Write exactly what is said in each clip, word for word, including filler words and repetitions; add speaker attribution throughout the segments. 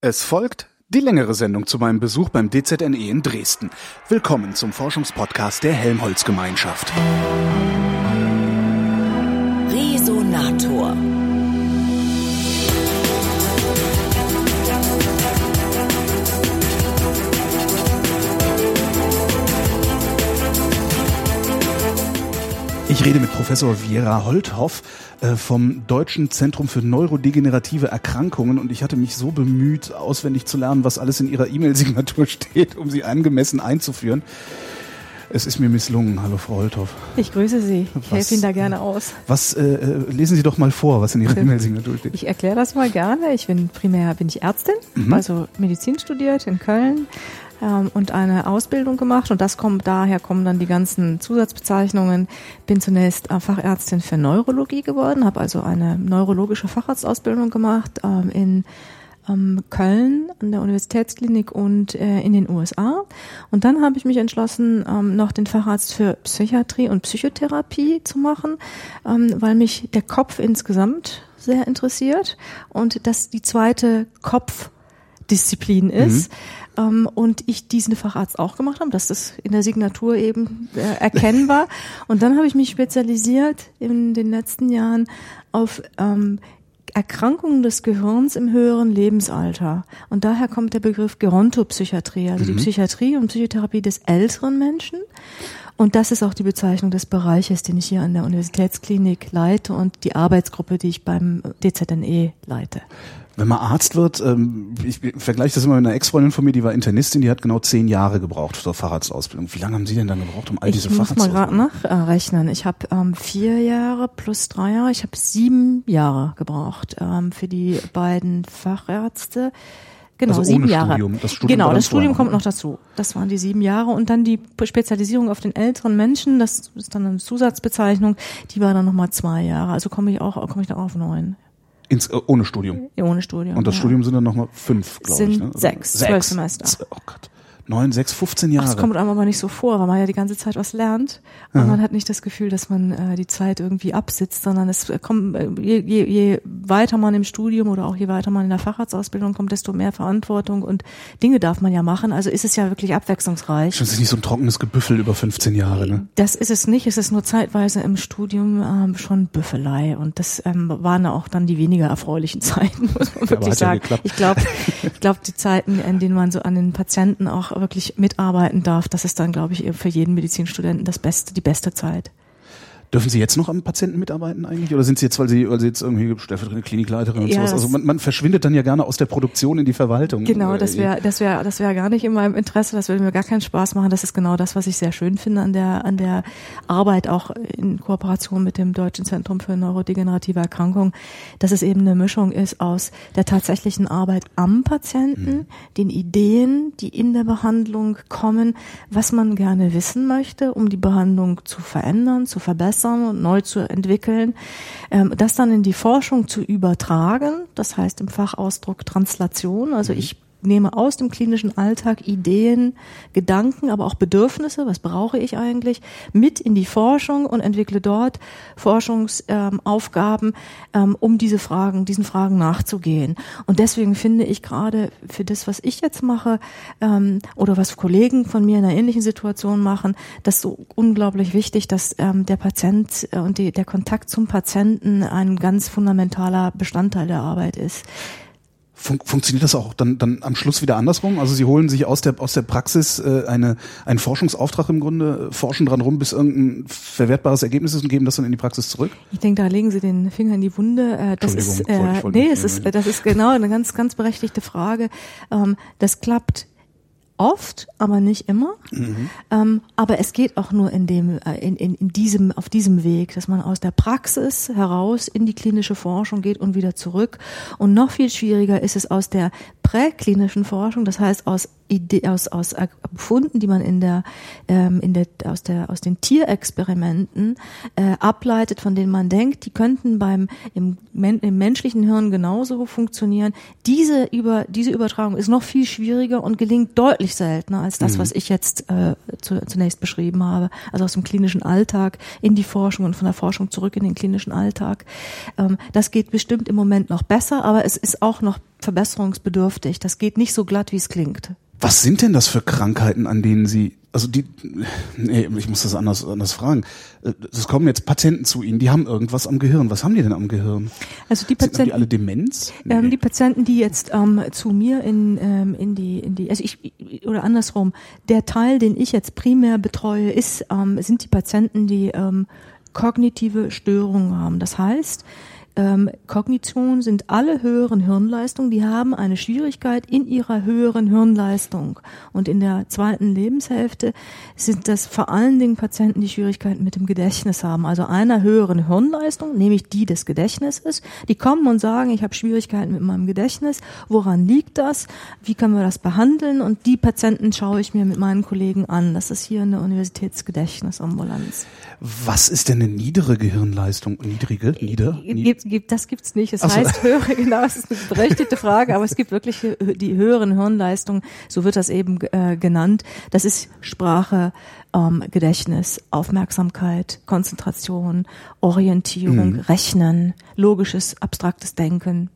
Speaker 1: Es folgt die längere Sendung zu meinem Besuch beim D Z N E in Dresden. Willkommen zum Forschungspodcast der Helmholtz-Gemeinschaft.
Speaker 2: Resonator.
Speaker 1: Ich rede mit Professor Vera Holthoff äh, vom Deutschen Zentrum für neurodegenerative Erkrankungen und ich hatte mich so bemüht, auswendig zu lernen, was alles in ihrer E-Mail-Signatur steht, um sie angemessen einzuführen. Es ist mir misslungen. Hallo, Frau Holthoff.
Speaker 3: Ich grüße Sie. Ich helfe Ihnen da gerne aus.
Speaker 1: Was äh, lesen Sie doch mal vor, was in Ihrer E-Mail-Signatur steht.
Speaker 3: Ich erkläre das mal gerne. Ich bin primär bin ich Ärztin, mhm. also Medizin studiert in Köln. Und eine Ausbildung gemacht und das kommt daher kommen dann die ganzen Zusatzbezeichnungen. Bin zunächst Fachärztin für Neurologie geworden, habe also eine neurologische Facharztausbildung gemacht ähm, in ähm, Köln an der Universitätsklinik und äh, in den U S A. Und dann habe ich mich entschlossen, ähm, noch den Facharzt für Psychiatrie und Psychotherapie zu machen, ähm, weil mich der Kopf insgesamt sehr interessiert und das die zweite Kopfdisziplin ist. Mhm. Um, und ich diesen Facharzt auch gemacht habe, dass das in der Signatur eben äh, erkennbar. Und dann habe ich mich spezialisiert in den letzten Jahren auf ähm, Erkrankungen des Gehirns im höheren Lebensalter. Und daher kommt der Begriff Gerontopsychiatrie, also mhm. die Psychiatrie und Psychotherapie des älteren Menschen. Und das ist auch die Bezeichnung des Bereiches, den ich hier an der Universitätsklinik leite und die Arbeitsgruppe, die ich beim D Z N E leite.
Speaker 1: Wenn man Arzt wird, ähm, ich vergleiche das immer mit einer Ex-Freundin von mir, die war Internistin, die hat genau zehn Jahre gebraucht zur Facharztausbildung. Wie lange haben Sie denn dann gebraucht, um all diese Facharztausbildung?
Speaker 3: Ich muss mal gerade nachrechnen. Ich habe ähm, vier Jahre plus drei Jahre, ich habe sieben Jahre gebraucht ähm, für die beiden Fachärzte. Genau,
Speaker 1: also
Speaker 3: sieben
Speaker 1: ohne
Speaker 3: Jahre.
Speaker 1: Studium. Das Studium
Speaker 3: genau, das Studium kommt noch dazu. Das waren die sieben Jahre und dann die Spezialisierung auf den älteren Menschen, das ist dann eine Zusatzbezeichnung, die war dann nochmal zwei Jahre. Also komme ich auch, komme ich da auf neun.
Speaker 1: Ins, äh, ohne Studium?
Speaker 3: Ja, ohne Studium.
Speaker 1: Und das
Speaker 3: ja.
Speaker 1: Studium sind dann nochmal fünf, glaube ich. Ne? Also
Speaker 3: sechs,
Speaker 1: sechs,
Speaker 3: zwölf Semester.
Speaker 1: Oh Gott. Neun, sechs, fünfzehn Jahre.
Speaker 3: Ach, das kommt einem aber nicht so vor, weil man ja die ganze Zeit was lernt. Und
Speaker 1: Aha.
Speaker 3: man hat nicht das Gefühl, dass man äh, die Zeit irgendwie absitzt, sondern es kommt, je, je, je weiter man im Studium oder auch je weiter man in der Facharztausbildung kommt, desto mehr Verantwortung und Dinge darf man ja machen. Also ist es ja wirklich abwechslungsreich.
Speaker 1: Das ist nicht so ein trockenes Gebüffel über fünfzehn Jahre, ne?
Speaker 3: Das ist es nicht. Es ist nur zeitweise im Studium ähm, schon Büffelei. Und das ähm, waren auch dann die weniger erfreulichen Zeiten, muss man wirklich sagen. Ja ich glaube, ich glaube, die Zeiten, in denen man so an den Patienten auch wirklich mitarbeiten darf, das ist dann, glaube ich, für jeden Medizinstudenten das Beste, die beste Zeit.
Speaker 1: Dürfen Sie jetzt noch am Patienten mitarbeiten eigentlich? Oder sind Sie jetzt, weil Sie, weil Sie jetzt irgendwie stellvertretende Klinikleiterin und
Speaker 3: ja,
Speaker 1: sowas? Also man, man verschwindet dann ja gerne aus der Produktion in die Verwaltung.
Speaker 3: Genau, das wäre, das wäre, das wäre gar nicht in meinem Interesse. Das würde mir gar keinen Spaß machen. Das ist genau das, was ich sehr schön finde an der, an der Arbeit, auch in Kooperation mit dem Deutschen Zentrum für neurodegenerative Erkrankungen, dass es eben eine Mischung ist aus der tatsächlichen Arbeit am Patienten, mhm. den Ideen, die in der Behandlung kommen, was man gerne wissen möchte, um die Behandlung zu verändern, zu verbessern und neu zu entwickeln, das dann in die Forschung zu übertragen, das heißt im Fachausdruck Translation, also ich nehme aus dem klinischen Alltag Ideen, Gedanken, aber auch Bedürfnisse, was brauche ich eigentlich, mit in die Forschung und entwickle dort Forschungsaufgaben, ähm, um diese Fragen, diesen Fragen nachzugehen. Und deswegen finde ich gerade für das, was ich jetzt mache, ähm, oder was Kollegen von mir in einer ähnlichen Situation machen, das so unglaublich wichtig, dass ähm, der Patient und die, der Kontakt zum Patienten ein ganz fundamentaler Bestandteil der Arbeit ist.
Speaker 1: Fun- funktioniert das auch dann dann am Schluss wieder andersrum? Also Sie holen sich aus der aus der Praxis äh, eine einen Forschungsauftrag im Grunde, forschen dran rum, bis irgendein verwertbares Ergebnis ist und geben das dann in die Praxis zurück?
Speaker 3: Ich denke, da legen Sie den Finger in die Wunde. Äh, das ist äh,
Speaker 1: ich, ich
Speaker 3: nee, es ist das ist genau eine ganz ganz berechtigte Frage. Ähm, das klappt oft, aber nicht immer. Mhm. Ähm, aber es geht auch nur in dem, äh, in, in, in diesem, auf diesem Weg, dass man aus der Praxis heraus in die klinische Forschung geht und wieder zurück. Und noch viel schwieriger ist es aus der präklinischen Forschung, das heißt aus Idee, aus, aus Befunden, die man in der, ähm, in der, aus der, aus den Tierexperimenten äh, ableitet, von denen man denkt, die könnten beim im, im menschlichen Hirn genauso funktionieren. Diese über diese Übertragung ist noch viel schwieriger und gelingt deutlich seltener als das, mhm. was ich jetzt äh, zu, zunächst beschrieben habe. Also aus dem klinischen Alltag in die Forschung und von der Forschung zurück in den klinischen Alltag. Ähm, das geht bestimmt im Moment noch besser, aber es ist auch noch verbesserungsbedürftig. Das geht nicht so glatt, wie es klingt.
Speaker 1: Was sind denn das für Krankheiten, an denen Sie, also die, nee, ich muss das anders, anders fragen. Es kommen jetzt Patienten zu Ihnen, die haben irgendwas am Gehirn. Was haben die denn am Gehirn?
Speaker 3: Also die Patienten,
Speaker 1: sind die alle Demenz? Nee.
Speaker 3: Ähm, die Patienten, die jetzt ähm, zu mir in ähm, in die in die, also ich oder andersrum, der Teil, den ich jetzt primär betreue, ist ähm, sind die Patienten, die ähm, kognitive Störungen haben. Das heißt, Ähm, Kognition sind alle höheren Hirnleistungen, die haben eine Schwierigkeit in ihrer höheren Hirnleistung. Und in der zweiten Lebenshälfte sind das vor allen Dingen Patienten, die Schwierigkeiten mit dem Gedächtnis haben. Also einer höheren Hirnleistung, nämlich die des Gedächtnisses. Die kommen und sagen, ich habe Schwierigkeiten mit meinem Gedächtnis. Woran liegt das? Wie können wir das behandeln? Und die Patienten schaue ich mir mit meinen Kollegen an. Das ist hier eine Universitätsgedächtnisambulanz.
Speaker 1: Was ist denn eine niedere Gehirnleistung? Niedrige? Nieder?
Speaker 3: Gibt, gibt, das gibt's nicht. Es
Speaker 1: Ach so.
Speaker 3: heißt höhere, genau, es ist eine berechtigte Frage, aber es gibt wirklich die höheren Hirnleistungen, so wird das eben äh, genannt. Das ist Sprache, ähm, Gedächtnis, Aufmerksamkeit, Konzentration, Orientierung, mhm. Rechnen, logisches, abstraktes Denken.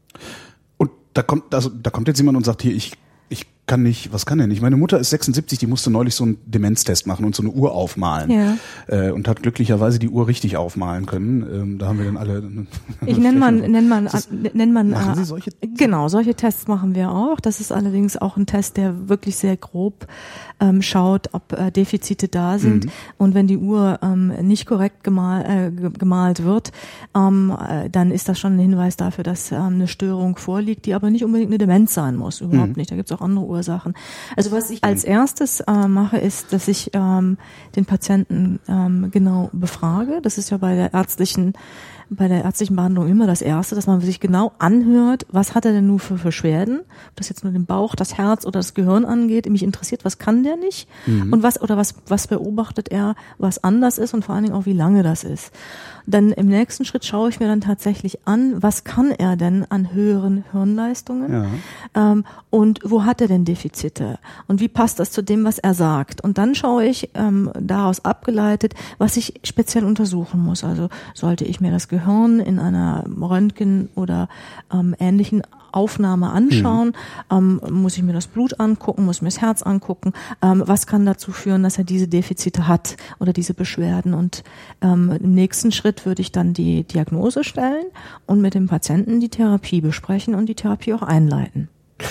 Speaker 1: Und da kommt, also da kommt jetzt jemand und sagt, hier, ich Ich kann nicht, was kann er nicht? Meine Mutter ist sechsundsiebzig, die musste neulich so einen Demenztest machen und so eine Uhr aufmalen.
Speaker 3: Ja.
Speaker 1: Äh, und hat glücklicherweise die Uhr richtig aufmalen können. Ähm, da haben wir dann alle...
Speaker 3: Ich nenne man, nenn man,
Speaker 1: das,
Speaker 3: nenn man...
Speaker 1: Machen
Speaker 3: äh,
Speaker 1: Sie solche?
Speaker 3: Genau, solche Tests machen wir auch. Das ist allerdings auch ein Test, der wirklich sehr grob ähm, schaut, ob äh, Defizite da sind. Mhm. Und wenn die Uhr ähm, nicht korrekt gemal, äh, gemalt wird, ähm, äh, dann ist das schon ein Hinweis dafür, dass ähm, eine Störung vorliegt, die aber nicht unbedingt eine Demenz sein muss. Überhaupt mhm. nicht. Da gibt es auch andere Ursachen. Also was ich als erstes äh, mache, ist, dass ich ähm, den Patienten ähm, genau befrage. Das ist ja bei der ärztlichen bei der ärztlichen Behandlung immer das Erste, dass man sich genau anhört, was hat er denn nur für Beschwerden, ob das jetzt nur den Bauch, das Herz oder das Gehirn angeht. Mich interessiert, was kann der nicht mhm. und was oder was was beobachtet er, was anders ist und vor allen Dingen auch, wie lange das ist. Dann im nächsten Schritt schaue ich mir dann tatsächlich an, was kann er denn an höheren Hirnleistungen ja. ähm, und wo hat er denn Defizite und wie passt das zu dem, was er sagt. Und dann schaue ich ähm, daraus abgeleitet, was ich speziell untersuchen muss. Also sollte ich mir das Gehirn in einer Röntgen- oder ähm, ähnlichen Aufnahme anschauen, mhm. ähm, muss ich mir das Blut angucken, muss mir das Herz angucken, ähm, was kann dazu führen, dass er diese Defizite hat oder diese Beschwerden. Und ähm, im nächsten Schritt würde ich dann die Diagnose stellen und mit dem Patienten die Therapie besprechen und die Therapie auch einleiten.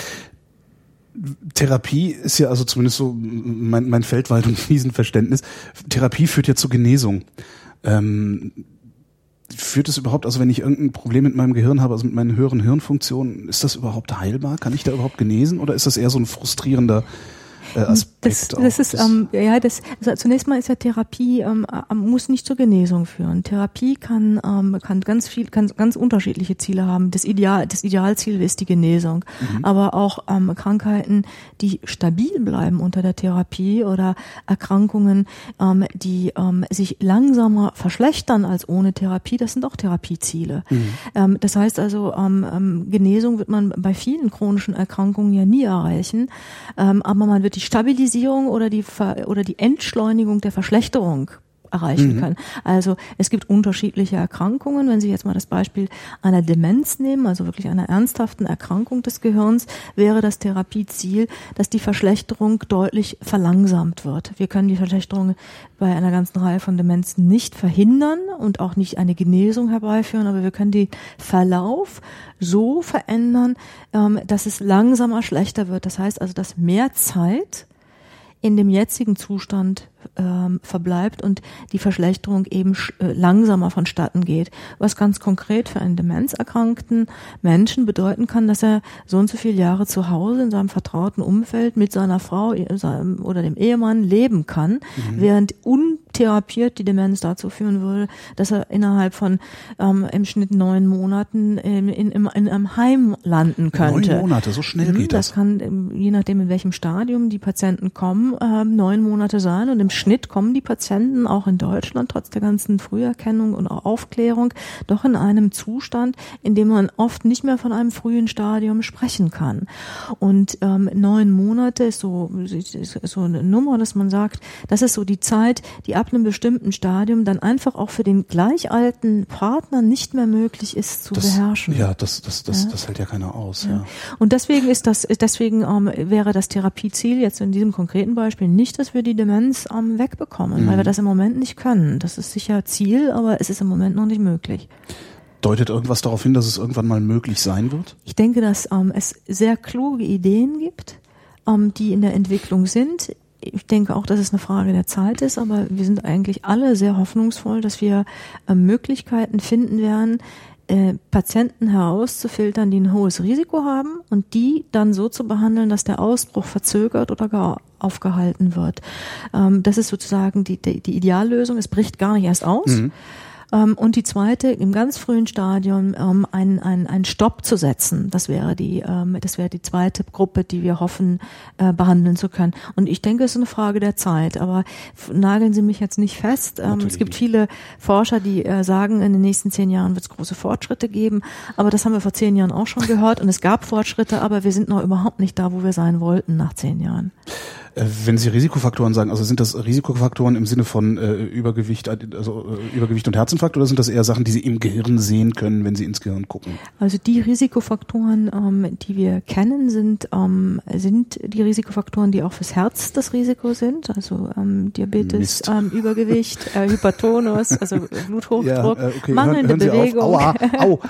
Speaker 1: Therapie ist ja also zumindest so mein, mein Feldwald- und Fliesenverständnis. Therapie führt ja zur Genesung. Ähm, Führt es überhaupt, also wenn ich irgendein Problem mit meinem Gehirn habe, also mit meinen höheren Hirnfunktionen, ist das überhaupt heilbar? Kann ich da überhaupt genesen oder ist das eher so ein frustrierender äh, Aspekt?
Speaker 3: Das, das ist, ähm, ja, das, also zunächst mal ist ja Therapie, ähm, muss nicht zur Genesung führen. Therapie kann, ähm, kann ganz viel, kann ganz unterschiedliche Ziele haben. Das Ideal, das Idealziel ist die Genesung. Mhm. Aber auch, ähm, Krankheiten, die stabil bleiben unter der Therapie oder Erkrankungen, ähm, die, ähm, sich langsamer verschlechtern als ohne Therapie, das sind auch Therapieziele. Mhm. Ähm, das heißt also, ähm, Genesung wird man bei vielen chronischen Erkrankungen ja nie erreichen, ähm, aber man wird die Stabilisierung oder die Ver- oder die Entschleunigung der Verschlechterung erreichen mhm. können. Also es gibt unterschiedliche Erkrankungen. Wenn Sie jetzt mal das Beispiel einer Demenz nehmen, also wirklich einer ernsthaften Erkrankung des Gehirns, wäre das Therapieziel, dass die Verschlechterung deutlich verlangsamt wird. Wir können die Verschlechterung bei einer ganzen Reihe von Demenzen nicht verhindern und auch nicht eine Genesung herbeiführen, aber wir können den Verlauf so verändern, dass es langsamer schlechter wird. Das heißt also, dass mehr Zeit in dem jetzigen Zustand ähm, verbleibt und die Verschlechterung eben sch- äh, langsamer vonstatten geht. Was ganz konkret für einen demenzerkrankten Menschen bedeuten kann, dass er so und so viele Jahre zu Hause in seinem vertrauten Umfeld mit seiner Frau seinem, oder dem Ehemann leben kann, mhm. während untherapiert die Demenz dazu führen würde, dass er innerhalb von ähm, im Schnitt neun Monaten in, in, in, in einem Heim landen könnte.
Speaker 1: Neun Monate, so schnell geht das?
Speaker 3: Das kann, je nachdem in welchem Stadium die Patienten kommen, äh, neun Monate sein und im Schnitt kommen die Patienten auch in Deutschland trotz der ganzen Früherkennung und auch Aufklärung doch in einem Zustand, in dem man oft nicht mehr von einem frühen Stadium sprechen kann. Und ähm, neun Monate ist so, ist so eine Nummer, dass man sagt, das ist so die Zeit, die ab ab einem bestimmten Stadium dann einfach auch für den gleich alten Partner nicht mehr möglich ist zu
Speaker 1: das,
Speaker 3: beherrschen.
Speaker 1: Ja, das, das, das,
Speaker 3: ja.
Speaker 1: das hält ja keiner aus. Ja.
Speaker 3: Ja. Und deswegen ist das, deswegen ähm, wäre das Therapieziel jetzt in diesem konkreten Beispiel nicht, dass wir die Demenz ähm, wegbekommen, mhm. weil wir das im Moment nicht können. Das ist sicher Ziel, aber es ist im Moment noch nicht möglich.
Speaker 1: Deutet irgendwas darauf hin, dass es irgendwann mal möglich sein wird?
Speaker 3: Ich denke, dass ähm, es sehr kluge Ideen gibt, ähm, die in der Entwicklung sind. Ich denke auch, dass es eine Frage der Zeit ist, aber wir sind eigentlich alle sehr hoffnungsvoll, dass wir äh, Möglichkeiten finden werden, äh, Patienten herauszufiltern, die ein hohes Risiko haben und die dann so zu behandeln, dass der Ausbruch verzögert oder gar aufgehalten wird. Ähm, das ist sozusagen die, die, die Ideallösung. Es bricht gar nicht erst aus. Mhm. Um, und die zweite, im ganz frühen Stadium um, einen ein, ein Stopp zu setzen. Das wäre die, um, das wäre die zweite Gruppe, die wir hoffen, uh, behandeln zu können. Und ich denke, es ist eine Frage der Zeit. Aber f- nageln Sie mich jetzt nicht fest. Um, es gibt viele Forscher, die uh, sagen, in den nächsten zehn Jahren wird es große Fortschritte geben. Aber das haben wir vor zehn Jahren auch schon gehört. Und es gab Fortschritte, aber wir sind noch überhaupt nicht da, wo wir sein wollten nach zehn Jahren.
Speaker 1: Wenn Sie Risikofaktoren sagen, also sind das Risikofaktoren im Sinne von äh, Übergewicht, also äh, Übergewicht und Herzinfarkt, oder sind das eher Sachen, die Sie im Gehirn sehen können, wenn Sie ins Gehirn gucken?
Speaker 3: Also die Risikofaktoren, ähm, die wir kennen, sind ähm, sind die Risikofaktoren, die auch fürs Herz das Risiko sind, also ähm, Diabetes, ähm, Übergewicht, äh, Hypertonus, also Bluthochdruck, ja, äh, okay. mangelnde hören, hören Bewegung.
Speaker 1: Aua, au.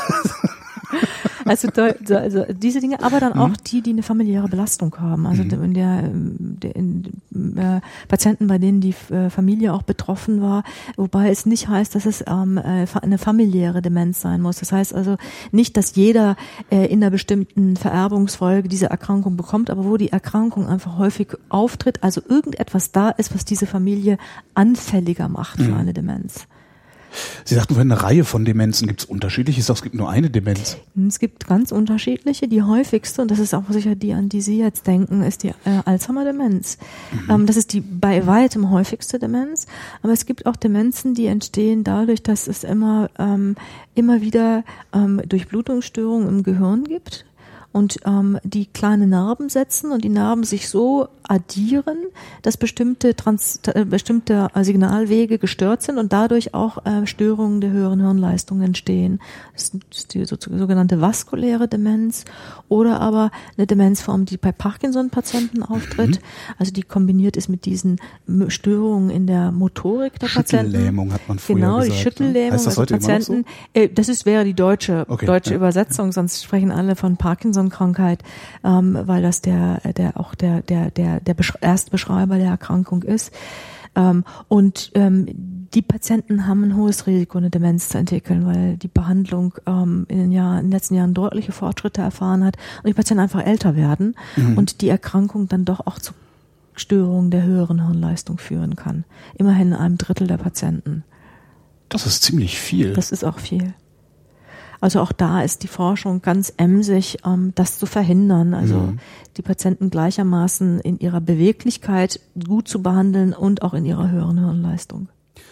Speaker 3: Also, also diese Dinge, aber dann auch die, die eine familiäre Belastung haben. Also mhm. in der, der in, äh, Patienten, bei denen die äh, Familie auch betroffen war, wobei es nicht heißt, dass es ähm, äh, eine familiäre Demenz sein muss. Das heißt also nicht, dass jeder äh, in einer bestimmten Vererbungsfolge diese Erkrankung bekommt, aber wo die Erkrankung einfach häufig auftritt, also irgendetwas da ist, was diese Familie anfälliger macht für mhm. eine Demenz.
Speaker 1: Sie sagten vorhin, eine Reihe von Demenzen. Gibt es unterschiedliche? Ich sage, es gibt nur eine Demenz.
Speaker 3: Es gibt ganz unterschiedliche. Die häufigste, und das ist auch sicher die, an die Sie jetzt denken, ist die äh, Alzheimer-Demenz. Mhm. Ähm, das ist die bei weitem häufigste Demenz. Aber es gibt auch Demenzen, die entstehen dadurch, dass es immer, ähm, immer wieder ähm, Durchblutungsstörungen im Gehirn gibt. Und ähm, die kleine Narben setzen und die Narben sich so addieren, dass bestimmte Trans, äh, bestimmte Signalwege gestört sind und dadurch auch äh, Störungen der höheren Hirnleistung entstehen. Das ist die so, sogenannte vaskuläre Demenz oder aber eine Demenzform, die bei Parkinson-Patienten auftritt, mhm. also die kombiniert ist mit diesen Störungen in der Motorik der Patienten.
Speaker 1: Schüttellähmung hat man früher
Speaker 3: genau,
Speaker 1: gesagt.
Speaker 3: Genau, die Schüttellähmung.
Speaker 1: Heißt das heute
Speaker 3: also Patienten,
Speaker 1: immer noch so?
Speaker 3: äh, das ist, wäre die deutsche,
Speaker 1: okay,
Speaker 3: deutsche
Speaker 1: ja.
Speaker 3: Übersetzung, sonst sprechen alle von Parkinson Krankheit, ähm, weil das der der auch der der der der Besch- Erstbeschreiber der Erkrankung ist. Ähm, und ähm, die Patienten haben ein hohes Risiko, eine Demenz zu entwickeln, weil die Behandlung ähm, in den Jahren, in den letzten Jahren deutliche Fortschritte erfahren hat und die Patienten einfach älter werden mhm. und die Erkrankung dann doch auch zu Störungen der höheren Hirnleistung führen kann. Immerhin in einem Drittel der Patienten.
Speaker 1: Das ist ziemlich viel.
Speaker 3: Das ist auch viel. Also auch da ist die Forschung ganz emsig, ähm, das zu verhindern. Also mhm. die Patienten gleichermaßen in ihrer Beweglichkeit gut zu behandeln und auch in ihrer höheren Hirnleistung.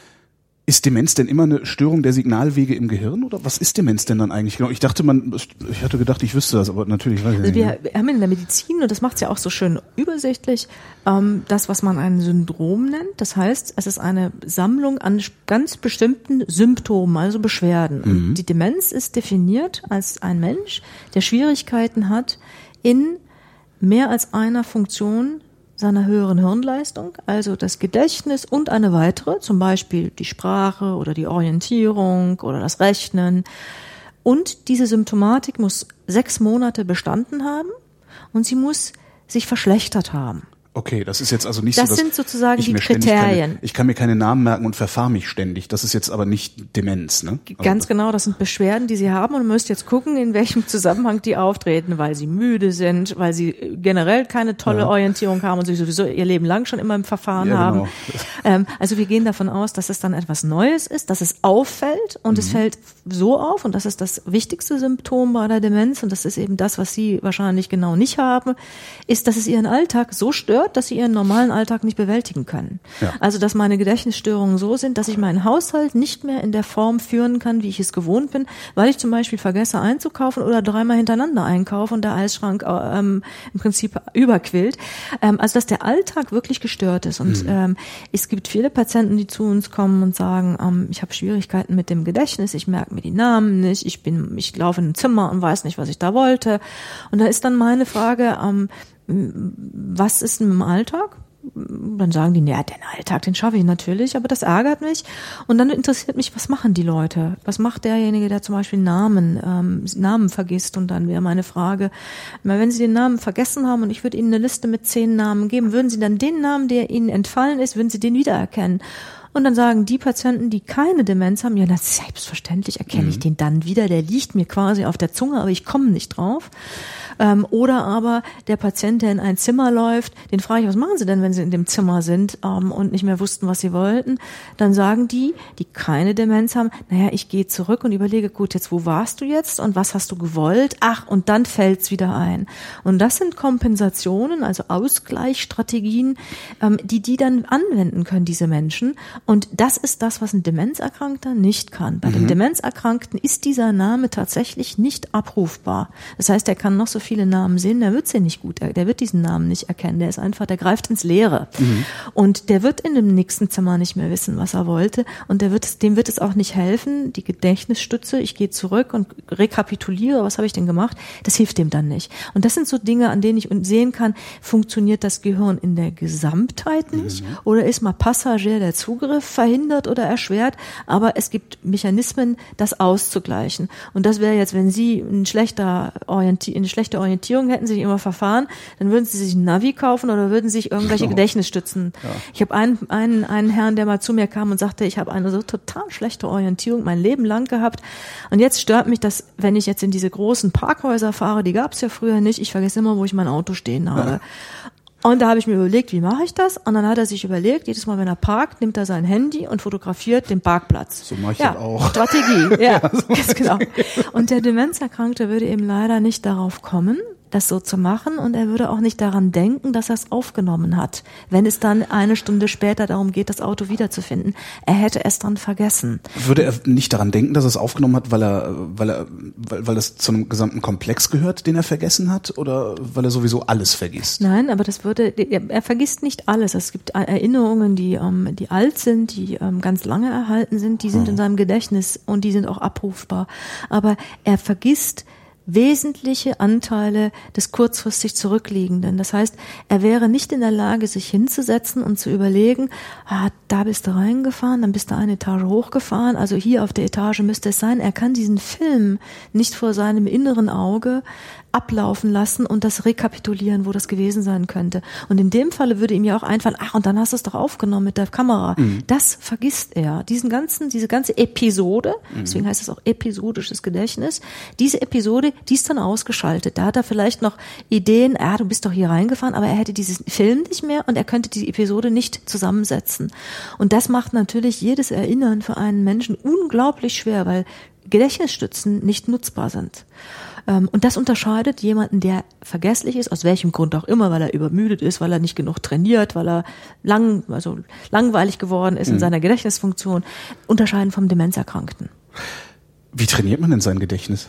Speaker 1: Ist Demenz denn immer eine Störung der Signalwege im Gehirn oder was ist Demenz denn dann eigentlich genau? Ich dachte, man, ich hatte gedacht, ich wüsste das, aber natürlich weiß ich
Speaker 3: also
Speaker 1: nicht.
Speaker 3: Wir, wir haben in der Medizin, und das macht es ja auch so schön übersichtlich, ähm, das, was man ein Syndrom nennt. Das heißt, es ist eine Sammlung an ganz bestimmten Symptomen, also Beschwerden. Mhm. Und die Demenz ist definiert als ein Mensch, der Schwierigkeiten hat, in mehr als einer Funktion seiner höheren Hirnleistung, also das Gedächtnis und eine weitere, zum Beispiel die Sprache oder die Orientierung oder das Rechnen. Und diese Symptomatik muss sechs Monate bestanden haben und sie muss sich verschlechtert haben.
Speaker 1: Okay, das ist jetzt also nicht
Speaker 3: das
Speaker 1: so, dass
Speaker 3: sind sozusagen
Speaker 1: ich
Speaker 3: die
Speaker 1: mir
Speaker 3: Kriterien.
Speaker 1: Keine, ich kann mir keine Namen merken und verfahre mich ständig. Das ist jetzt aber nicht Demenz, ne? Also
Speaker 3: Ganz genau, das sind Beschwerden, die Sie haben und ihr müsst jetzt gucken, in welchem Zusammenhang die auftreten, weil sie müde sind, weil sie generell keine tolle ja. Orientierung haben und sich sowieso ihr Leben lang schon immer im Verfahren ja, haben. Genau. Ähm, also wir gehen davon aus, dass es dann etwas Neues ist, dass es auffällt und mhm. es fällt so auf und das ist das wichtigste Symptom bei der Demenz und das ist eben das, was Sie wahrscheinlich genau nicht haben, ist, dass es Ihren Alltag so stört, gestört, dass sie ihren normalen Alltag nicht bewältigen können. Ja. Also, dass meine Gedächtnisstörungen so sind, dass ich meinen Haushalt nicht mehr in der Form führen kann, wie ich es gewohnt bin, weil ich zum Beispiel vergesse einzukaufen oder dreimal hintereinander einkaufe und der Eisschrank ähm, im Prinzip überquillt. Ähm, also, dass der Alltag wirklich gestört ist. Und mhm. ähm, es gibt viele Patienten, die zu uns kommen und sagen, ähm, ich habe Schwierigkeiten mit dem Gedächtnis, ich merke mir die Namen nicht, ich bin, ich laufe in ein Zimmer und weiß nicht, was ich da wollte. Und da ist dann meine Frage, ähm, was ist denn im Alltag? Dann sagen die, naja, den Alltag, den schaffe ich natürlich, aber das ärgert mich. Und dann interessiert mich, was machen die Leute? Was macht derjenige, der zum Beispiel Namen, ähm, Namen vergisst? Und dann wäre meine Frage, wenn Sie den Namen vergessen haben und ich würde Ihnen eine Liste mit zehn Namen geben, würden Sie dann den Namen, der Ihnen entfallen ist, würden Sie den wiedererkennen? Und dann sagen die Patienten, die keine Demenz haben, ja, na, selbstverständlich erkenne mhm. ich den dann wieder, der liegt mir quasi auf der Zunge, aber ich komme nicht drauf. Ähm, oder aber der Patient, der in ein Zimmer läuft, den frage ich, was machen Sie denn, wenn Sie in dem Zimmer sind ähm, und nicht mehr wussten, was Sie wollten? Dann sagen die, die keine Demenz haben, naja, ich gehe zurück und überlege, gut, jetzt wo warst du jetzt und was hast du gewollt? Ach, und dann fällt's wieder ein. Und das sind Kompensationen, also Ausgleichsstrategien, ähm, die die dann anwenden können, diese Menschen. Und das ist das, was ein Demenzerkrankter nicht kann. Bei mhm. dem Demenzerkrankten ist dieser Name tatsächlich nicht abrufbar. Das heißt, er kann noch so viele Namen sehen, der wird sie nicht gut, der wird diesen Namen nicht erkennen, der ist einfach, der greift ins Leere. Mhm. Und der wird in dem nächsten Zimmer nicht mehr wissen, was er wollte und der wird, dem wird es auch nicht helfen, die Gedächtnisstütze, ich gehe zurück und rekapituliere, was habe ich denn gemacht, das hilft dem dann nicht. Und das sind so Dinge, an denen ich sehen kann, funktioniert das Gehirn in der Gesamtheit nicht mhm. oder ist mal Passagier der Zugriff verhindert oder erschwert, aber es gibt Mechanismen, das auszugleichen. Und das wäre jetzt, wenn Sie ein schlechter Orientier, eine schlechte Orientierung hätten, Sie sich immer verfahren, dann würden Sie sich ein Navi kaufen oder würden sich irgendwelche genau. Gedächtnisstützen. Ja. Ich habe einen, einen, einen Herrn, der mal zu mir kam und sagte, ich habe eine so total schlechte Orientierung mein Leben lang gehabt und jetzt stört mich das, wenn ich jetzt in diese großen Parkhäuser fahre, die gab es ja früher nicht, ich vergesse immer, wo ich mein Auto stehen habe. Ja. Und da habe ich mir überlegt, wie mache ich das? Und dann hat er sich überlegt, jedes Mal, wenn er parkt, nimmt er sein Handy und fotografiert den Parkplatz.
Speaker 1: So mache ich
Speaker 3: ja,
Speaker 1: das auch.
Speaker 3: Strategie, ja, ja so ganz genau. Und der Demenzerkrankte würde eben leider nicht darauf kommen, das so zu machen und er würde auch nicht daran denken, dass er es aufgenommen hat, wenn es dann eine Stunde später darum geht, das Auto wiederzufinden. Er hätte es dann vergessen.
Speaker 1: Würde er nicht daran denken, dass er es aufgenommen hat, weil er, weil er, weil, weil es zu einem gesamten Komplex gehört, den er vergessen hat, oder weil er sowieso alles vergisst?
Speaker 3: Nein, aber das würde, er, er vergisst nicht alles. Es gibt Erinnerungen, die, ähm, die alt sind, die ähm, ganz lange erhalten sind, die sind mhm. in seinem Gedächtnis und die sind auch abrufbar. Aber er vergisst wesentliche Anteile des kurzfristig Zurückliegenden. Das heißt, er wäre nicht in der Lage, sich hinzusetzen und zu überlegen, ah, da bist du reingefahren, dann bist du eine Etage hochgefahren, also hier auf der Etage müsste es sein. Er kann diesen Film nicht vor seinem inneren Auge ablaufen lassen und das rekapitulieren, wo das gewesen sein könnte. Und in dem Falle würde ihm ja auch einfallen, ach, und dann hast du es doch aufgenommen mit der Kamera. Mhm. Das vergisst er. Diesen ganzen, diese ganze Episode, mhm. deswegen heißt es auch episodisches Gedächtnis, diese Episode, die ist dann ausgeschaltet. Da hat er vielleicht noch Ideen, ah, du bist doch hier reingefahren, aber er hätte diesen Film nicht mehr und er könnte die Episode nicht zusammensetzen. Und das macht natürlich jedes Erinnern für einen Menschen unglaublich schwer, weil Gedächtnisstützen nicht nutzbar sind. Und das unterscheidet jemanden, der vergesslich ist, aus welchem Grund auch immer, weil er übermüdet ist, weil er nicht genug trainiert, weil er lang, also langweilig geworden ist in mhm. seiner Gedächtnisfunktion, unterscheiden vom Demenzerkrankten.
Speaker 1: Wie trainiert man denn sein Gedächtnis?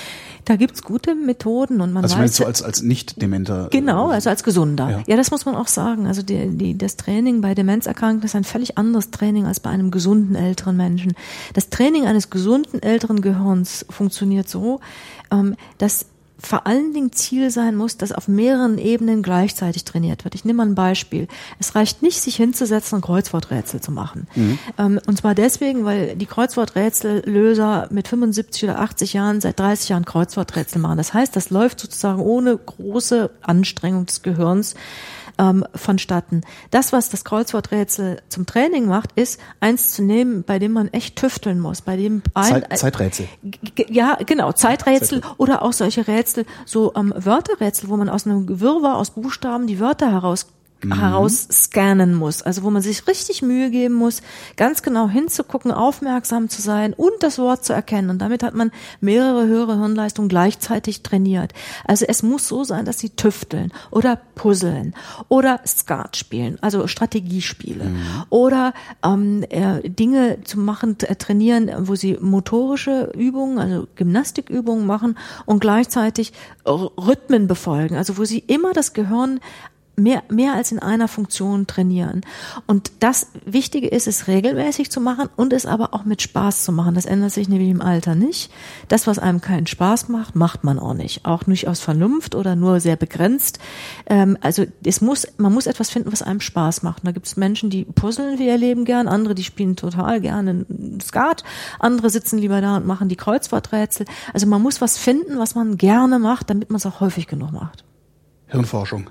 Speaker 3: Da gibt's gute Methoden und man
Speaker 1: also
Speaker 3: weiß.
Speaker 1: Also so als als Nicht-Dementer.
Speaker 3: Genau, also als Gesunder.
Speaker 1: Ja.
Speaker 3: ja, das muss man auch sagen. Also die, die, das Training bei Demenzerkrankten ist ein völlig anderes Training als bei einem gesunden älteren Menschen. Das Training eines gesunden älteren Gehirns funktioniert so, ähm, dass vor allen Dingen Ziel sein muss, dass auf mehreren Ebenen gleichzeitig trainiert wird. Ich nehme mal ein Beispiel. Es reicht nicht, sich hinzusetzen und Kreuzworträtsel zu machen. Mhm. Ähm, und zwar deswegen, weil die Kreuzworträtsellöser mit fünfundsiebzig oder achtzig Jahren seit dreißig Jahren Kreuzworträtsel machen. Das heißt, das läuft sozusagen ohne große Anstrengung des Gehirns ähm, vonstatten. Das, was das Kreuzworträtsel zum Training macht, ist, eins zu nehmen, bei dem man echt tüfteln muss, bei dem ein,
Speaker 1: Zeit, Zeiträtsel.
Speaker 3: G- ja, genau, Zeiträtsel Zeiträtsel. Oder auch solche Rätsel, so ähm, Wörterrätsel, wo man aus einem Gewirrwarr aus Buchstaben die Wörter heraus mhm. herausscannen muss. Also wo man sich richtig Mühe geben muss, ganz genau hinzugucken, aufmerksam zu sein und das Wort zu erkennen. Und damit hat man mehrere höhere Hirnleistungen gleichzeitig trainiert. Also es muss so sein, dass sie tüfteln oder puzzeln oder Skat spielen, also Strategiespiele mhm. oder ähm, äh, Dinge zu machen, äh, trainieren, wo sie motorische Übungen, also Gymnastikübungen machen und gleichzeitig Rhythmen befolgen, also wo sie immer das Gehirn mehr mehr als in einer Funktion trainieren. Und das Wichtige ist, es regelmäßig zu machen und es aber auch mit Spaß zu machen. Das ändert sich nämlich im Alter nicht. Das, was einem keinen Spaß macht, macht man auch nicht. Auch nicht aus Vernunft oder nur sehr begrenzt. Ähm, also es muss, man muss etwas finden, was einem Spaß macht. Und da gibt es Menschen, die puzzeln wie ihr Leben gern, andere, die spielen total gerne Skat, andere sitzen lieber da und machen die Kreuzworträtsel. Also man muss was finden, was man gerne macht, damit man es auch häufig genug macht.
Speaker 1: Hirnforschung.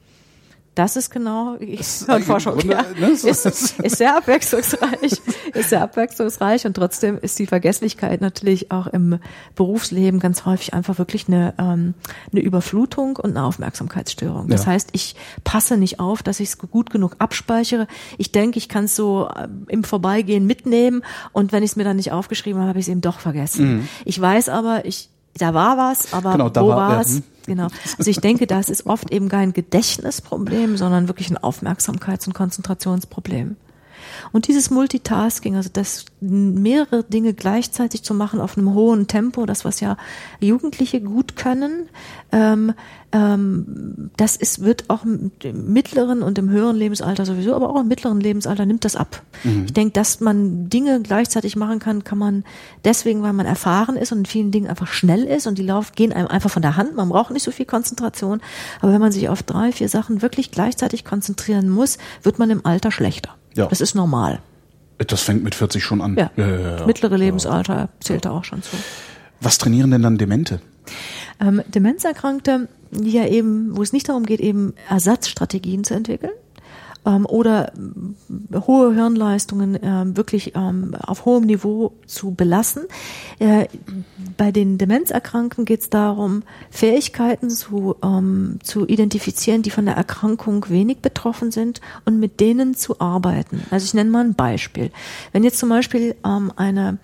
Speaker 3: Das ist genau, Hirnforschung, ja, ist, ist sehr abwechslungsreich, ist sehr abwechslungsreich und trotzdem ist die Vergesslichkeit natürlich auch im Berufsleben ganz häufig einfach wirklich eine, ähm, eine Überflutung und eine Aufmerksamkeitsstörung. Das ja. heißt, ich passe nicht auf, dass ich es gut genug abspeichere. Ich denke, ich kann es so im Vorbeigehen mitnehmen und wenn ich es mir dann nicht aufgeschrieben habe, habe ich es eben doch vergessen. Mhm. Ich weiß aber, ich da war was, aber
Speaker 1: genau, da
Speaker 3: wo
Speaker 1: war,
Speaker 3: war es?
Speaker 1: Ja, hm.
Speaker 3: Genau. Also ich denke, das ist oft eben kein Gedächtnisproblem, sondern wirklich ein Aufmerksamkeits- und Konzentrationsproblem. Und dieses Multitasking, also das mehrere Dinge gleichzeitig zu machen auf einem hohen Tempo, das was ja Jugendliche gut können, ähm, ähm, das ist, wird auch im mittleren und im höheren Lebensalter sowieso, aber auch im mittleren Lebensalter nimmt das ab. Mhm. Ich denke, dass man Dinge gleichzeitig machen kann, kann man deswegen, weil man erfahren ist und in vielen Dingen einfach schnell ist und die Lauf gehen einem einfach von der Hand. Man braucht nicht so viel Konzentration, aber wenn man sich auf drei, vier Sachen wirklich gleichzeitig konzentrieren muss, wird man im Alter schlechter. Ja. Das ist normal.
Speaker 1: Das fängt mit vierzig schon an.
Speaker 3: Ja. Ja, ja, ja. Mittlere Lebensalter zählt da auch schon zu.
Speaker 1: Was trainieren denn dann Demente?
Speaker 3: Ähm, Demenzerkrankte, die ja eben, wo es nicht darum geht, eben Ersatzstrategien zu entwickeln ähm, oder äh, hohe Hirnleistungen äh, wirklich ähm, auf hohem Niveau zu belassen. Äh, bei den Demenzerkrankten geht es darum, Fähigkeiten zu, ähm, zu identifizieren, die von der Erkrankung wenig betroffen sind und mit denen zu arbeiten. Also ich nenne mal ein Beispiel. Wenn jetzt zum Beispiel ähm, eine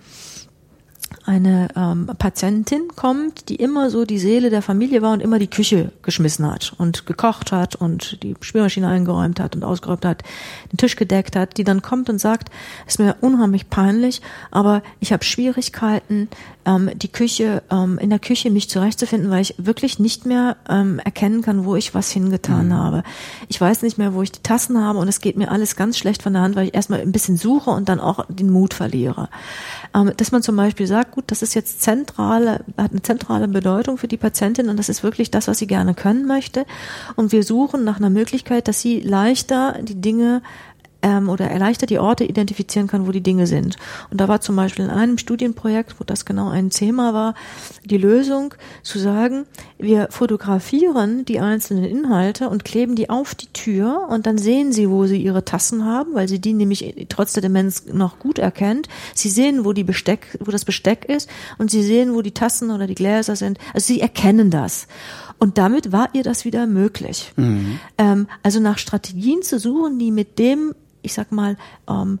Speaker 3: eine ähm, Patientin kommt, die immer so die Seele der Familie war und immer die Küche geschmissen hat und gekocht hat und die Spülmaschine eingeräumt hat und ausgeräumt hat, den Tisch gedeckt hat, die dann kommt und sagt, es ist mir unheimlich peinlich, aber ich habe Schwierigkeiten, ähm, die Küche, ähm, in der Küche mich zurechtzufinden, weil ich wirklich nicht mehr ähm, erkennen kann, wo ich was hingetan mhm. habe. Ich weiß nicht mehr, wo ich die Tassen habe und es geht mir alles ganz schlecht von der Hand, weil ich erstmal ein bisschen suche und dann auch den Mut verliere. Ähm, dass man zum Beispiel sagt, gut, das ist jetzt zentrale, hat eine zentrale Bedeutung für die Patientin und das ist wirklich das, was sie gerne können möchte. Und wir suchen nach einer Möglichkeit, dass sie leichter die Dinge ähm, oder leichter die Orte identifizieren kann, wo die Dinge sind. Und da war zum Beispiel in einem Studienprojekt, wo das genau ein Thema war, die Lösung zu sagen, wir fotografieren die einzelnen Inhalte und kleben die auf die Tür und dann sehen sie, wo sie ihre Tassen haben, weil sie die nämlich trotz der Demenz noch gut erkennt. Sie sehen, wo die Besteck, wo das Besteck ist und sie sehen, wo die Tassen oder die Gläser sind. Also sie erkennen das. Und damit war ihr das wieder möglich. Mhm. Ähm, also nach Strategien zu suchen, die mit dem, ich sag mal, ähm,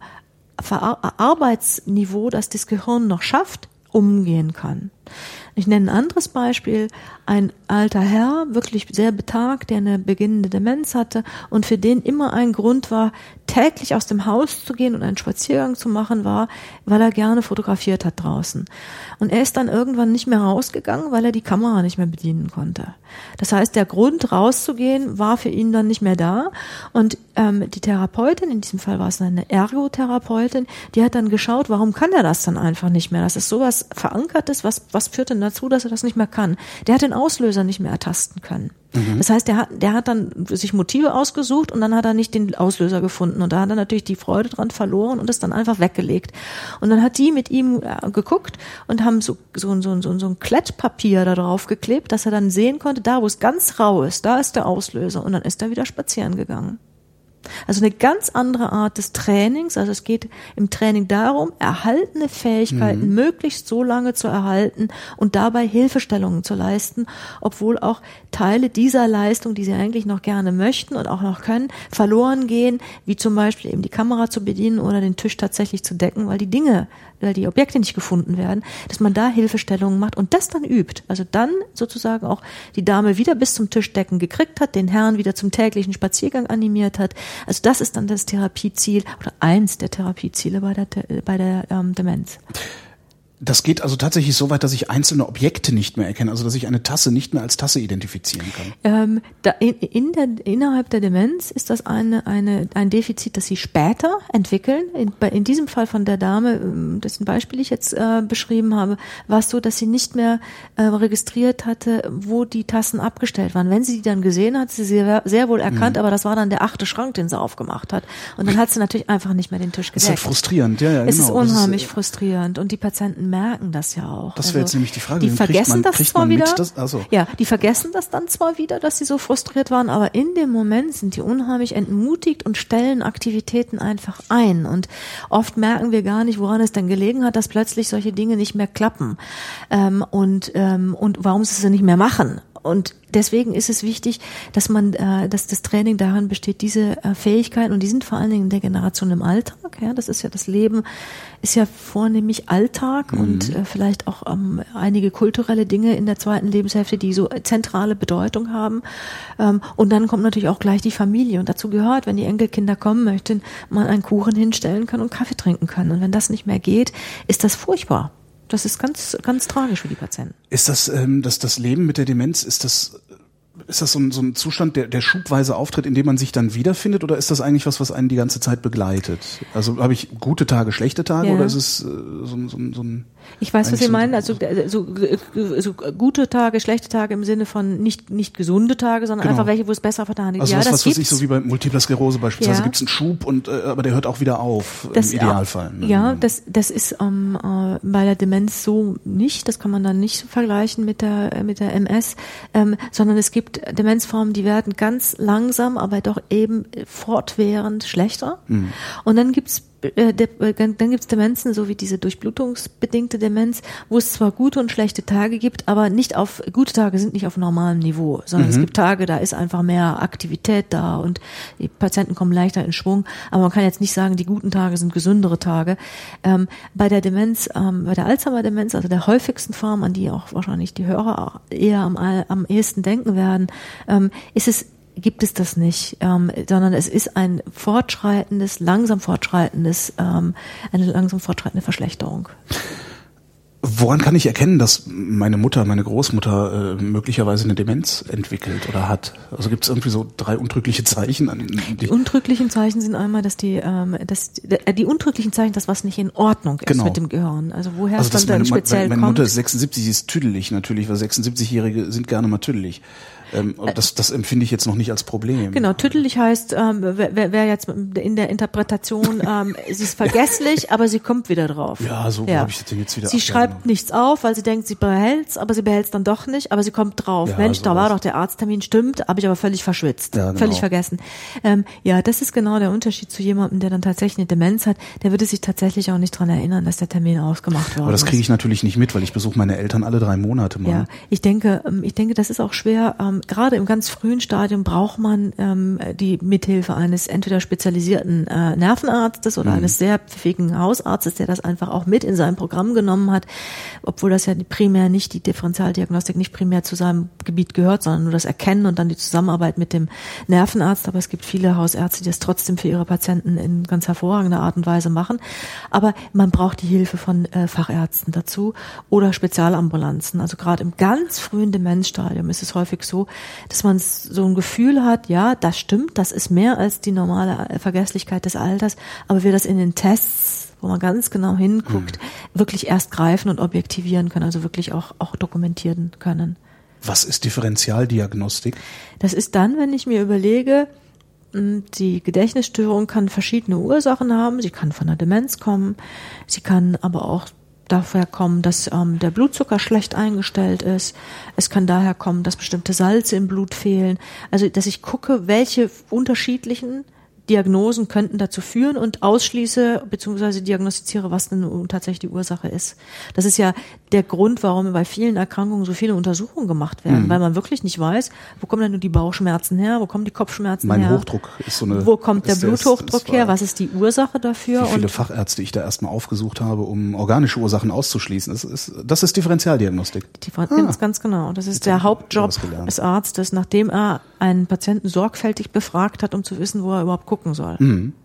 Speaker 3: Ver- Arbeitsniveau, das das Gehirn noch schafft, umgehen kann. Ich nenne ein anderes Beispiel. Ein alter Herr, wirklich sehr betagt, der eine beginnende Demenz hatte und für den immer ein Grund war, täglich aus dem Haus zu gehen und einen Spaziergang zu machen, war, weil er gerne fotografiert hat draußen. Und er ist dann irgendwann nicht mehr rausgegangen, weil er die Kamera nicht mehr bedienen konnte. Das heißt, der Grund rauszugehen war für ihn dann nicht mehr da und ähm, die Therapeutin, in diesem Fall war es eine Ergotherapeutin, die hat dann geschaut, warum kann er das dann einfach nicht mehr? Das ist sowas Verankertes, was, was führt denn dazu, dass er das nicht mehr kann? Der hat den Auslöser nicht mehr ertasten können. Mhm. Das heißt, der hat, der hat dann sich Motive ausgesucht und dann hat er nicht den Auslöser gefunden und da hat er natürlich die Freude dran verloren und ist dann einfach weggelegt. Und dann hat die mit ihm geguckt und haben so, so, so, so, so ein Klettpapier da drauf geklebt, dass er dann sehen konnte, da wo es ganz rau ist, da ist der Auslöser und dann ist er wieder spazieren gegangen. Also eine ganz andere Art des Trainings. Also es geht im Training darum, erhaltene Fähigkeiten mhm. möglichst so lange zu erhalten und dabei Hilfestellungen zu leisten, obwohl auch Teile dieser Leistung, die sie eigentlich noch gerne möchten und auch noch können, verloren gehen, wie zum Beispiel eben die Kamera zu bedienen oder den Tisch tatsächlich zu decken, weil die Dinge, weil die Objekte nicht gefunden werden, dass man da Hilfestellungen macht und das dann übt. Also dann sozusagen auch die Dame wieder bis zum Tischdecken gekriegt hat, den Herrn wieder zum täglichen Spaziergang animiert hat. Also das ist dann das Therapieziel oder eins der Therapieziele bei der, bei der ähm, Demenz.
Speaker 1: Das geht also tatsächlich so weit, dass ich einzelne Objekte nicht mehr erkenne, also dass ich eine Tasse nicht mehr als Tasse identifizieren kann.
Speaker 3: Ähm, da in, in der, innerhalb der Demenz ist das eine, eine, ein Defizit, das sie später entwickeln. In, in diesem Fall von der Dame, dessen Beispiel ich jetzt äh, beschrieben habe, war es so, dass sie nicht mehr äh, registriert hatte, wo die Tassen abgestellt waren. Wenn sie die dann gesehen hat, sie sehr, sehr wohl erkannt, mhm. aber das war dann der achte Schrank, den sie aufgemacht hat. Und dann hat sie natürlich einfach nicht mehr den Tisch gedeckt.
Speaker 1: Das ist halt frustrierend, ja, ja,
Speaker 3: es
Speaker 1: genau.
Speaker 3: Es ist unheimlich
Speaker 1: ist,
Speaker 3: frustrierend und die Patienten merken das ja auch.
Speaker 1: Das wäre also, jetzt nämlich die Frage.
Speaker 3: Die vergessen
Speaker 1: man,
Speaker 3: das zwar wieder.
Speaker 1: Das? Also.
Speaker 3: Ja, die vergessen das dann zwar wieder, dass sie so frustriert waren, aber in dem Moment sind die unheimlich entmutigt und stellen Aktivitäten einfach ein. Und oft merken wir gar nicht, woran es denn gelegen hat, dass plötzlich solche Dinge nicht mehr klappen ähm, und ähm, und warum sie es nicht mehr machen. Und deswegen ist es wichtig, dass man, äh, dass das Training daran besteht, diese äh, Fähigkeiten, und die sind vor allen Dingen in der Generation im Alltag, ja, das ist ja das Leben, ist ja vornehmlich Alltag mhm. und äh, vielleicht auch ähm, einige kulturelle Dinge in der zweiten Lebenshälfte, die so zentrale Bedeutung haben. Ähm, und dann kommt natürlich auch gleich die Familie, und dazu gehört, wenn die Enkelkinder kommen möchten, man einen Kuchen hinstellen kann und Kaffee trinken kann. Und wenn das nicht mehr geht, ist das furchtbar. Das ist ganz, ganz tragisch für die Patienten.
Speaker 1: Ist das, ähm, das, das Leben mit der Demenz, ist das, ist das so ein, so ein Zustand, der, der schubweise auftritt, in dem man sich dann wiederfindet, oder ist das eigentlich was, was einen die ganze Zeit begleitet? Also habe ich gute Tage, schlechte Tage, ja. oder ist es äh, so, so, so ein...
Speaker 3: Ich weiß, was Sie meinen, also so, so gute Tage, schlechte Tage im Sinne von nicht nicht gesunde Tage, sondern
Speaker 1: genau.
Speaker 3: einfach welche, wo es besser vertan ist.
Speaker 1: Also
Speaker 3: ja,
Speaker 1: was,
Speaker 3: das
Speaker 1: was weiß ich, so wie bei Multipler Sklerose beispielsweise,
Speaker 3: ja.
Speaker 1: gibt es einen Schub, und äh, aber der hört auch wieder auf,
Speaker 3: das,
Speaker 1: im Idealfall. Ne?
Speaker 3: Ja, das das ist ähm, äh, bei der Demenz so nicht, das kann man dann nicht vergleichen mit der mit der M S, ähm, sondern es gibt Demenzformen, die werden ganz langsam, aber doch eben fortwährend schlechter. Mhm. Und dann gibt's dann gibt's Demenzen, so wie diese durchblutungsbedingte Demenz, wo es zwar gute und schlechte Tage gibt, aber nicht auf, gute Tage sind nicht auf normalem Niveau, sondern mhm. es gibt Tage, da ist einfach mehr Aktivität da und die Patienten kommen leichter in Schwung, aber man kann jetzt nicht sagen, die guten Tage sind gesündere Tage. Ähm, bei der Demenz, ähm, bei der Alzheimer-Demenz, also der häufigsten Form, an die auch wahrscheinlich die Hörer auch eher am, am ehesten denken werden, ähm, ist es gibt es das nicht, ähm, sondern es ist ein fortschreitendes, langsam fortschreitendes, ähm, eine langsam fortschreitende Verschlechterung.
Speaker 1: Woran kann ich erkennen, dass meine Mutter, meine Großmutter äh, möglicherweise eine Demenz entwickelt oder hat? Also gibt es irgendwie so drei untrügliche Zeichen? An die,
Speaker 3: die untrüglichen Zeichen sind einmal, dass die, ähm, dass äh, die untrüglichen Zeichen, dass was nicht in Ordnung ist genau. mit dem Gehirn. Also woher
Speaker 1: also
Speaker 3: es dann, dann speziell
Speaker 1: meine, meine
Speaker 3: kommt.
Speaker 1: Meine Mutter ist sechsundsiebzig, sie ist tüdelig natürlich, weil sechsundsiebzigjährige sind gerne mal tüdelig. Ähm, und das, das empfinde ich jetzt noch nicht als Problem.
Speaker 3: Genau, tüdelig heißt, ähm, wer, wer jetzt in der Interpretation, ähm, sie ist vergesslich, aber sie kommt wieder drauf.
Speaker 1: Ja, so ja. habe ich das denn jetzt wieder.
Speaker 3: Sie schreibt genau. nichts auf, weil sie denkt, sie behält's, aber sie behält's dann doch nicht, aber sie kommt drauf. Ja, Mensch, da war doch der Arzttermin, stimmt, habe ich aber völlig verschwitzt, ja, genau. völlig vergessen. Ähm, ja, das ist genau der Unterschied zu jemandem, der dann tatsächlich eine Demenz hat. Der würde sich tatsächlich auch nicht dran erinnern, dass der Termin ausgemacht worden ist.
Speaker 1: Aber das kriege ich natürlich nicht mit, weil ich besuche meine Eltern alle drei Monate mal.
Speaker 3: Ja, ich denke, ich denke, das ist auch schwer, ähm, gerade im ganz frühen Stadium braucht man ähm, die Mithilfe eines entweder spezialisierten äh, Nervenarztes oder mhm. eines sehr pfiffigen Hausarztes, der das einfach auch mit in sein Programm genommen hat, obwohl das ja primär nicht, die Differentialdiagnostik nicht primär zu seinem Gebiet gehört, sondern nur das Erkennen und dann die Zusammenarbeit mit dem Nervenarzt. Aber es gibt viele Hausärzte, die das trotzdem für ihre Patienten in ganz hervorragender Art und Weise machen. Aber man braucht die Hilfe von äh, Fachärzten dazu oder Spezialambulanzen. Also gerade im ganz frühen Demenzstadium ist es häufig so, dass man so ein Gefühl hat, ja, das stimmt, das ist mehr als die normale Vergesslichkeit des Alters, aber wir das in den Tests, wo man ganz genau hinguckt, mhm. wirklich erst greifen und objektivieren können, also wirklich auch, auch dokumentieren können.
Speaker 1: Was ist Differentialdiagnostik? Das
Speaker 3: ist dann, wenn ich mir überlege, die Gedächtnisstörung kann verschiedene Ursachen haben, sie kann von der Demenz kommen, sie kann aber auch daher kommen, dass ähm, der Blutzucker schlecht eingestellt ist. Es kann daher kommen, dass bestimmte Salze im Blut fehlen. Also, dass ich gucke, welche unterschiedlichen Diagnosen könnten dazu führen und ausschließe bzw. diagnostiziere, was denn tatsächlich die Ursache ist. Das ist ja der Grund, warum bei vielen Erkrankungen so viele Untersuchungen gemacht werden, mhm. weil man wirklich nicht weiß, wo kommen denn nur die Bauchschmerzen her, wo kommen die Kopfschmerzen
Speaker 1: mein
Speaker 3: her.
Speaker 1: Mein Hochdruck ist so eine...
Speaker 3: Wo kommt der Bluthochdruck her, was ist die Ursache dafür?
Speaker 1: Wie viele
Speaker 3: und
Speaker 1: Fachärzte ich da erstmal aufgesucht habe, um organische Ursachen auszuschließen. Das ist, das ist Differentialdiagnostik.
Speaker 3: Die, ah. Ganz, ganz genau. Das ist Jetzt der Hauptjob des Arztes, nachdem er einen Patienten sorgfältig befragt hat, um zu wissen, wo er überhaupt gucken soll.
Speaker 1: Mhm.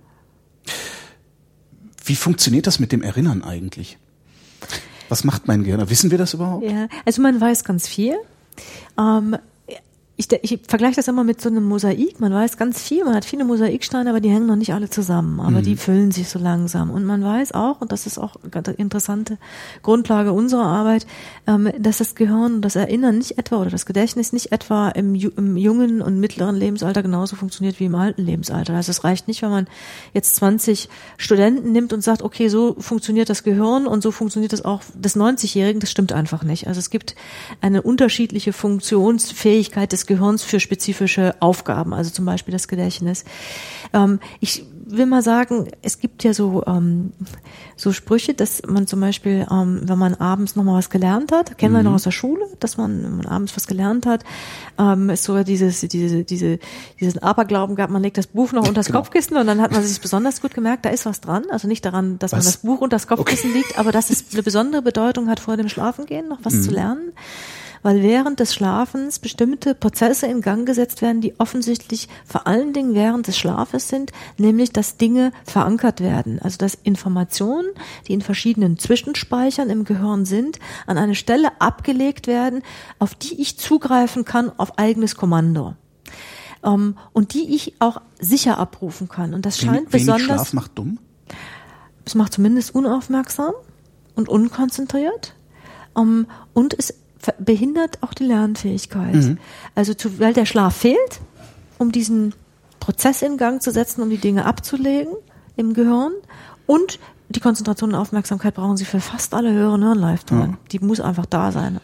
Speaker 1: Wie funktioniert das mit dem Erinnern eigentlich? Was macht mein Gehirn? Wissen wir das überhaupt?
Speaker 3: Ja, also man weiß ganz viel. Ähm, Ich, ich vergleiche das immer mit so einem Mosaik. Man weiß ganz viel, man hat viele Mosaiksteine, aber die hängen noch nicht alle zusammen. Aber mhm. die füllen sich so langsam. Und man weiß auch, und das ist auch eine interessante Grundlage unserer Arbeit, ähm, dass das Gehirn und das Erinnern nicht etwa oder das Gedächtnis nicht etwa im, im jungen und mittleren Lebensalter genauso funktioniert wie im alten Lebensalter. Also es reicht nicht, wenn man jetzt zwanzig Studenten nimmt und sagt, okay, so funktioniert das Gehirn und so funktioniert das auch des neunzigjährigen. Das stimmt einfach nicht. Also es gibt eine unterschiedliche Funktionsfähigkeit des Gehirns für spezifische Aufgaben, also zum Beispiel das Gedächtnis. Ähm, ich will mal sagen, es gibt ja so ähm, so Sprüche, dass man zum Beispiel, ähm, wenn man abends noch mal was gelernt hat, kennen mhm. wir noch aus der Schule, dass man, wenn man abends was gelernt hat, ähm, es sogar dieses diese diese diesen Aberglauben gab, man legt das Buch noch unter das genau. Kopfkissen und dann hat man sich besonders gut gemerkt, da ist was dran, also nicht daran, dass was? man das Buch unter das Kopfkissen okay. liegt, aber dass es eine besondere Bedeutung hat, vor dem Schlafengehen noch was mhm. zu lernen. Weil während des Schlafens bestimmte Prozesse in Gang gesetzt werden, die offensichtlich vor allen Dingen während des Schlafes sind, nämlich dass Dinge verankert werden. Also dass Informationen, die in verschiedenen Zwischenspeichern im Gehirn sind, an eine Stelle abgelegt werden, auf die ich zugreifen kann auf eigenes Kommando. Um, und die ich auch sicher abrufen kann. Und das scheint
Speaker 1: Wenig
Speaker 3: besonders...
Speaker 1: Schlaf macht dumm?
Speaker 3: Es macht zumindest unaufmerksam und unkonzentriert. Um, und es behindert auch die Lernfähigkeit. Mhm. Also zu, weil der Schlaf fehlt, um diesen Prozess in Gang zu setzen, um die Dinge abzulegen im Gehirn, und die Konzentration und Aufmerksamkeit brauchen Sie für fast alle höheren Hirnleistungen. Ja. Die muss einfach da sein.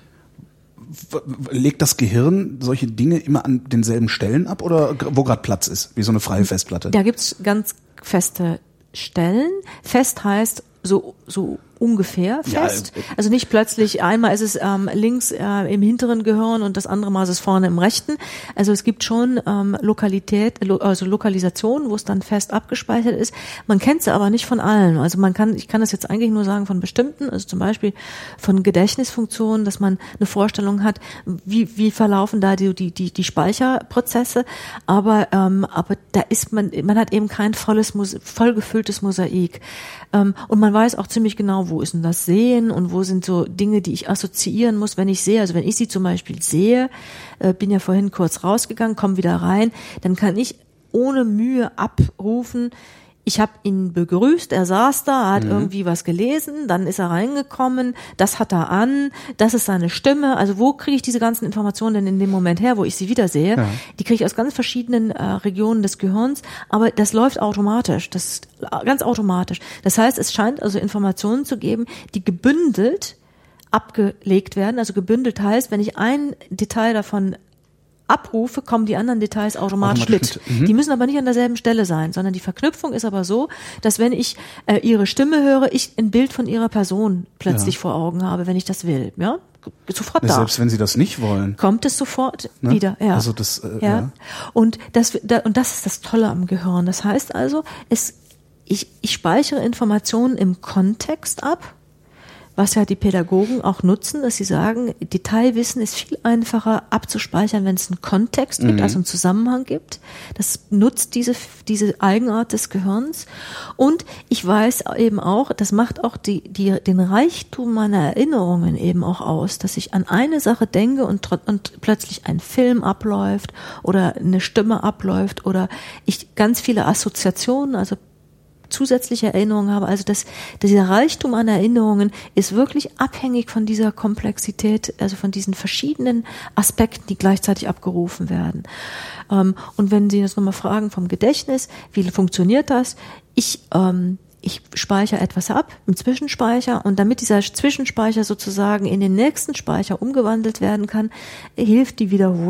Speaker 1: Legt das Gehirn solche Dinge immer an denselben Stellen ab oder wo gerade Platz ist, wie so eine freie Festplatte?
Speaker 3: Da gibt's ganz feste Stellen. Fest heißt so so ungefähr fest. Ja, also nicht plötzlich, einmal ist es ähm, links äh, im hinteren Gehirn und das andere Mal ist es vorne im rechten. Also es gibt schon ähm, Lokalität, lo, also Lokalisationen, wo es dann fest abgespeichert ist. Man kennt sie aber nicht von allen. Also man kann, ich kann das jetzt eigentlich nur sagen von bestimmten, also zum Beispiel von Gedächtnisfunktionen, dass man eine Vorstellung hat, wie wie verlaufen da die die die, die Speicherprozesse. Aber ähm, aber da ist man, man hat eben kein volles, voll gefülltes Mosaik. Ähm, und man weiß auch ziemlich genau, wo ist denn das Sehen und wo sind so Dinge, die ich assoziieren muss, wenn ich sehe. Also wenn ich sie zum Beispiel sehe, äh, bin ja vorhin kurz rausgegangen, komme wieder rein, dann kann ich ohne Mühe abrufen, ich habe ihn begrüßt, er saß da, hat mhm. irgendwie was gelesen, dann ist er reingekommen, das hat er an, das ist seine Stimme. Also wo kriege ich diese ganzen Informationen denn in dem Moment her, wo ich sie wiedersehe? Ja. Die kriege ich aus ganz verschiedenen äh, Regionen des Gehirns, aber das läuft automatisch, das ist ganz automatisch. Das heißt, es scheint also Informationen zu geben, die gebündelt abgelegt werden. Also gebündelt heißt, wenn ich ein Detail davon abrufe, kommen die anderen Details automatisch, automatisch mit. mit. Mhm. Die müssen aber nicht an derselben Stelle sein, sondern die Verknüpfung ist aber so, dass wenn ich äh, ihre Stimme höre, ich ein Bild von ihrer Person plötzlich ja. vor Augen habe, wenn ich das will. Ja, sofort
Speaker 1: Na,
Speaker 3: da.
Speaker 1: Selbst wenn Sie das nicht wollen.
Speaker 3: Kommt es sofort ne? wieder. Ja.
Speaker 1: Also das, äh,
Speaker 3: ja.
Speaker 1: ja.
Speaker 3: Und das, da, und das ist das Tolle am Gehirn. Das heißt also, es, ich, ich speichere Informationen im Kontext ab, was ja die Pädagogen auch nutzen, dass sie sagen, Detailwissen ist viel einfacher abzuspeichern, wenn es einen Kontext gibt, mhm. also einen Zusammenhang gibt. Das nutzt diese diese Eigenart des Gehirns. Und ich weiß eben auch, das macht auch die die den Reichtum meiner Erinnerungen eben auch aus, dass ich an eine Sache denke und, und plötzlich ein Film abläuft oder eine Stimme abläuft oder ich ganz viele Assoziationen, also zusätzliche Erinnerungen habe. Also das, dieser Reichtum an Erinnerungen ist wirklich abhängig von dieser Komplexität, also von diesen verschiedenen Aspekten, die gleichzeitig abgerufen werden. Und wenn Sie jetzt nochmal fragen vom Gedächtnis, wie funktioniert das? Ich, ähm, ich speichere etwas ab im Zwischenspeicher und damit dieser Zwischenspeicher sozusagen in den nächsten Speicher umgewandelt werden kann, hilft die Wiederholung.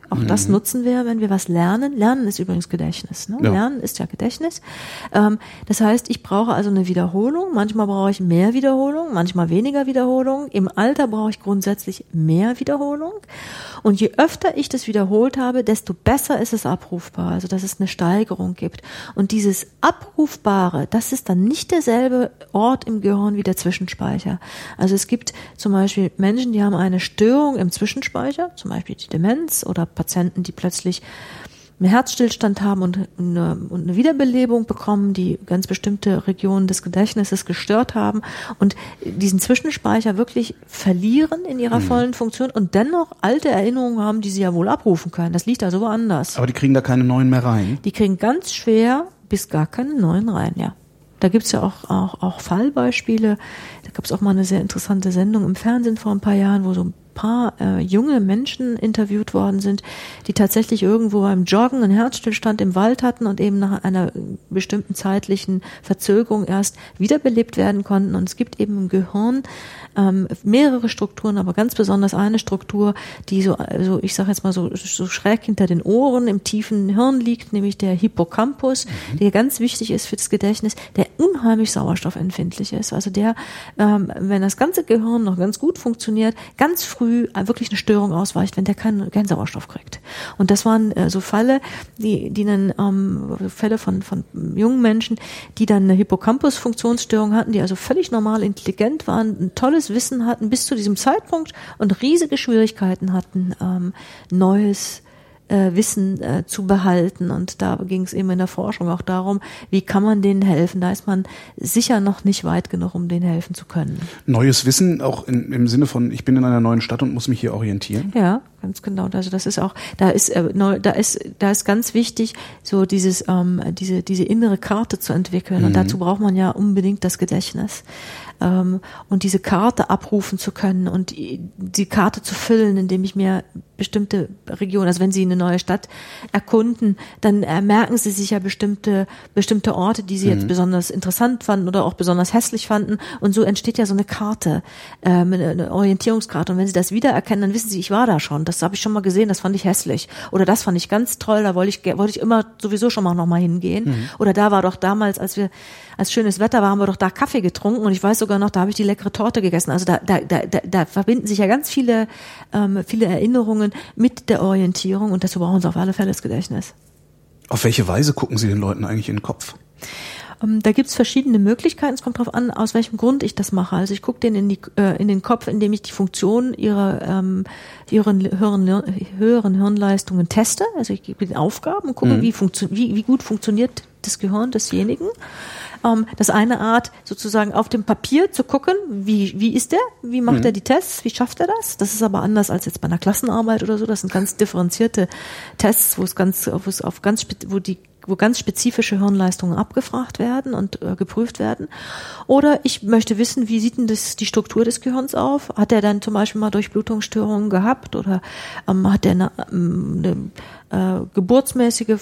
Speaker 3: Auch mhm. das nutzen wir, wenn wir was lernen. Lernen ist übrigens Gedächtnis. Ne? Ja. Lernen ist ja Gedächtnis. Ähm, das heißt, ich brauche also eine Wiederholung. Manchmal brauche ich mehr Wiederholung, manchmal weniger Wiederholung. Im Alter brauche ich grundsätzlich mehr Wiederholung. Und je öfter ich das wiederholt habe, desto besser ist es abrufbar. Also, dass es eine Steigerung gibt. Und dieses Abrufbare, das ist dann nicht derselbe Ort im Gehirn wie der Zwischenspeicher. Also, es gibt zum Beispiel Menschen, die haben eine Störung im Zwischenspeicher, zum Beispiel die Demenz oder Patienten, die plötzlich einen Herzstillstand haben und eine, und eine Wiederbelebung bekommen, die ganz bestimmte Regionen des Gedächtnisses gestört haben und diesen Zwischenspeicher wirklich verlieren in ihrer mhm. vollen Funktion und dennoch alte Erinnerungen haben, die sie ja wohl abrufen können. Das liegt also woanders.
Speaker 1: Aber die kriegen da keine neuen mehr rein?
Speaker 3: Die kriegen ganz schwer bis gar keine neuen rein, ja. Da gibt's ja auch, auch, auch Fallbeispiele. Da gab's auch mal eine sehr interessante Sendung im Fernsehen vor ein paar Jahren, wo so ein paar äh, junge Menschen interviewt worden sind, die tatsächlich irgendwo beim Joggen einen Herzstillstand im Wald hatten und eben nach einer bestimmten zeitlichen Verzögerung erst wiederbelebt werden konnten. Und es gibt eben im Gehirn ähm, mehrere Strukturen, aber ganz besonders eine Struktur, die so, also ich sage jetzt mal so, so schräg hinter den Ohren im tiefen Hirn liegt, nämlich der Hippocampus, mhm. der ganz wichtig ist für das Gedächtnis, der unheimlich sauerstoffempfindlich ist. Also der, ähm, wenn das ganze Gehirn noch ganz gut funktioniert, ganz früh wirklich eine Störung ausweicht, wenn der keinen keinen Sauerstoff kriegt. Und das waren äh, so Fälle, die die dann ähm, Fälle von von jungen Menschen, die dann eine Hippocampus-Funktionsstörung hatten, die also völlig normal intelligent waren, ein tolles Wissen hatten bis zu diesem Zeitpunkt und riesige Schwierigkeiten hatten, ähm, neues Äh, Wissen äh, zu behalten. Und da ging es eben in der Forschung auch darum, wie kann man denen helfen. Da ist man sicher noch nicht weit genug, um denen helfen zu können.
Speaker 1: Neues Wissen, auch in, im Sinne von, ich bin in einer neuen Stadt und muss mich hier orientieren?
Speaker 3: Ja, ganz genau. Also das ist auch, da ist, äh, neu, da ist, da ist ganz wichtig, so dieses, ähm, diese, diese innere Karte zu entwickeln. Mhm. Und dazu braucht man ja unbedingt das Gedächtnis. Ähm, und diese Karte abrufen zu können und die, die Karte zu füllen, indem ich mir bestimmte Regionen, also wenn Sie eine neue Stadt erkunden, dann äh, merken Sie sich ja bestimmte bestimmte Orte, die Sie mhm. jetzt besonders interessant fanden oder auch besonders hässlich fanden und so entsteht ja so eine Karte, ähm, eine, eine Orientierungskarte und wenn Sie das wiedererkennen, dann wissen Sie, ich war da schon, das habe ich schon mal gesehen, das fand ich hässlich oder das fand ich ganz toll, da wollte ich wollte ich immer sowieso schon mal noch mal hingehen mhm. oder da war doch damals, als wir als schönes Wetter war, haben wir doch da Kaffee getrunken und ich weiß sogar noch, da habe ich die leckere Torte gegessen. Also da, da, da, da verbinden sich ja ganz viele, ähm, viele Erinnerungen mit der Orientierung und dazu brauchen Sie auf alle Fälle das Gedächtnis.
Speaker 1: Auf welche Weise gucken Sie den Leuten eigentlich in den Kopf?
Speaker 3: Um, da gibt's verschiedene Möglichkeiten. Es kommt darauf an, aus welchem Grund ich das mache. Also ich gucke denen in, die, äh, in den Kopf, indem ich die Funktion ihrer ähm, ihren höheren, höheren Hirnleistungen teste. Also ich gebe den Aufgaben und gucke, mhm. wie, funktio- wie, wie gut funktioniert das Gehirn desjenigen. Um, das eine Art, sozusagen auf dem Papier zu gucken, wie wie ist der, wie macht mhm. er die Tests, wie schafft er das? Das ist aber anders als jetzt bei einer Klassenarbeit oder so. Das sind ganz differenzierte Tests, wo es ganz, wo es auf ganz, wo die wo ganz spezifische Hirnleistungen abgefragt werden und äh, geprüft werden. Oder ich möchte wissen, wie sieht denn das die Struktur des Gehirns auf? Hat er dann zum Beispiel mal Durchblutungsstörungen gehabt oder ähm, hat er eine, eine äh, geburtsmäßige,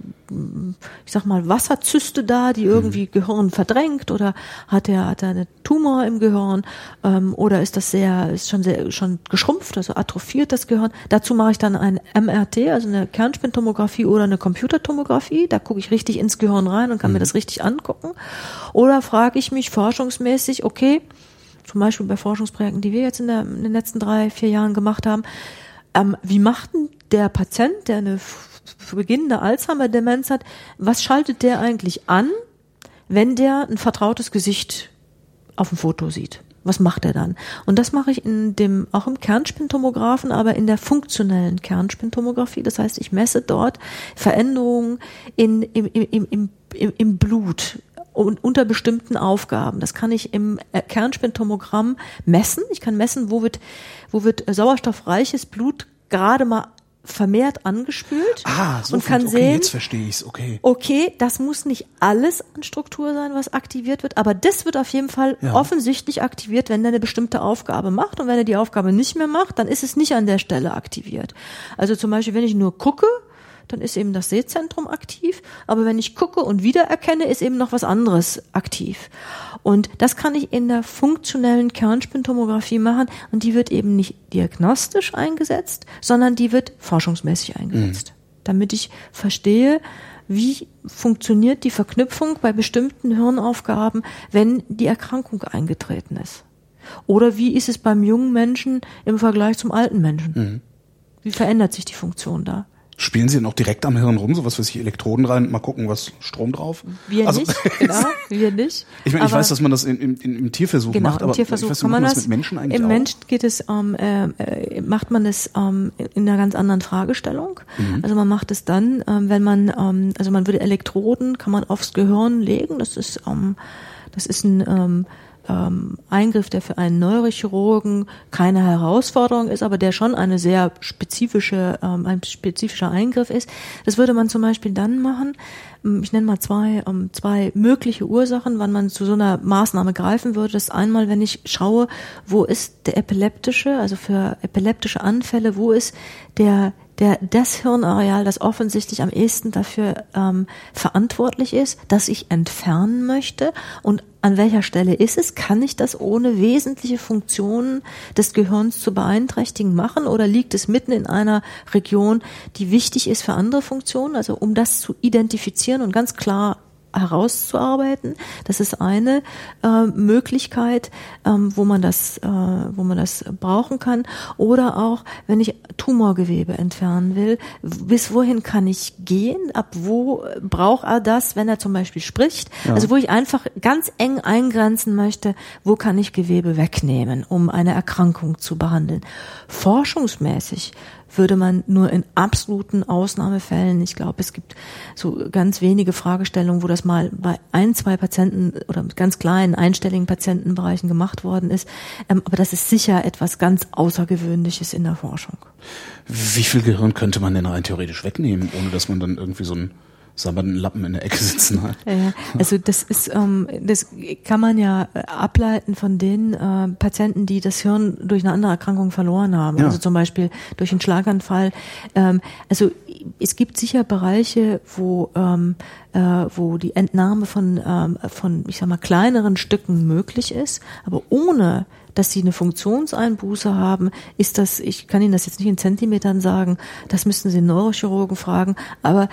Speaker 3: ich sag mal, Wasserzyste da, die irgendwie mhm. Gehirn verdrängt oder hat er hat er eine Tumor im Gehirn ähm, oder ist das sehr ist schon sehr schon geschrumpft, also atrophiert das Gehirn. Dazu mache ich dann ein M R T, also eine Kernspintomographie oder eine Computertomographie. Da gucke ich richtig ins Gehirn rein und kann mhm. mir das richtig angucken. Oder frage ich mich forschungsmäßig, okay, zum Beispiel bei Forschungsprojekten, die wir jetzt in, der, in den letzten drei, vier Jahren gemacht haben, ähm, wie macht denn der Patient, der eine beginnende Alzheimer-Demenz hat, was schaltet der eigentlich an, wenn der ein vertrautes Gesicht auf dem Foto sieht? Was macht er dann? Und das mache ich in dem, auch im Kernspintomographen, aber in der funktionellen Kernspintomographie. Das heißt, ich messe dort Veränderungen in, im, im, im, im, im Blut und unter bestimmten Aufgaben. Das kann ich im Kernspintomogramm messen. Ich kann messen, wo wird, wo wird sauerstoffreiches Blut gerade mal vermehrt angespült
Speaker 1: ah, so
Speaker 3: und kann
Speaker 1: okay,
Speaker 3: sehen,
Speaker 1: jetzt verstehe ich's, okay.
Speaker 3: Okay, das muss nicht alles an Struktur sein, was aktiviert wird, aber das wird auf jeden Fall ja. offensichtlich aktiviert, wenn er eine bestimmte Aufgabe macht und wenn er die Aufgabe nicht mehr macht, dann ist es nicht an der Stelle aktiviert. Also zum Beispiel, wenn ich nur gucke, dann ist eben das Sehzentrum aktiv, aber wenn ich gucke und wiedererkenne, ist eben noch was anderes aktiv. Und das kann ich in der funktionellen Kernspintomographie machen und die wird eben nicht diagnostisch eingesetzt, sondern die wird forschungsmäßig eingesetzt, mhm. damit ich verstehe, wie funktioniert die Verknüpfung bei bestimmten Hirnaufgaben, wenn die Erkrankung eingetreten ist. Oder wie ist es beim jungen Menschen im Vergleich zum alten Menschen? Mhm. Wie verändert sich die Funktion da?
Speaker 1: Spielen Sie noch direkt am Hirn rum, sowas weiß ich, Elektroden rein, mal gucken, was Strom drauf?
Speaker 3: Wir also, nicht, genau, wir nicht.
Speaker 1: Ich meine, ich weiß, dass man das in, in, im Tierversuch
Speaker 3: genau,
Speaker 1: macht, aber
Speaker 3: im Tierversuch
Speaker 1: ich weiß,
Speaker 3: kann man
Speaker 1: das
Speaker 3: das
Speaker 1: mit Menschen eigentlich
Speaker 3: Im
Speaker 1: auch?
Speaker 3: Mensch geht es, ähm, äh, macht man es ähm, in einer ganz anderen Fragestellung. Mhm. Also man macht es dann, ähm, wenn man, ähm, also man würde Elektroden, kann man aufs Gehirn legen, das ist, ähm, das ist ein, ähm, Ähm, Eingriff, der für einen Neurochirurgen keine Herausforderung ist, aber der schon eine sehr spezifische, ähm, ein spezifischer Eingriff ist. Das würde man zum Beispiel dann machen. Ich nenne mal zwei, ähm, zwei mögliche Ursachen, wann man zu so einer Maßnahme greifen würde. Das ist einmal, wenn ich schaue, wo ist der epileptische, also für epileptische Anfälle, wo ist der der das Hirnareal, das offensichtlich am ehesten dafür ähm, verantwortlich ist, dass ich entfernen möchte und an welcher Stelle ist es? Kann ich das ohne wesentliche Funktionen des Gehirns zu beeinträchtigen machen oder liegt es mitten in einer Region, die wichtig ist für andere Funktionen? Also um das zu identifizieren und ganz klar herauszuarbeiten. Das ist eine äh, Möglichkeit, ähm, wo man das, äh, wo man das brauchen kann. Oder auch, wenn ich Tumorgewebe entfernen will, bis wohin kann ich gehen? Ab wo braucht er das, wenn er zum Beispiel spricht? Ja. Also wo ich einfach ganz eng eingrenzen möchte, wo kann ich Gewebe wegnehmen, um eine Erkrankung zu behandeln? Forschungsmäßig würde man nur in absoluten Ausnahmefällen, ich glaube, es gibt so ganz wenige Fragestellungen, wo das mal bei ein, zwei Patienten oder mit ganz kleinen, einstelligen Patientenbereichen gemacht worden ist. Ähm, aber das ist sicher etwas ganz Außergewöhnliches in der Forschung.
Speaker 1: Wie viel Gehirn könnte man denn rein theoretisch wegnehmen, ohne dass man dann irgendwie so einen sabbernden Lappen in der Ecke sitzen hat?
Speaker 3: Ja, also das ist, ähm, das kann man ja ableiten von den äh, Patienten, die das Hirn durch eine andere Erkrankung verloren haben. Ja. Also zum Beispiel durch einen Schlaganfall. Ähm, also es gibt sicher Bereiche, wo ähm, äh, wo die Entnahme von ähm, von ich sag mal kleineren Stücken möglich ist, aber ohne dass sie eine Funktionseinbuße haben, ist das, ich kann Ihnen das jetzt nicht in Zentimetern sagen, das müssten Sie einen Neurochirurgen fragen, aber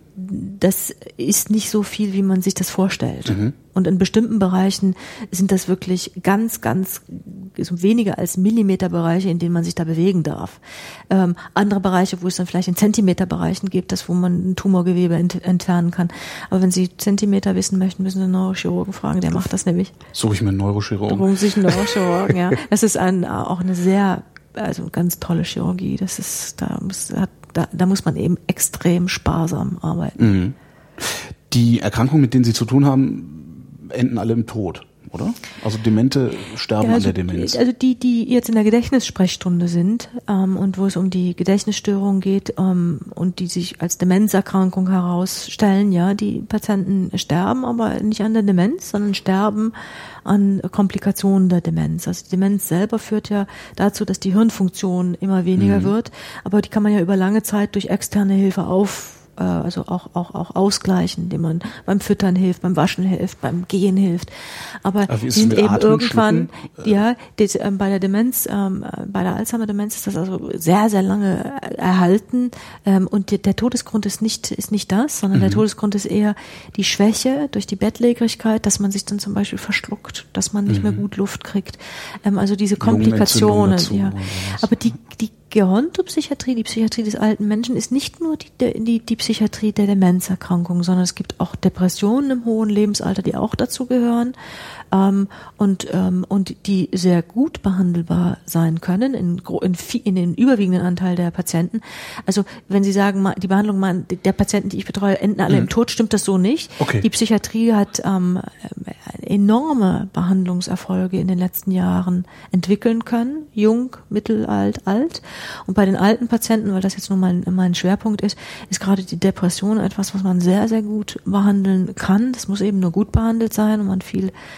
Speaker 3: das ist nicht so viel, wie man sich das vorstellt. Mhm. Und in bestimmten Bereichen sind das wirklich ganz, ganz so weniger als Millimeterbereiche, in denen man sich da bewegen darf. Ähm, andere Bereiche, wo es dann vielleicht in Zentimeterbereichen gibt, das wo man ein Tumorgewebe ent- entfernen kann. Aber wenn Sie Zentimeter wissen möchten, müssen Sie einen Neurochirurgen fragen, der macht das nämlich.
Speaker 1: Suche ich mir einen Neurochirurgen.
Speaker 3: Suche sich einen Neurochirurgen, ja. Das ist ein, auch eine sehr, also ganz tolle Chirurgie. Das ist, da muss, hat Da, da muss man eben extrem sparsam arbeiten.
Speaker 1: Mhm. Die Erkrankungen, mit denen Sie zu tun haben, enden alle im Tod, oder? Also Demente sterben
Speaker 3: ja, also,
Speaker 1: an der Demenz.
Speaker 3: Also die, die jetzt in der Gedächtnissprechstunde sind ähm, und wo es um die Gedächtnisstörung geht ähm, und die sich als Demenzerkrankung herausstellen, ja, die Patienten sterben aber nicht an der Demenz, sondern sterben an Komplikationen der Demenz. Also die Demenz selber führt ja dazu, dass die Hirnfunktion immer weniger mhm. wird, aber die kann man ja über lange Zeit durch externe Hilfe auf also auch auch auch ausgleichen, indem man beim Füttern hilft, beim Waschen hilft, beim Gehen hilft. Aber, Aber sind eben irgendwann, ja, das, ähm, bei der Demenz, ähm, bei der Alzheimer-Demenz ist das also sehr sehr lange erhalten ähm, und die, der Todesgrund ist nicht ist nicht das, sondern mhm. der Todesgrund ist eher die Schwäche durch die Bettlägerigkeit, dass man sich dann zum Beispiel verschluckt, dass man nicht mhm. mehr gut Luft kriegt. Ähm, also diese Komplikationen, dazu, ja. Aber die die Gerontopsychiatrie, die Psychiatrie des alten Menschen, ist nicht nur die, die, die Psychiatrie der Demenzerkrankungen, sondern es gibt auch Depressionen im hohen Lebensalter, die auch dazu gehören ähm, und, ähm, und die sehr gut behandelbar sein können in, in, in den überwiegenden Anteil der Patienten. Also wenn Sie sagen, die Behandlung der Patienten, die ich betreue, enden alle mhm. im Tod, stimmt das so nicht. Okay. Die Psychiatrie hat ähm, enorme Behandlungserfolge in den letzten Jahren entwickeln können, jung, mittelalt, alt. Und bei den alten Patienten, weil das jetzt nun mal mein Schwerpunkt ist, ist gerade die Depression etwas, was man sehr, sehr gut behandeln kann. Das muss eben nur gut behandelt sein und man viel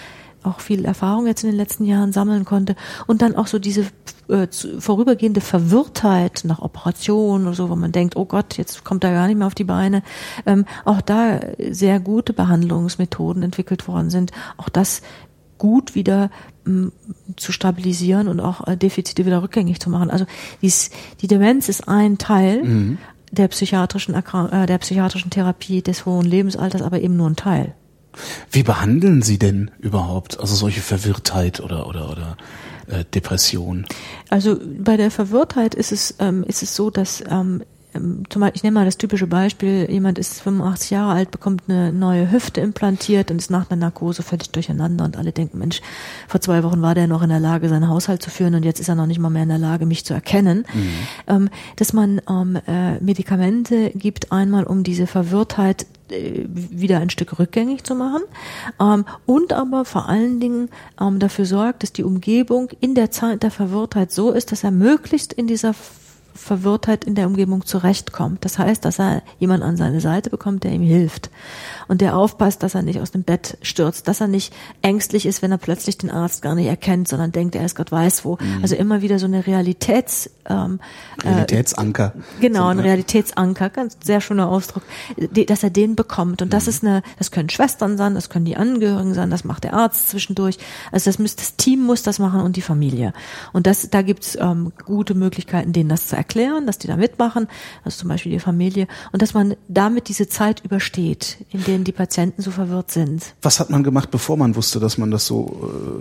Speaker 3: auch viel Erfahrung jetzt in den letzten Jahren sammeln konnte und dann auch so diese äh, vorübergehende Verwirrtheit nach Operationen oder so, wo man denkt, oh Gott, jetzt kommt er gar nicht mehr auf die Beine, ähm, auch da sehr gute Behandlungsmethoden entwickelt worden sind, auch das gut wieder m, zu stabilisieren und auch äh, Defizite wieder rückgängig zu machen. Also dies, die Demenz ist ein Teil mhm. der psychiatrischen Erkrank- äh, der psychiatrischen Therapie des hohen Lebensalters, aber eben nur ein Teil.
Speaker 1: Wie behandeln Sie denn überhaupt also solche Verwirrtheit oder oder oder äh, Depression?
Speaker 3: Also bei der Verwirrtheit ist es ähm, ist es so, dass ähm, zum Beispiel, ich nehme mal das typische Beispiel, jemand ist fünfundachtzig Jahre alt, bekommt eine neue Hüfte implantiert und ist nach einer Narkose völlig durcheinander und alle denken, Mensch, vor zwei Wochen war der noch in der Lage, seinen Haushalt zu führen und jetzt ist er noch nicht mal mehr in der Lage, mich zu erkennen. Mhm. Ähm, dass man ähm, äh, Medikamente gibt, einmal um diese Verwirrtheit äh, wieder ein Stück rückgängig zu machen ähm, und aber vor allen Dingen ähm, dafür sorgt, dass die Umgebung in der Zeit der Verwirrtheit so ist, dass er möglichst in dieser Verwirrtheit in der Umgebung zurechtkommt. Das heißt, dass er jemanden an seine Seite bekommt, der ihm hilft und der aufpasst, dass er nicht aus dem Bett stürzt, dass er nicht ängstlich ist, wenn er plötzlich den Arzt gar nicht erkennt, sondern denkt, er ist Gott weiß wo. Mhm. Also immer wieder so eine Realitäts ähm,
Speaker 1: Realitätsanker.
Speaker 3: Äh, genau, ein Realitätsanker, ganz sehr schöner Ausdruck, die, dass er den bekommt. Und das mhm. ist eine, das können Schwestern sein, das können die Angehörigen sein, das macht der Arzt zwischendurch. Also das müsste das Team muss das machen und die Familie. Und das, da gibt's ähm, gute Möglichkeiten, denen das zu erklären, dass die da mitmachen, also zum Beispiel die Familie, und dass man damit diese Zeit übersteht, in denen die Patienten so verwirrt sind.
Speaker 1: Was hat man gemacht, bevor man wusste, dass man das so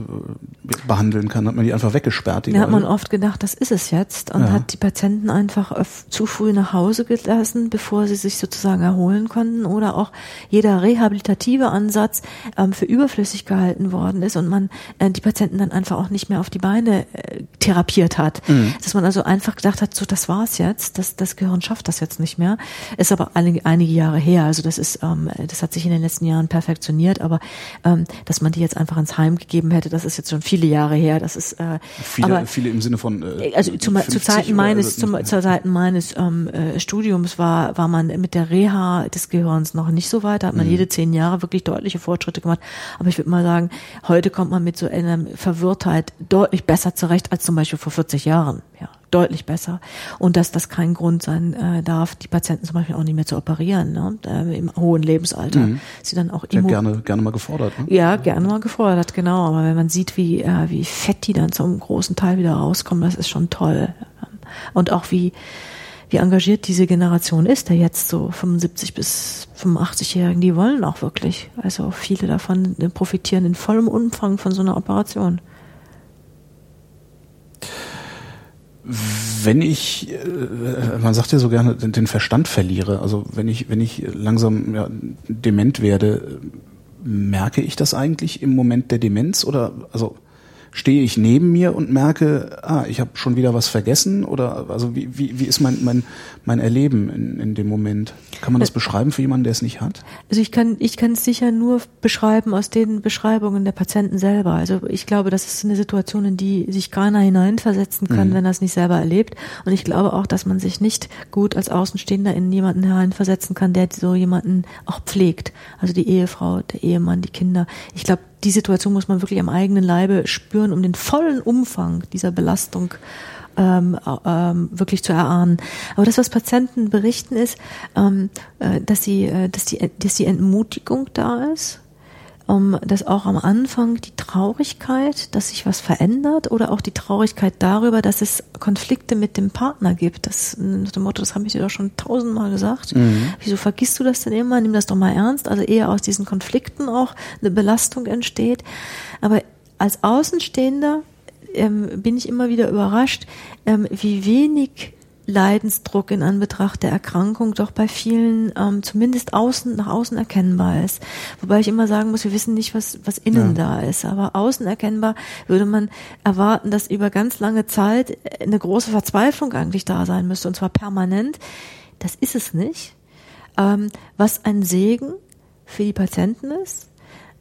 Speaker 1: äh, behandeln kann? Hat man die einfach weggesperrt?
Speaker 3: Da hat man oft gedacht, das ist es jetzt, und ja. hat die Patienten einfach zu früh nach Hause gelassen, bevor sie sich sozusagen erholen konnten, oder auch jeder rehabilitative Ansatz ähm, für überflüssig gehalten worden ist und man äh, die Patienten dann einfach auch nicht mehr auf die Beine äh, therapiert hat. Mhm. Dass man also einfach gedacht hat, so das war's jetzt, das, das Gehirn schafft das jetzt nicht mehr. Ist aber einige, einige Jahre her, also das ist, ähm, das hat sich in den letzten Jahren perfektioniert, aber ähm, dass man die jetzt einfach ins Heim gegeben hätte, das ist jetzt schon viele Jahre her. Das ist äh,
Speaker 1: viele,
Speaker 3: aber,
Speaker 1: viele im Sinne von äh,
Speaker 3: also zum, zu Zeiten meines, zum, zu Zeiten meines ähm, äh, Studiums war war man mit der Reha des Gehirns noch nicht so weit, da hat man mhm. jede zehn Jahre wirklich deutliche Fortschritte gemacht. Aber ich würde mal sagen, heute kommt man mit so einer Verwirrtheit deutlich besser zurecht als zum Beispiel vor vierzig Jahren. Ja, deutlich besser. Und dass das kein Grund sein äh, darf, die Patienten zum Beispiel auch nicht mehr zu operieren, ne? äh, im hohen Lebensalter. Mhm. Sie dann auch
Speaker 1: ja, gerne, gerne mal gefordert. Ne?
Speaker 3: Ja, gerne mal gefordert, genau. Aber wenn man sieht, wie, äh, wie fett die dann zum großen Teil wieder rauskommen, das ist schon toll. Und auch wie, wie engagiert diese Generation ist, der jetzt so fünfundsiebzig bis fünfundachtzig-Jährigen, die wollen auch wirklich. Also viele davon profitieren in vollem Umfang von so einer Operation.
Speaker 1: Wenn ich, äh, man sagt ja so gerne, den Verstand verliere, also wenn ich, wenn ich langsam ja, dement werde, merke ich das eigentlich im Moment der Demenz oder also stehe ich neben mir und merke, ah, ich habe schon wieder was vergessen oder also wie wie wie ist mein mein mein Erleben in in dem Moment? Kann man das beschreiben für jemanden, der es nicht hat?
Speaker 3: Also ich kann ich kann es sicher nur beschreiben aus den Beschreibungen der Patienten selber. Also ich glaube, das ist eine Situation, in die sich keiner hineinversetzen kann, mhm. wenn er es nicht selber erlebt. Und ich glaube auch, dass man sich nicht gut als Außenstehender in jemanden hineinversetzen kann, der so jemanden auch pflegt. Also die Ehefrau, der Ehemann, die Kinder. Ich glaube, die Situation muss man wirklich am eigenen Leibe spüren, um den vollen Umfang dieser Belastung ähm, ähm, wirklich zu erahnen. Aber das, was Patienten berichten, ist, ähm, äh, dass sie, äh, dass die, dass die Entmutigung da ist, um, dass auch am Anfang die Traurigkeit, dass sich was verändert, oder auch die Traurigkeit darüber, dass es Konflikte mit dem Partner gibt. Das nach dem Motto, das habe ich dir doch schon tausendmal gesagt. Mhm. Wieso vergisst du das denn immer? Nimm das doch mal ernst. Also eher aus diesen Konflikten auch eine Belastung entsteht. Aber als Außenstehender ähm, bin ich immer wieder überrascht, ähm, wie wenig Leidensdruck in Anbetracht der Erkrankung doch bei vielen ähm, zumindest außen nach außen erkennbar ist. Wobei ich immer sagen muss, wir wissen nicht, was was innen ja. da ist. Aber außen erkennbar würde man erwarten, dass über ganz lange Zeit eine große Verzweiflung eigentlich da sein müsste, und zwar permanent. Das ist es nicht. Ähm, was ein Segen für die Patienten ist,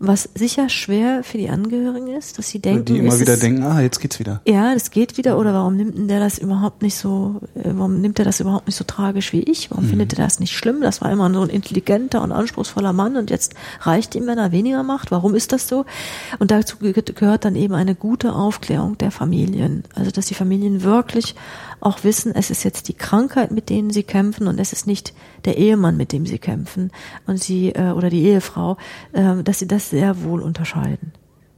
Speaker 3: Was sicher schwer für die Angehörigen ist, dass sie denken,
Speaker 1: die immer wieder es, denken, ah, jetzt geht's wieder.
Speaker 3: Ja, das geht wieder, oder warum nimmt denn der das überhaupt nicht so, warum nimmt er das überhaupt nicht so tragisch wie ich? Warum mhm. findet er das nicht schlimm? Das war immer so ein intelligenter und anspruchsvoller Mann und jetzt reicht ihm, wenn er weniger macht. Warum ist das so? Und dazu gehört dann eben eine gute Aufklärung der Familien. Also, dass die Familien wirklich auch wissen, es ist jetzt die Krankheit, mit denen sie kämpfen, und es ist nicht der Ehemann, mit dem sie kämpfen, und sie äh, oder die Ehefrau, äh, dass sie das sehr wohl unterscheiden.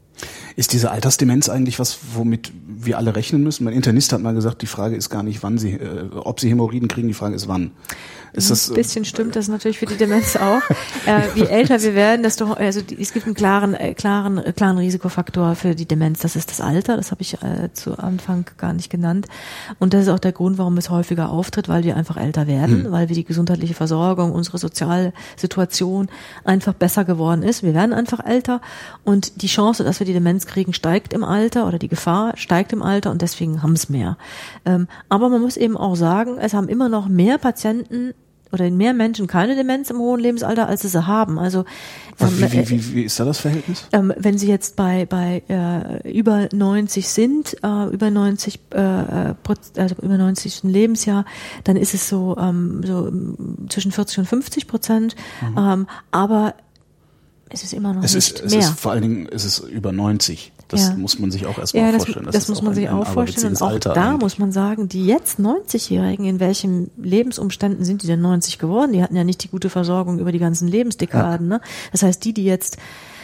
Speaker 1: Ist diese Altersdemenz eigentlich was, womit wir alle rechnen müssen? Mein Internist hat mal gesagt, die Frage ist gar nicht, wann sie, äh, ob sie Hämorrhoiden kriegen, die Frage ist, wann. Ist das,
Speaker 3: ein bisschen stimmt das natürlich für die Demenz auch. äh, je älter wir werden, desto, also die, es gibt einen klaren, äh, klaren, äh, klaren Risikofaktor für die Demenz. Das ist das Alter. Das habe ich äh, zu Anfang gar nicht genannt. Und das ist auch der Grund, warum es häufiger auftritt, weil wir einfach älter werden, hm. weil wir die gesundheitliche Versorgung, unsere soziale Situation einfach besser geworden ist. Wir werden einfach älter und die Chance, dass wir die Demenz kriegen, steigt im Alter, oder die Gefahr steigt im Alter, und deswegen haben es mehr. Ähm, aber man muss eben auch sagen, es haben immer noch mehr Patienten oder mehr Menschen keine Demenz im hohen Lebensalter, als sie sie haben. Also
Speaker 1: ähm, wie, wie, wie, wie ist da das Verhältnis?
Speaker 3: Ähm, wenn sie jetzt bei bei äh, über neunzig sind, äh, über neunzig, äh, also über neunzigsten Lebensjahr, dann ist es so ähm, so zwischen vierzig und fünfzig Prozent. Mhm. Ähm, aber es ist immer noch
Speaker 1: es
Speaker 3: nicht
Speaker 1: ist,
Speaker 3: mehr.
Speaker 1: Es ist, vor allen Dingen ist es über neunzig. Das ja. muss man sich auch erstmal
Speaker 3: ja, das,
Speaker 1: vorstellen. Das,
Speaker 3: das muss man sich auch vorstellen. Und auch Alter da eigentlich. Muss man sagen, die jetzt neunzigjährigen, in welchen Lebensumständen sind die denn neunzig geworden? Die hatten ja nicht die gute Versorgung über die ganzen Lebensdekaden. Ja. Ne? Das heißt, die, die jetzt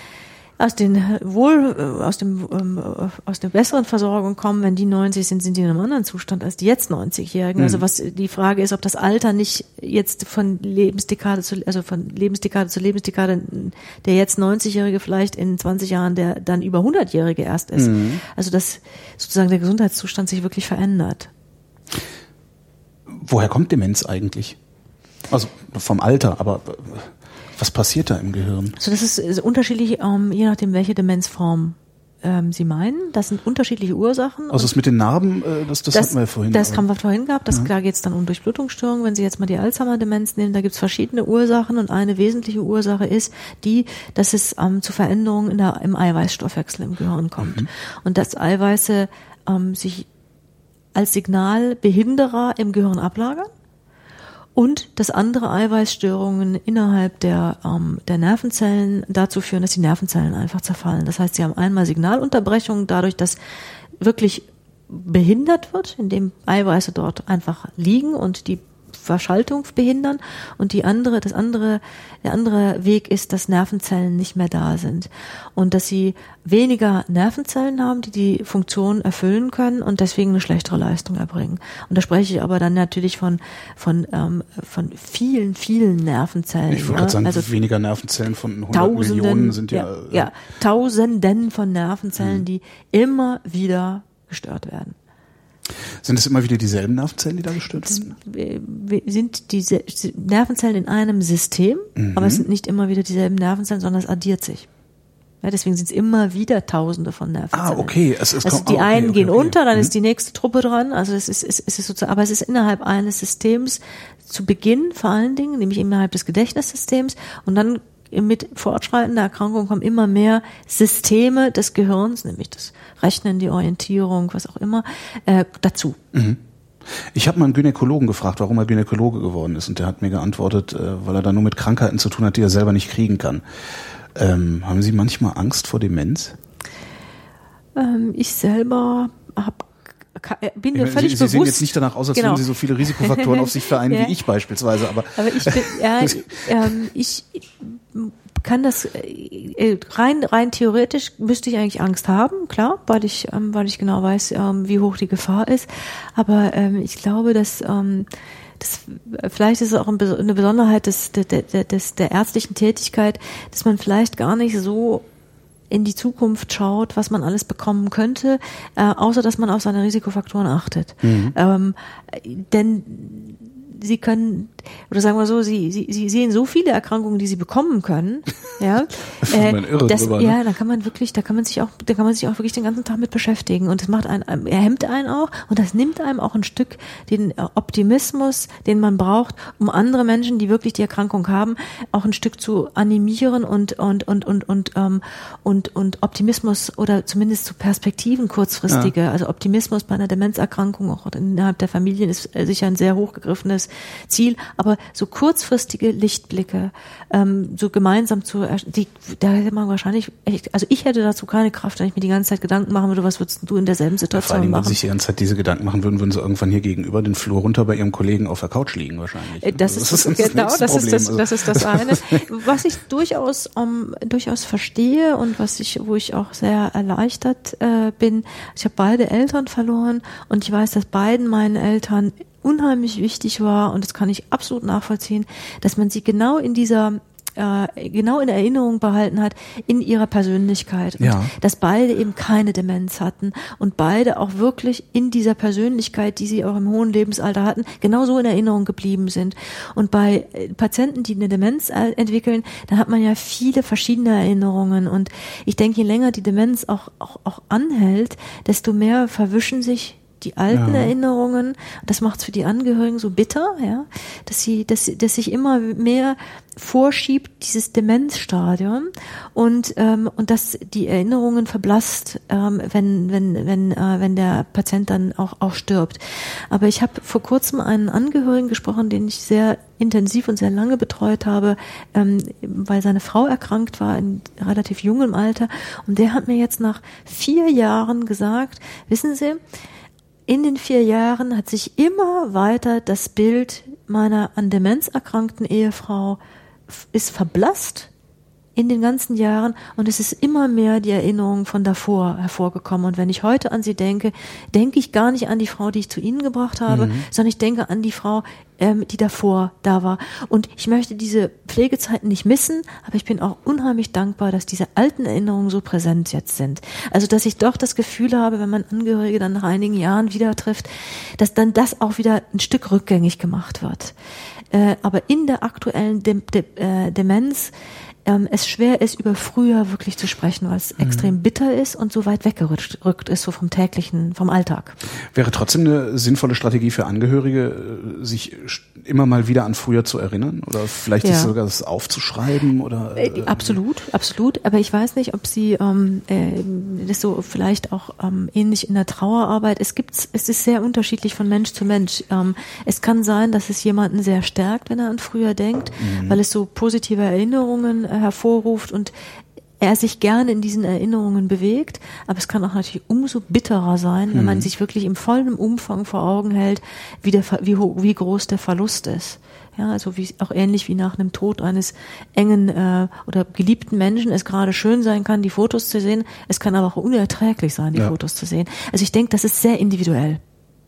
Speaker 3: aus den wohl aus dem ähm, aus der besseren Versorgung kommen, wenn die neunzig sind, sind die in einem anderen Zustand als die jetzt neunzigjährigen. Mhm. Also was die Frage ist, ob das Alter nicht jetzt von Lebensdekade zu also von Lebensdekade zu Lebensdekade der jetzt neunzigjährige vielleicht in zwanzig Jahren der dann über hundertjährige erst ist. Mhm. Also dass sozusagen der Gesundheitszustand sich wirklich verändert.
Speaker 1: Woher kommt Demenz eigentlich? Also vom Alter, aber was passiert da im Gehirn?
Speaker 3: Also das ist, ist unterschiedlich, ähm, je nachdem, welche Demenzform ähm, Sie meinen. Das sind unterschiedliche Ursachen.
Speaker 1: Also das mit den Narben, äh, das, das, das hatten wir ja vorhin.
Speaker 3: Das haben wir vorhin gehabt. Das, ja. Da geht es dann um Durchblutungsstörungen. Wenn Sie jetzt mal die Alzheimer-Demenz nehmen, da gibt es verschiedene Ursachen, und eine wesentliche Ursache ist die, dass es ähm, zu Veränderungen in der, im Eiweißstoffwechsel im Gehirn kommt. Mhm. Und dass Eiweiße ähm, sich als Signalbehinderer im Gehirn ablagern. Und dass andere Eiweißstörungen innerhalb der, ähm, der Nervenzellen dazu führen, dass die Nervenzellen einfach zerfallen. Das heißt, sie haben einmal Signalunterbrechungen dadurch, dass wirklich behindert wird, indem Eiweiße dort einfach liegen und die Verschaltung behindern, und die andere, das andere, der andere Weg ist, dass Nervenzellen nicht mehr da sind und dass sie weniger Nervenzellen haben, die die Funktion erfüllen können und deswegen eine schlechtere Leistung erbringen. Und da spreche ich aber dann natürlich von von ähm, von vielen vielen Nervenzellen.
Speaker 1: Ich wollte gerade sagen, also weniger Nervenzellen von hundert
Speaker 3: Tausenden,
Speaker 1: Millionen sind ja
Speaker 3: ja, äh, ja Tausenden von Nervenzellen, mhm. die immer wieder gestört werden.
Speaker 1: Sind es immer wieder dieselben Nervenzellen, die da gestört werden?
Speaker 3: Sind diese Nervenzellen in einem System, mhm. aber es sind nicht immer wieder dieselben Nervenzellen, sondern es addiert sich. Ja, deswegen sind es immer wieder Tausende von Nervenzellen.
Speaker 1: Ah, okay. Es, es
Speaker 3: also
Speaker 1: kommt,
Speaker 3: die
Speaker 1: okay,
Speaker 3: einen
Speaker 1: okay,
Speaker 3: gehen
Speaker 1: okay.
Speaker 3: unter, dann
Speaker 1: mhm.
Speaker 3: ist die nächste Truppe dran. Also es ist, es ist sozusagen, aber es ist innerhalb eines Systems zu Beginn vor allen Dingen, nämlich innerhalb des Gedächtnissystems, und dann mit fortschreitender Erkrankung kommen immer mehr Systeme des Gehirns, nämlich das Rechnen, die Orientierung, was auch immer, äh, dazu.
Speaker 1: Mhm. Ich habe mal einen Gynäkologen gefragt, warum er Gynäkologe geworden ist, und der hat mir geantwortet, äh, weil er da nur mit Krankheiten zu tun hat, die er selber nicht kriegen kann. Ähm, haben Sie manchmal Angst vor Demenz?
Speaker 3: Ähm, ich selber habe bin mir
Speaker 1: meine,
Speaker 3: völlig
Speaker 1: Sie,
Speaker 3: bewusst.
Speaker 1: Sie sehen jetzt nicht danach aus, als
Speaker 3: genau.
Speaker 1: würden Sie so viele Risikofaktoren auf sich vereinen ja. wie ich beispielsweise. Aber,
Speaker 3: aber ich bin, ja, ähm, ich kann das äh, rein rein theoretisch müsste ich eigentlich Angst haben, klar, weil ich ähm, weil ich genau weiß, ähm, wie hoch die Gefahr ist. Aber ähm, ich glaube, dass ähm, das, vielleicht ist es auch eine Besonderheit des, des, des, der ärztlichen Tätigkeit, dass man vielleicht gar nicht so in die Zukunft schaut, was man alles bekommen könnte, äh, außer dass man auf seine Risikofaktoren achtet. Mhm. Ähm, denn sie können, oder sagen wir so, sie, sie, sie sehen so viele Erkrankungen, die sie bekommen können, Ja,
Speaker 1: äh, man irre
Speaker 3: das,
Speaker 1: drüber,
Speaker 3: ja,
Speaker 1: ne?
Speaker 3: da kann man wirklich, da kann man sich auch, da kann man sich auch wirklich den ganzen Tag mit beschäftigen und das macht einen, er hemmt einen auch und das nimmt einem auch ein Stück den Optimismus, den man braucht, um andere Menschen, die wirklich die Erkrankung haben, auch ein Stück zu animieren und und und und und ähm, und und Optimismus oder zumindest zu Perspektiven kurzfristige, ja. Also Optimismus bei einer Demenzerkrankung auch innerhalb der Familien ist sicher ein sehr hochgegriffenes Ziel, aber so kurzfristige Lichtblicke, ähm, so gemeinsam zu Die, da hätte man wahrscheinlich, echt, also ich hätte dazu keine Kraft, wenn ich mir die ganze Zeit Gedanken machen würde, was würdest du in derselben Situation
Speaker 1: ja, vor allem,
Speaker 3: machen?
Speaker 1: Wenn sich die ganze Zeit diese Gedanken machen würden, würden sie irgendwann hier gegenüber den Flur runter bei ihrem Kollegen auf der Couch liegen wahrscheinlich.
Speaker 3: Das, also, das ist, ist das genau, das ist das, das ist das eine. Was ich durchaus um, durchaus verstehe und was ich, wo ich auch sehr erleichtert äh, bin, ich habe beide Eltern verloren und ich weiß, dass beiden meinen Eltern unheimlich wichtig war und das kann ich absolut nachvollziehen, dass man sie genau in dieser genau in Erinnerung behalten hat in ihrer Persönlichkeit und
Speaker 1: ja.
Speaker 3: dass beide eben keine Demenz hatten und beide auch wirklich in dieser Persönlichkeit, die sie auch im hohen Lebensalter hatten, genauso in Erinnerung geblieben sind. Und bei Patienten, die eine Demenz entwickeln, da hat man ja viele verschiedene Erinnerungen und ich denke, je länger die Demenz auch, auch, auch anhält, desto mehr verwischen sich die alten ja. Erinnerungen, das macht es für die Angehörigen so bitter, ja, dass sie, dass, dass sich immer mehr vorschiebt, dieses Demenzstadium und ähm, und dass die Erinnerungen verblasst, ähm, wenn wenn wenn äh, wenn der Patient dann auch auch stirbt. Aber ich habe vor kurzem einen Angehörigen gesprochen, den ich sehr intensiv und sehr lange betreut habe, ähm, weil seine Frau erkrankt war in relativ jungem Alter und der hat mir jetzt nach vier Jahren gesagt, wissen Sie, in den vier Jahren hat sich immer weiter das Bild meiner an Demenz erkrankten Ehefrau ist verblasst in den ganzen Jahren und es ist immer mehr die Erinnerung von davor hervorgekommen. Und wenn ich heute an sie denke, denke ich gar nicht an die Frau, die ich zu Ihnen gebracht habe, mhm. sondern ich denke an die Frau, ähm, die davor da war. Und ich möchte diese Pflegezeiten nicht missen, aber ich bin auch unheimlich dankbar, dass diese alten Erinnerungen so präsent jetzt sind. Also, dass ich doch das Gefühl habe, wenn man Angehörige dann nach einigen Jahren wieder trifft, dass dann das auch wieder ein Stück rückgängig gemacht wird. Äh, aber in der aktuellen De- De- äh, Demenz ähm, es schwer ist, über früher wirklich zu sprechen, weil es mhm. extrem bitter ist und so weit weggerückt ist, so vom täglichen, vom Alltag.
Speaker 1: Wäre trotzdem eine sinnvolle Strategie für Angehörige, sich immer mal wieder an früher zu erinnern oder vielleicht ja. sich sogar das aufzuschreiben oder?
Speaker 3: Äh, absolut, absolut. Aber ich weiß nicht, ob Sie ähm, äh, das so vielleicht auch ähm, ähnlich in der Trauerarbeit. Es gibt, es ist sehr unterschiedlich von Mensch zu Mensch. Ähm, es kann sein, dass es jemanden sehr stärkt, wenn er an früher denkt, mhm. weil es so positive Erinnerungen äh, hervorruft und er sich gerne in diesen Erinnerungen bewegt, aber es kann auch natürlich umso bitterer sein, wenn mhm. man sich wirklich im vollen Umfang vor Augen hält, wie, der, wie, wie groß der Verlust ist. Ja, also wie, auch ähnlich wie nach einem Tod eines engen äh, oder geliebten Menschen es gerade schön sein kann, die Fotos zu sehen, es kann aber auch unerträglich sein, die ja. Fotos zu sehen. Also ich denke, das ist sehr individuell.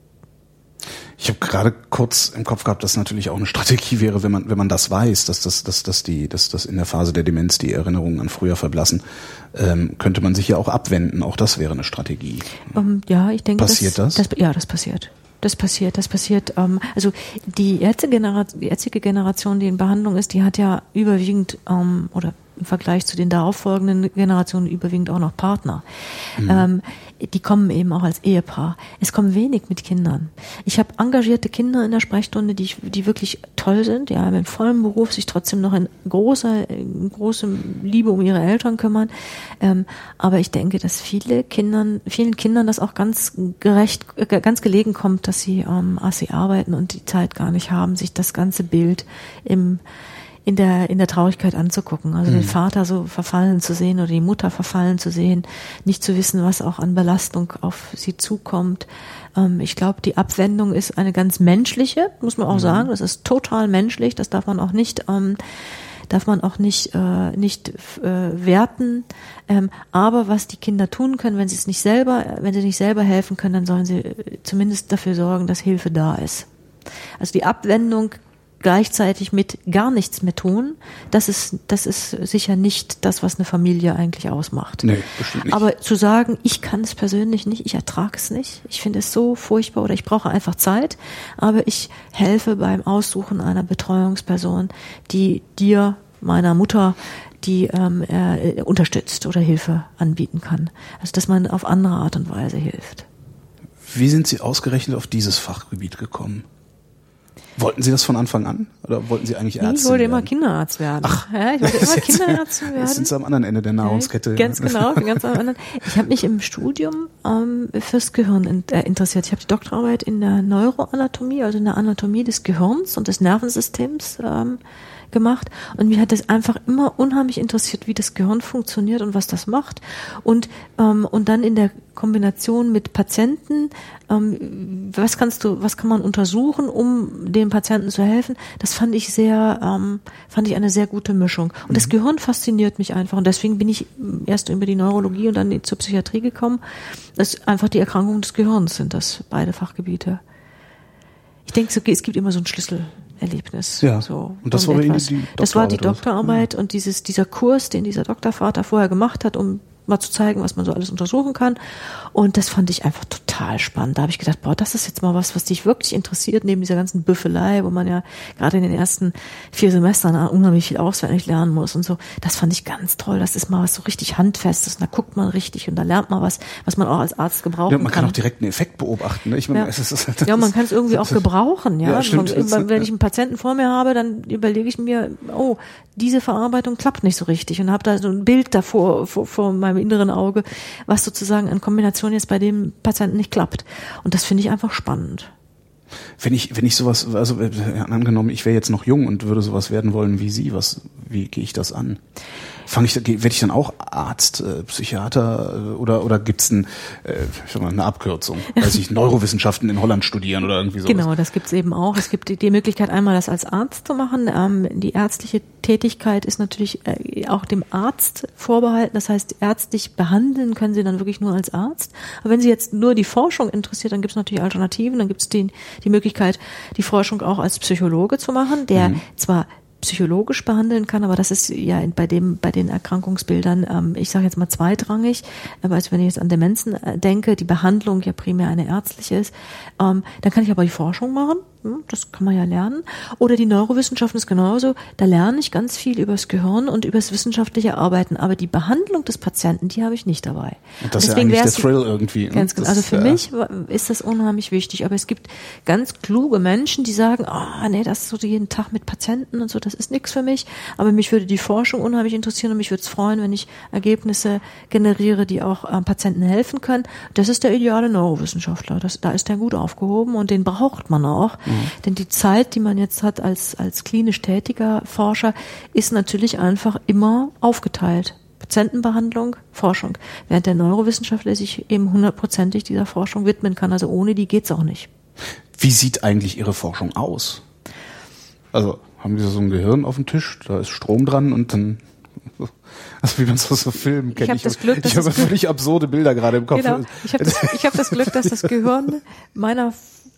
Speaker 1: Ich habe gerade kurz im Kopf gehabt, dass natürlich auch eine Strategie wäre, wenn man wenn man das weiß, dass das dass dass die dass das in der Phase der Demenz die Erinnerungen an früher verblassen, ähm, könnte man sich ja auch abwenden. Auch das wäre eine Strategie.
Speaker 3: Um, ja, ich denke,
Speaker 1: passiert das,
Speaker 3: das? das? Ja, das passiert. Das passiert, das passiert. Ähm, also die jetzige Generation, die jetzige Generation, die in Behandlung ist, die hat ja überwiegend ähm, oder im Vergleich zu den darauffolgenden Generationen überwiegend auch noch Partner. Mhm. Ähm, die kommen eben auch als Ehepaar. Es kommen wenig mit Kindern. Ich habe engagierte Kinder in der Sprechstunde, die die wirklich toll sind, ja, mit vollem Beruf sich trotzdem noch in großer, in großer Liebe um ihre Eltern kümmern. Ähm, aber ich denke, dass viele Kindern, vielen Kindern das auch ganz gerecht, ganz gelegen kommt, dass sie, ähm, als sie arbeiten und die Zeit gar nicht haben, sich das ganze Bild im in der in der Traurigkeit anzugucken, also mhm. den Vater so verfallen zu sehen oder die Mutter verfallen zu sehen, nicht zu wissen, was auch an Belastung auf sie zukommt. Ähm, ich glaube, die Abwendung ist eine ganz menschliche, muss man auch mhm. sagen, das ist total menschlich, das darf man auch nicht ähm, darf man auch nicht äh, nicht äh, werten. Ähm, aber was die Kinder tun können, wenn sie es nicht selber, wenn sie nicht selber helfen können, dann sollen sie zumindest dafür sorgen, dass Hilfe da ist. Also die Abwendung gleichzeitig mit gar nichts mehr tun, das ist, das ist sicher nicht das, was eine Familie eigentlich ausmacht.
Speaker 1: Nee, bestimmt nicht.
Speaker 3: Aber zu sagen, ich kann es persönlich nicht, ich ertrage es nicht, ich finde es so furchtbar oder ich brauche einfach Zeit, aber ich helfe beim Aussuchen einer Betreuungsperson, die dir, meiner Mutter, die ähm, äh, unterstützt oder Hilfe anbieten kann. Also dass man auf andere Art und Weise hilft.
Speaker 1: Wie sind Sie ausgerechnet auf dieses Fachgebiet gekommen? Wollten Sie das von Anfang an oder wollten Sie eigentlich Ärztin
Speaker 3: Ich wollte
Speaker 1: werden?
Speaker 3: immer Kinderarzt werden.
Speaker 1: Ach,
Speaker 3: ja, ich wollte immer Kinderärztin werden.
Speaker 1: Jetzt sind Sie am anderen Ende der Nahrungskette.
Speaker 3: Ganz genau, ganz am anderen. Ich habe mich im Studium ähm, fürs Gehirn in, äh, interessiert. Ich habe die Doktorarbeit in der Neuroanatomie, also in der Anatomie des Gehirns und des Nervensystems ähm, gemacht, und mich hat das einfach immer unheimlich interessiert, wie das Gehirn funktioniert und was das macht, und ähm, und dann in der Kombination mit Patienten, ähm, was kannst du, was kann man untersuchen, um den Patienten zu helfen? Das fand ich sehr, ähm, fand ich eine sehr gute Mischung. Und mhm. das Gehirn fasziniert mich einfach, und deswegen bin ich erst über die Neurologie und dann zur Psychiatrie gekommen. Das ist einfach die Erkrankungen des Gehirns sind das beide Fachgebiete. Ich denke, es gibt immer so ein Schlüsselerlebnis.
Speaker 1: Ja.
Speaker 3: So,
Speaker 1: und das war die, die
Speaker 3: Das war die
Speaker 1: Doktorarbeit,
Speaker 3: Doktorarbeit, und dieses, dieser Kurs, den dieser Doktorvater vorher gemacht hat, um mal zu zeigen, was man so alles untersuchen kann. Und das fand ich einfach total spannend. Da habe ich gedacht, boah, das ist jetzt mal was, was dich wirklich interessiert, neben dieser ganzen Büffelei, wo man ja gerade in den ersten vier Semestern unheimlich viel auswendig lernen muss und so. Das fand ich ganz toll. Das ist mal was so richtig Handfestes. Und da guckt man richtig und da lernt man was, was man auch als Arzt gebrauchen
Speaker 1: ja, man kann.
Speaker 3: kann
Speaker 1: auch direkt einen Effekt beobachten. Ne? Ich meine,
Speaker 3: ja.
Speaker 1: es ist, es
Speaker 3: ja, man kann es irgendwie auch gebrauchen. Ja,
Speaker 1: ja stimmt.
Speaker 3: Man, wenn ich einen Patienten vor mir habe, dann überlege ich mir, oh, diese Verarbeitung klappt nicht so richtig, und habe da so ein Bild davor vor, vor meinem inneren Auge, was sozusagen in Kombination jetzt bei dem Patienten nicht klappt. Und das finde ich einfach spannend.
Speaker 1: Wenn ich, wenn ich sowas, also äh, angenommen, ich wäre jetzt noch jung und würde sowas werden wollen wie Sie, was, wie gehe ich das an? Fange ich, werde ich dann auch Arzt, äh, Psychiater äh, oder oder gibt's ein, äh, ich sag mal, eine Abkürzung? Weiß ich, Neurowissenschaften in Holland studieren oder irgendwie sowas?
Speaker 3: Genau, das gibt's eben auch. Es gibt die, die Möglichkeit, einmal das als Arzt zu machen. Ähm, die ärztliche Tätigkeit ist natürlich äh, auch dem Arzt vorbehalten. Das heißt, ärztlich behandeln können Sie dann wirklich nur als Arzt. Aber wenn Sie jetzt nur die Forschung interessiert, dann gibt's natürlich Alternativen. Dann gibt's die, die Möglichkeit, die Forschung auch als Psychologe zu machen, der mhm. zwar psychologisch behandeln kann, aber das ist ja bei dem bei den Erkrankungsbildern, ähm, ich sage jetzt mal zweitrangig, aber also wenn ich jetzt an Demenzen äh, denke, die Behandlung ja primär eine ärztliche ist, ähm, dann kann ich aber die Forschung machen, hm, das kann man ja lernen, oder die Neurowissenschaften ist genauso, da lerne ich ganz viel übers Gehirn und übers wissenschaftliche Arbeiten, aber die Behandlung des Patienten, die habe ich nicht dabei.
Speaker 1: Und das ist ja eigentlich der Thrill irgendwie.
Speaker 3: Ganz genau. Also für ja. mich ist das unheimlich wichtig, aber es gibt ganz kluge Menschen, die sagen, ah, oh, nee, das ist so jeden Tag mit Patienten und so, das ist nichts für mich, aber mich würde die Forschung unheimlich interessieren und mich würde es freuen, wenn ich Ergebnisse generiere, die auch äh, Patienten helfen können. Das ist der ideale Neurowissenschaftler. Das, da ist der gut aufgehoben, und den braucht man auch. Mhm. Denn die Zeit, die man jetzt hat als, als klinisch tätiger Forscher, ist natürlich einfach immer aufgeteilt. Patientenbehandlung, Forschung. Während der Neurowissenschaftler sich eben hundertprozentig dieser Forschung widmen kann. Also ohne die geht's auch nicht.
Speaker 1: Wie sieht eigentlich Ihre Forschung aus? Also haben Sie so ein Gehirn auf dem Tisch, da ist Strom dran und dann, also wie man es aus so Filmen kennt.
Speaker 3: Ich habe das Glück,
Speaker 1: ich habe völlig absurde Bilder gerade im Kopf.
Speaker 3: Genau. Ich habe das, ich hab das Glück, dass das Gehirn meiner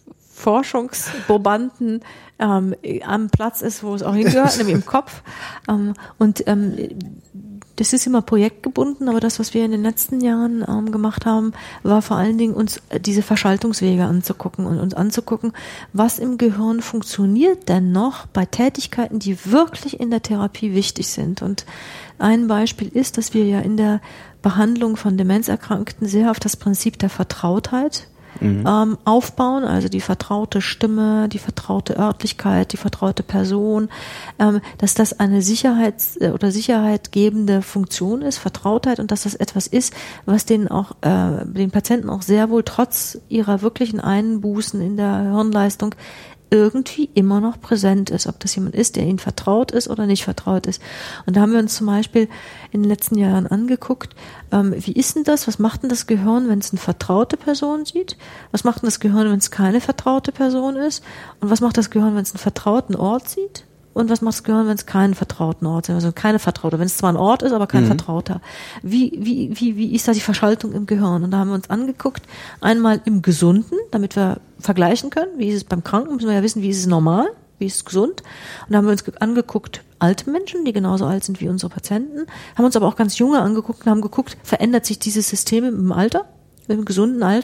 Speaker 3: Forschungsprobanden ähm, am Platz ist, wo es auch hingehört, nämlich im Kopf. Ähm, und ähm, das ist immer projektgebunden, aber das, was wir in den letzten Jahren ähm, gemacht haben, war vor allen Dingen uns diese Verschaltungswege anzugucken und uns anzugucken, was im Gehirn funktioniert denn noch bei Tätigkeiten, die wirklich in der Therapie wichtig sind. Und ein Beispiel ist, dass wir ja in der Behandlung von Demenzerkrankten sehr auf das Prinzip der Vertrautheit Mhm. Ähm, aufbauen, also die vertraute Stimme, die vertraute Örtlichkeit, die vertraute Person, ähm, dass das eine Sicherheits- oder sicherheitgebende Funktion ist, Vertrautheit, und dass das etwas ist, was den auch äh, den Patienten auch sehr wohl trotz ihrer wirklichen Einbußen in der Hirnleistung irgendwie immer noch präsent ist, ob das jemand ist, der ihnen vertraut ist oder nicht vertraut ist. Und da haben wir uns zum Beispiel in den letzten Jahren angeguckt, ähm, wie ist denn das, was macht denn das Gehirn, wenn es eine vertraute Person sieht? Was macht denn das Gehirn, wenn es keine vertraute Person ist? Und was macht das Gehirn, wenn es einen vertrauten Ort sieht? Und was macht das Gehirn, wenn es keinen vertrauten Ort ist? Also keine vertraute, wenn es zwar ein Ort ist, aber kein mhm. vertrauter. Wie, wie, wie, wie ist da die Verschaltung im Gehirn? Und da haben wir uns angeguckt, einmal im Gesunden, damit wir vergleichen können, wie ist es beim Kranken, müssen wir ja wissen, wie ist es normal, wie ist es gesund. Und da haben wir uns angeguckt, alte Menschen, die genauso alt sind wie unsere Patienten, haben uns aber auch ganz junge angeguckt und haben geguckt, verändert sich dieses System im Alter, im gesunden Altern?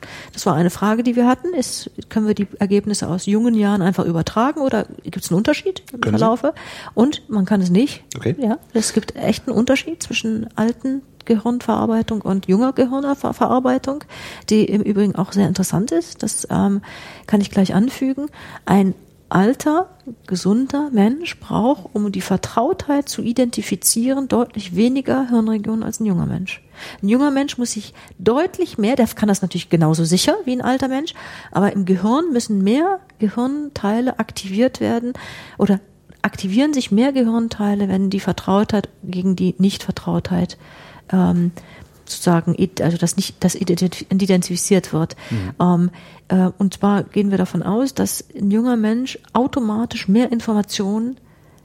Speaker 2: Das war eine Frage, die wir hatten. Ist, können wir die Ergebnisse aus jungen Jahren einfach übertragen oder gibt es einen Unterschied im
Speaker 1: Können
Speaker 2: Verlaufe? Und man kann es nicht.
Speaker 1: Okay.
Speaker 2: Ja, es gibt echt einen Unterschied zwischen alten Gehirnverarbeitung und junger Gehirnverarbeitung, die im Übrigen auch sehr interessant ist. Das ähm, kann ich gleich anfügen. Ein alter, gesunder Mensch braucht, um die Vertrautheit zu identifizieren, deutlich weniger Hirnregionen als ein junger Mensch. Ein junger Mensch muss sich deutlich mehr, der kann das natürlich genauso sicher wie ein alter Mensch, aber im Gehirn müssen mehr Gehirnteile aktiviert werden oder aktivieren sich mehr Gehirnteile, wenn die Vertrautheit gegen die Nichtvertrautheit ähm, sozusagen, also das nicht, das identifiziert wird. Mhm. Ähm, äh, und zwar gehen wir davon aus, dass ein junger Mensch automatisch mehr Informationen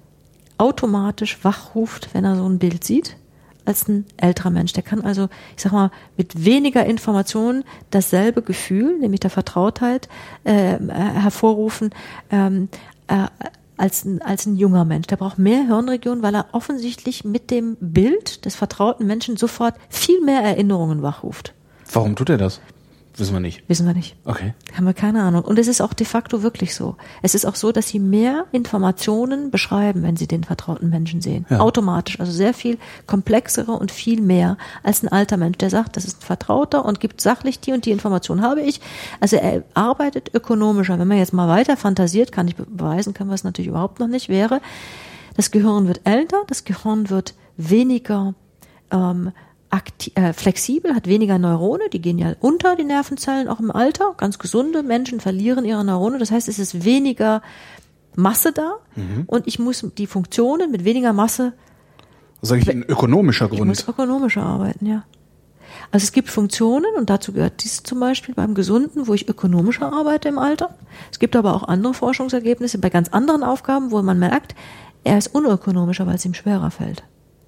Speaker 2: automatisch wachruft, wenn er so ein Bild sieht, als ein älterer Mensch. Der kann also, ich sag mal, mit weniger Informationen dasselbe Gefühl, nämlich der Vertrautheit, äh, hervorrufen, ähm, äh, als ein, als ein junger Mensch. Der braucht mehr Hirnregionen, weil er offensichtlich mit dem Bild des vertrauten Menschen sofort viel mehr Erinnerungen wachruft.
Speaker 1: Warum tut er das? Wissen wir nicht.
Speaker 2: Wissen wir nicht.
Speaker 1: Okay.
Speaker 2: Haben wir keine Ahnung. Und es ist auch de facto wirklich so. Es ist auch so, dass sie mehr Informationen beschreiben, wenn sie den vertrauten Menschen sehen. Ja. Automatisch. Also sehr viel komplexere und viel mehr als ein alter Mensch, der sagt, das ist ein Vertrauter und gibt sachlich die und die Information habe ich. Also er arbeitet ökonomischer. Wenn man jetzt mal weiter fantasiert, kann ich beweisen, können wir es natürlich überhaupt noch nicht, wäre, das Gehirn wird älter, das Gehirn wird weniger ähm, Akti- äh, flexibel, hat weniger Neurone, die gehen ja unter, die Nervenzellen, auch im Alter. Ganz gesunde Menschen verlieren ihre Neurone. Das heißt, es ist weniger Masse da mhm. und ich muss die Funktionen mit weniger Masse.
Speaker 1: Sag ich, ein ökonomischer Grund.
Speaker 2: Ich muss ökonomischer arbeiten, ja. Also es gibt Funktionen und dazu gehört dies zum Beispiel beim Gesunden, wo ich ökonomischer arbeite im Alter. Es gibt aber auch andere Forschungsergebnisse bei ganz anderen Aufgaben, wo man merkt, er ist unökonomischer, weil es ihm schwerer fällt.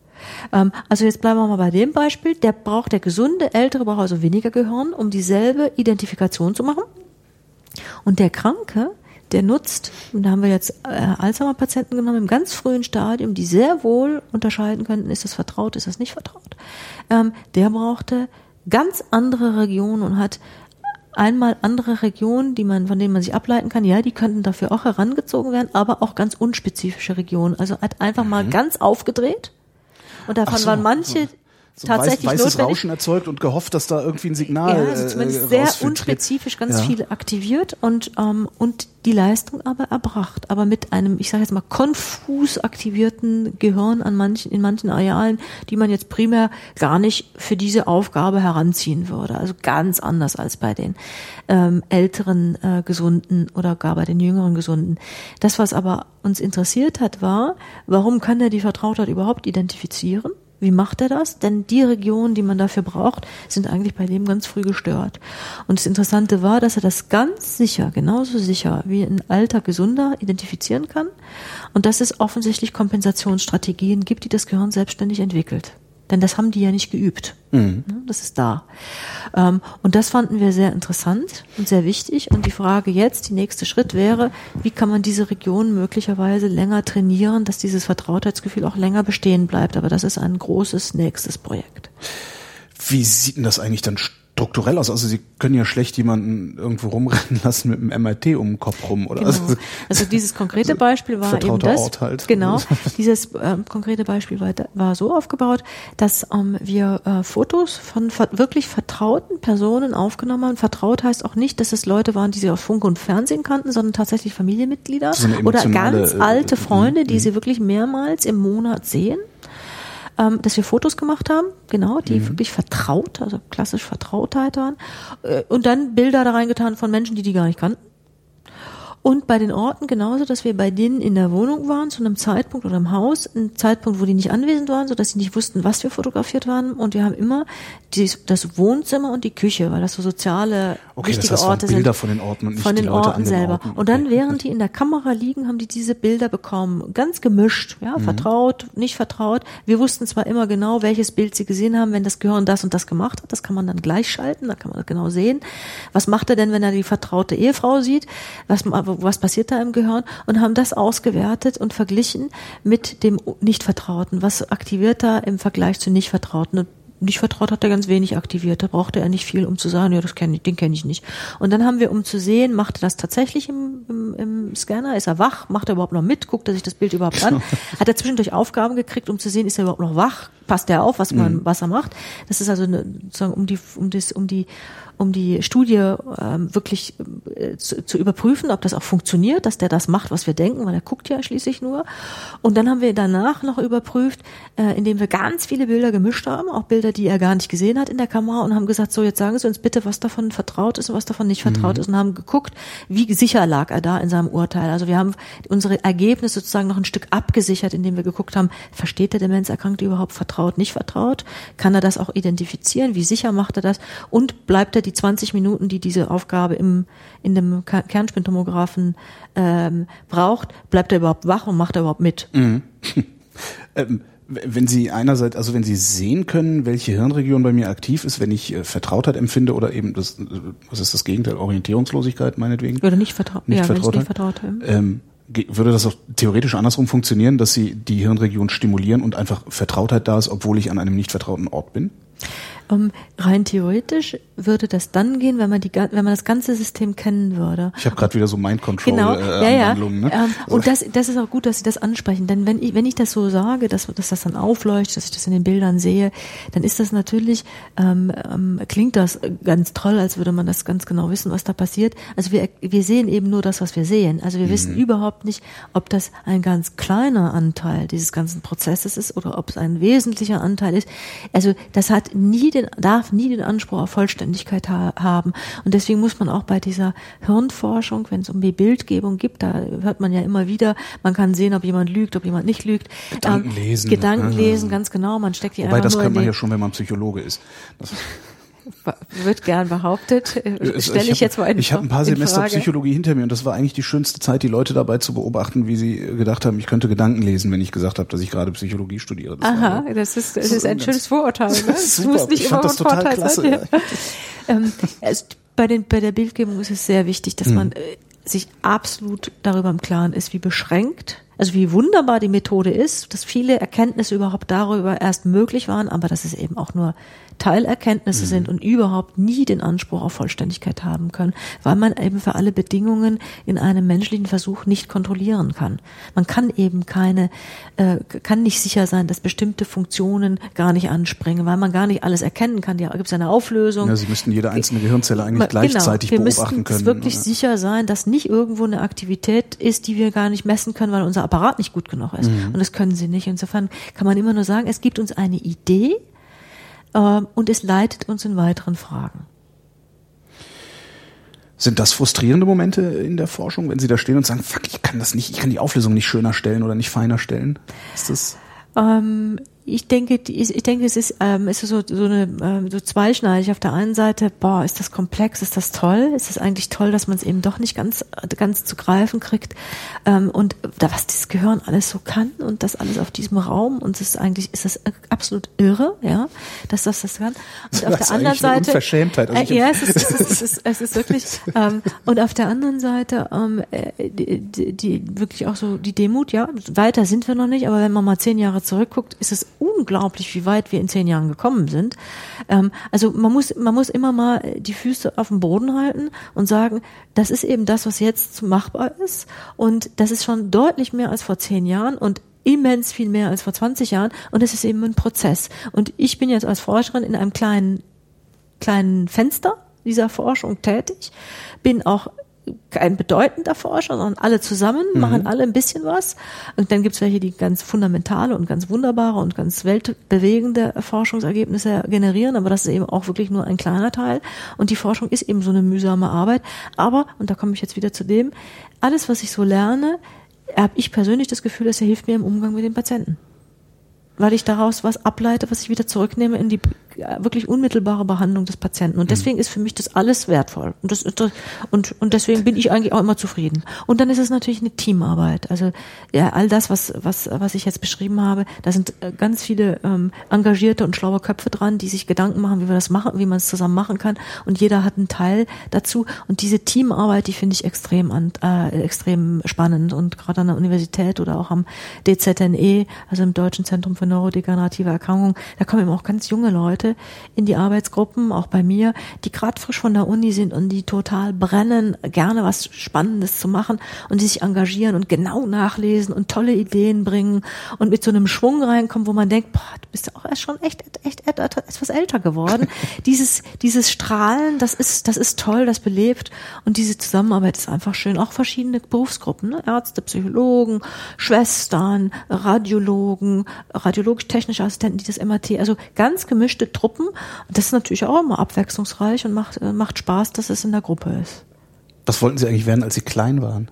Speaker 2: Also jetzt bleiben wir mal bei dem Beispiel. Der braucht, der gesunde Ältere braucht also weniger Gehirn, um dieselbe Identifikation zu machen. Und der Kranke, der nutzt, und da haben wir jetzt äh, Alzheimer-Patienten genommen im ganz frühen Stadium, die sehr wohl unterscheiden könnten, ist das vertraut, ist das nicht vertraut. Ähm, der brauchte ganz andere Regionen und hat einmal andere Regionen, die man, von denen man sich ableiten kann, ja, die könnten dafür auch herangezogen werden, aber auch ganz unspezifische Regionen. Also hat einfach mal
Speaker 1: mhm.
Speaker 2: ganz aufgedreht. Und davon
Speaker 1: so,
Speaker 2: waren manche
Speaker 1: so
Speaker 2: tatsächlich
Speaker 1: weiß, weißes
Speaker 2: notwendig.
Speaker 1: Rauschen erzeugt und gehofft, dass da irgendwie ein Signal
Speaker 2: ja, also zumindest
Speaker 1: äh,
Speaker 2: sehr unspezifisch ganz
Speaker 1: ja.
Speaker 2: viele aktiviert und ähm, und die Leistung aber erbracht, aber mit einem, ich sage jetzt mal, konfus aktivierten Gehirn an manchen in manchen Arealen, die man jetzt primär gar nicht für diese Aufgabe heranziehen würde. Also ganz anders als bei den ähm, älteren äh, Gesunden oder gar bei den jüngeren Gesunden. Das, was aber uns interessiert hat, war, warum kann er die Vertrautheit überhaupt identifizieren? Wie macht er das? Denn die Regionen, die man dafür braucht, sind eigentlich bei dem ganz früh gestört. Und das Interessante war, dass er das ganz sicher, genauso sicher wie ein alter Gesunder identifizieren kann und dass es offensichtlich Kompensationsstrategien gibt, die das Gehirn selbstständig entwickelt. Denn das haben die ja nicht geübt. Mhm. Das ist da. Und das fanden wir sehr interessant und sehr wichtig. Und die Frage jetzt, die nächste Schritt wäre, wie kann man diese Region möglicherweise länger trainieren, dass dieses Vertrautheitsgefühl auch länger bestehen bleibt. Aber das ist ein großes nächstes Projekt.
Speaker 1: Wie sieht denn das eigentlich dann strukturell aus? Also Sie können ja schlecht jemanden irgendwo rumrennen lassen mit einem M R T um den Kopf rum, oder?
Speaker 2: Genau. Also, also dieses konkrete Beispiel war eben das.
Speaker 1: Ort halt.
Speaker 2: Genau. Dieses äh, konkrete Beispiel war, war so aufgebaut, dass ähm, wir äh, Fotos von ver- wirklich vertrauten Personen aufgenommen haben. Vertraut heißt auch nicht, dass es Leute waren, die sie aus Funk und Fernsehen kannten, sondern tatsächlich Familienmitglieder so oder ganz alte Freunde, die sie wirklich mehrmals im Monat sehen. Ähm, dass wir Fotos gemacht haben, genau, die mhm. wirklich vertraut, also klassisch Vertrautheit waren, äh, und dann Bilder da reingetan von Menschen, die die gar nicht kannten. Und bei den Orten genauso, dass wir bei denen in der Wohnung waren, zu einem Zeitpunkt oder im Haus, ein Zeitpunkt, wo die nicht anwesend waren, sodass sie nicht wussten, was wir fotografiert haben. Und wir haben immer die, das Wohnzimmer und die Küche, weil das so soziale,
Speaker 1: okay,
Speaker 2: wichtige
Speaker 1: das heißt,
Speaker 2: Orte
Speaker 1: Bilder
Speaker 2: sind.
Speaker 1: Von den Orten und nicht
Speaker 2: von den
Speaker 1: die Leute
Speaker 2: Orten
Speaker 1: an den
Speaker 2: selber.
Speaker 1: Orten. Okay.
Speaker 2: Und dann, während die in der Kamera liegen, haben die diese Bilder bekommen. Ganz gemischt, ja, mhm. vertraut, nicht vertraut. Wir wussten zwar immer genau, welches Bild sie gesehen haben, wenn das Gehirn das und das gemacht hat. Das kann man dann gleich schalten, da kann man das genau sehen. Was macht er denn, wenn er die vertraute Ehefrau sieht? Was, was passiert da im Gehirn? Und haben das ausgewertet und verglichen mit dem Nicht-Vertrauten. Was aktiviert da im Vergleich zu Nicht-Vertrauten? Und nicht vertraut, hat er ganz wenig aktiviert. Da brauchte er nicht viel, um zu sagen, ja, das kenn ich, den kenne ich nicht. Und dann haben wir, um zu sehen, macht er das tatsächlich im, im, im Scanner? Ist er wach? Macht er überhaupt noch mit? Guckt er sich das Bild überhaupt an? Hat er zwischendurch Aufgaben gekriegt, um zu sehen, ist er überhaupt noch wach? Passt er auf, was man, mhm. was er macht? Das ist also eine, sozusagen um die, um das, um die, um die Studie ähm, wirklich äh, zu, zu überprüfen, ob das auch funktioniert, dass der das macht, was wir denken, weil er guckt ja schließlich nur. Und dann haben wir danach noch überprüft, äh, indem wir ganz viele Bilder gemischt haben, auch Bilder, die er gar nicht gesehen hat in der Kamera, und haben gesagt, so, jetzt sagen Sie uns bitte, was davon vertraut ist und was davon nicht vertraut mhm. ist, und haben geguckt, wie sicher lag er da in seinem Urteil. Also wir haben unsere Ergebnisse sozusagen noch ein Stück abgesichert, indem wir geguckt haben, versteht der Demenzerkrankte überhaupt vertraut, nicht vertraut? Kann er das auch identifizieren? Wie sicher macht er das? Und bleibt er die zwanzig Minuten, die diese Aufgabe im in dem Kernspintomographen ähm, braucht, bleibt er überhaupt wach und macht er überhaupt mit?
Speaker 1: Mhm. ähm, wenn Sie einerseits, also wenn Sie sehen können, welche Hirnregion bei mir aktiv ist, wenn ich äh, Vertrautheit empfinde oder eben das, was ist das Gegenteil, Orientierungslosigkeit meinetwegen?
Speaker 2: Oder nicht, vertra-
Speaker 1: nicht
Speaker 2: ja,
Speaker 1: Vertrautheit.
Speaker 2: Nicht vertraut haben.
Speaker 1: Ähm, würde das auch theoretisch andersrum funktionieren, dass Sie die Hirnregion stimulieren und einfach Vertrautheit da ist, obwohl ich an einem nicht vertrauten Ort bin?
Speaker 2: Um, rein theoretisch würde das dann gehen, wenn man die, wenn man das ganze System kennen würde.
Speaker 1: Ich habe gerade wieder so Mind-Control
Speaker 2: genau,
Speaker 1: äh,
Speaker 2: ja,
Speaker 1: Handlungen. Ne?
Speaker 2: Ja. Ähm, und das, das ist auch gut, dass Sie das ansprechen, denn wenn ich, wenn ich das so sage, dass, dass das dann aufleuchtet, dass ich das in den Bildern sehe, dann ist das natürlich, ähm, ähm, klingt das ganz toll, als würde man das ganz genau wissen, was da passiert. Also wir, wir sehen eben nur das, was wir sehen. Also wir mhm. wissen überhaupt nicht, ob das ein ganz kleiner Anteil dieses ganzen Prozesses ist oder ob es ein wesentlicher Anteil ist. Also das hat nie den, darf nie den Anspruch auf Vollständigkeit ha- haben. Und deswegen muss man auch bei dieser Hirnforschung, wenn es um die Bildgebung geht, da hört man ja immer wieder, man kann sehen, ob jemand lügt, ob jemand nicht lügt.
Speaker 1: Gedanken lesen.
Speaker 2: Ähm, Gedanken lesen, ganz genau. Man steckt die
Speaker 1: Wobei,
Speaker 2: einfach
Speaker 1: das
Speaker 2: nur
Speaker 1: kann
Speaker 2: in
Speaker 1: man
Speaker 2: den,
Speaker 1: ja schon, wenn man Psychologe ist. Das
Speaker 2: wird gern behauptet. Stelle ich, ich jetzt mal in
Speaker 1: Ich habe ein paar Semester
Speaker 2: Frage.
Speaker 1: Psychologie hinter mir und das war eigentlich die schönste Zeit, die Leute dabei zu beobachten, wie sie gedacht haben, ich könnte Gedanken lesen, wenn ich gesagt habe, dass ich gerade Psychologie studiere. Das
Speaker 2: Aha,
Speaker 1: war,
Speaker 2: das ist, das ist ein schönes Vorurteil. Ne? Das
Speaker 1: super.
Speaker 2: muss nicht
Speaker 1: ich
Speaker 2: immer
Speaker 1: fand das
Speaker 2: ein
Speaker 1: total
Speaker 2: Vorteil
Speaker 1: klasse.
Speaker 2: sein.
Speaker 1: Ja.
Speaker 2: ähm, also bei, den, bei der Bildgebung ist es sehr wichtig, dass hm. man äh, sich absolut darüber im Klaren ist, wie beschränkt, also wie wunderbar die Methode ist, dass viele Erkenntnisse überhaupt darüber erst möglich waren, aber dass es eben auch nur Teilerkenntnisse mhm. sind und überhaupt nie den Anspruch auf Vollständigkeit haben können, weil man eben für alle Bedingungen in einem menschlichen Versuch nicht kontrollieren kann. Man kann eben keine, äh, kann nicht sicher sein, dass bestimmte Funktionen gar nicht anspringen, weil man gar nicht alles erkennen kann. Da gibt es eine Auflösung.
Speaker 1: Ja, Sie müssten jede einzelne Gehirnzelle eigentlich
Speaker 2: genau,
Speaker 1: gleichzeitig
Speaker 2: wir
Speaker 1: beobachten können.
Speaker 2: Es wirklich ja. sicher sein, dass nicht irgendwo eine Aktivität ist, die wir gar nicht messen können, weil unser Apparat nicht gut genug ist. Mhm. Und das können Sie nicht. Insofern kann man immer nur sagen, es gibt uns eine Idee, und es leitet uns in weiteren Fragen.
Speaker 1: Sind das frustrierende Momente in der Forschung, wenn Sie da stehen und sagen, fuck, ich kann das nicht, ich kann die Auflösung nicht schöner stellen oder nicht feiner stellen? Ist das?
Speaker 2: Ähm, ich denke, ich denke, es ist, ähm, es ist so, so eine, so zweischneidig. Auf der einen Seite, boah, ist das komplex, ist das toll? Ist es eigentlich toll, dass man es eben doch nicht ganz, ganz zu greifen kriegt? Ähm, und da, was das Gehirn alles so kann und das alles auf diesem Raum, und es ist eigentlich, ist das absolut irre, ja, dass das das kann. Und
Speaker 1: das
Speaker 2: auf der anderen Seite,
Speaker 1: Unverschämtheit. Also
Speaker 2: äh, ja, es ist, es ist, es ist, es ist wirklich, ähm, und auf der anderen Seite, ähm, die, die, die, wirklich auch so die Demut, ja, weiter sind wir noch nicht, aber wenn man mal zehn Jahre zurückguckt, ist es unglaublich, wie weit wir in zehn Jahren gekommen sind. Ähm, also man muss, man muss immer mal die Füße auf dem Boden halten und sagen, das ist eben das, was jetzt machbar ist, und das ist schon deutlich mehr als vor zehn Jahren und immens viel mehr als vor zwanzig Jahren, und es ist eben ein Prozess. Und ich bin jetzt als Forscherin in einem kleinen, kleinen Fenster dieser Forschung tätig, bin auch kein bedeutender Forscher, sondern alle zusammen mhm. machen alle ein bisschen was. Und dann gibt's welche, die ganz fundamentale und ganz wunderbare und ganz weltbewegende Forschungsergebnisse generieren, aber das ist eben auch wirklich nur ein kleiner Teil. Und die Forschung ist eben so eine mühsame Arbeit. Aber, und da komme ich jetzt wieder zu dem, alles, was ich so lerne, habe ich persönlich das Gefühl, das hilft mir im Umgang mit den Patienten. Weil ich daraus was ableite, was ich wieder zurücknehme in die wirklich unmittelbare Behandlung des Patienten. Und deswegen ist für mich das alles wertvoll. Und, das, und, und deswegen bin ich eigentlich auch immer zufrieden. Und dann ist es natürlich eine Teamarbeit. Also ja, all das, was, was, was ich jetzt beschrieben habe, da sind ganz viele ähm, engagierte und schlaue Köpfe dran, die sich Gedanken machen, wie wir das machen, wie man es zusammen machen kann. Und jeder hat einen Teil dazu. Und diese Teamarbeit, die finde ich extrem, an, äh, extrem spannend. Und gerade an der Universität oder auch am D Z N E, also im Deutschen Zentrum für neurodegenerative Erkrankungen, da kommen eben auch ganz junge Leute, Leute in die Arbeitsgruppen, auch bei mir, die gerade frisch von der Uni sind und die total brennen, gerne was Spannendes zu machen und die sich engagieren und genau nachlesen und tolle Ideen bringen und mit so einem Schwung reinkommen, wo man denkt, boah, du bist ja auch erst schon echt, echt, echt etwas älter geworden. dieses, dieses Strahlen, das ist, das ist toll, das belebt und diese Zusammenarbeit ist einfach schön. Auch verschiedene Berufsgruppen, ne? Ärzte, Psychologen, Schwestern, Radiologen, radiologisch-technische Assistenten, die das M R T, also ganz gemischte Truppen. Das ist natürlich auch immer abwechslungsreich und macht, macht Spaß, dass es in der Gruppe ist.
Speaker 1: Was wollten Sie eigentlich werden, als Sie klein waren?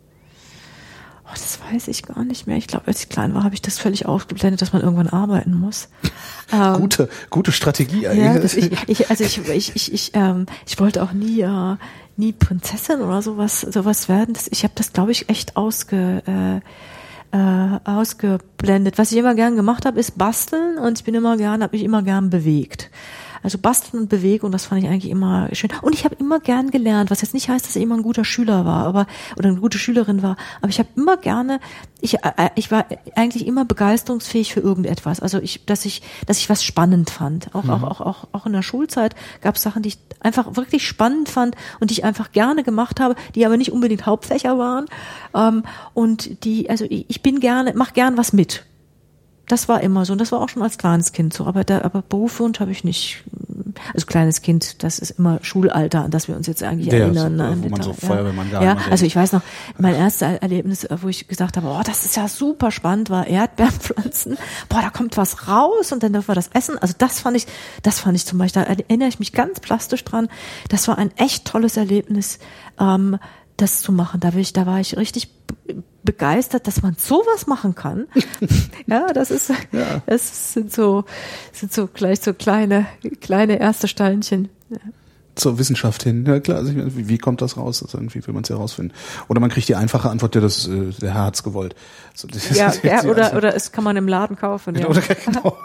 Speaker 2: Oh, das weiß ich gar nicht mehr. Ich glaube, als ich klein war, habe ich das völlig ausgeblendet, dass man irgendwann arbeiten muss.
Speaker 1: Ähm, gute, gute Strategie eigentlich.
Speaker 2: Ja, das, ich, ich, also ich, ich, ich, ich, ähm, ich wollte auch nie, äh, nie Prinzessin oder sowas, sowas werden. Das, ich habe das, glaube ich, echt ausge, äh, äh, ausgeblendet. Was ich immer gern gemacht habe, ist basteln und ich bin immer gern, habe mich immer gern bewegt. Also basteln und Bewegung, das fand ich eigentlich immer schön. Und ich habe immer gern gelernt, was jetzt nicht heißt, dass ich immer ein guter Schüler war, aber oder eine gute Schülerin war. Aber ich habe immer gerne, ich äh, ich war eigentlich immer begeisterungsfähig für irgendetwas. Also ich, dass ich, dass ich was spannend fand. Auch mhm. auch auch auch auch in der Schulzeit gab es Sachen, die ich einfach wirklich spannend fand und die ich einfach gerne gemacht habe, die aber nicht unbedingt Hauptfächer waren. Ähm, und die, also ich, ich bin gerne, mach gern was mit. Das war immer so und das war auch schon als kleines Kind so, aber da, aber Berufswunsch habe ich nicht. Also kleines Kind, das ist immer Schulalter, an das wir uns jetzt eigentlich
Speaker 1: ja,
Speaker 2: erinnern.
Speaker 1: So,
Speaker 2: an
Speaker 1: wo man so
Speaker 2: ja.
Speaker 1: Feuerwehrmann
Speaker 2: ja, ja, also ich weiß noch, mein erstes Erlebnis, wo ich gesagt habe, oh, das ist ja super spannend, war Erdbeerpflanzen. Boah, da kommt was raus und dann dürfen wir das essen. Also das fand ich, das fand ich zum Beispiel, da erinnere ich mich ganz plastisch dran. Das war ein echt tolles Erlebnis, ähm, das zu machen. Da will ich, da war ich richtig begeistert, dass man sowas machen kann. Ja, das ist, ja. Das sind so, sind so gleich so kleine, kleine erste Steinchen. Ja.
Speaker 1: Zur Wissenschaft hin. Ja klar, also wie, wie kommt das raus? Also irgendwie will man es ja rausfinden. Oder man kriegt die einfache Antwort, ja, das, äh, der Herr hat's gewollt. So,
Speaker 2: ja, ja oder, also, oder es kann man im Laden kaufen. Ja.
Speaker 1: Oder, genau.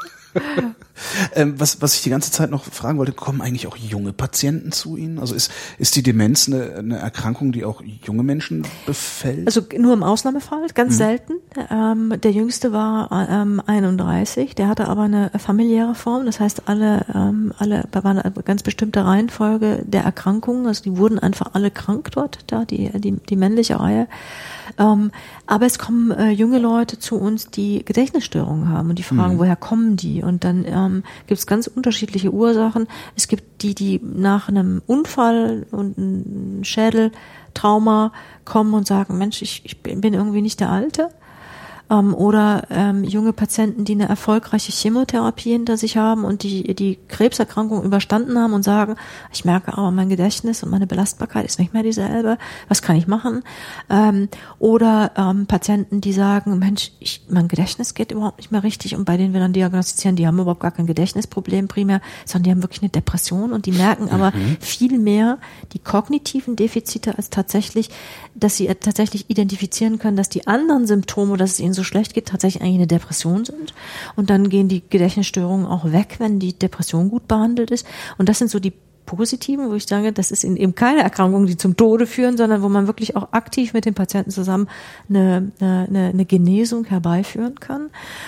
Speaker 1: ähm, was, was ich die ganze Zeit noch fragen wollte, kommen eigentlich auch junge Patienten zu Ihnen? Also ist, ist die Demenz eine, eine Erkrankung, die auch junge Menschen befällt?
Speaker 2: Also nur im Ausnahmefall, ganz mhm. selten. Ähm, der Jüngste war ähm, einunddreißig, der hatte aber eine familiäre Form, das heißt alle, ähm, alle, da war eine ganz bestimmte Reihenfolge der Erkrankungen, also die wurden einfach alle krank dort, da die, die, die männliche Reihe. Ähm, aber es kommen äh, junge Leute zu uns, die Gedächtnisstörungen haben und die fragen, mhm. woher kommen die? Und dann ähm, gibt es ganz unterschiedliche Ursachen. Es gibt die, die nach einem Unfall und einem Schädeltrauma kommen und sagen, Mensch, ich, ich bin irgendwie nicht der Alte. Ähm, oder ähm, junge Patienten, die eine erfolgreiche Chemotherapie hinter sich haben und die die Krebserkrankung überstanden haben und sagen, ich merke aber, mein Gedächtnis und meine Belastbarkeit ist nicht mehr dieselbe, was kann ich machen? Ähm, oder ähm, Patienten, die sagen, Mensch, ich, mein Gedächtnis geht überhaupt nicht mehr richtig und bei denen wir dann diagnostizieren, die haben überhaupt gar kein Gedächtnisproblem primär, sondern die haben wirklich eine Depression und die merken aber mhm. viel mehr die kognitiven Defizite als tatsächlich, dass sie tatsächlich identifizieren können, dass die anderen Symptome, dass es ihnen so schlecht geht, tatsächlich eigentlich eine Depression sind. Und dann gehen die Gedächtnisstörungen auch weg, wenn die Depression gut behandelt ist. Und das sind so die positiven, wo ich sage, das ist eben keine Erkrankungen, die zum Tode führen, sondern wo man wirklich auch aktiv mit den Patienten zusammen eine, eine, eine Genesung herbeiführen kann.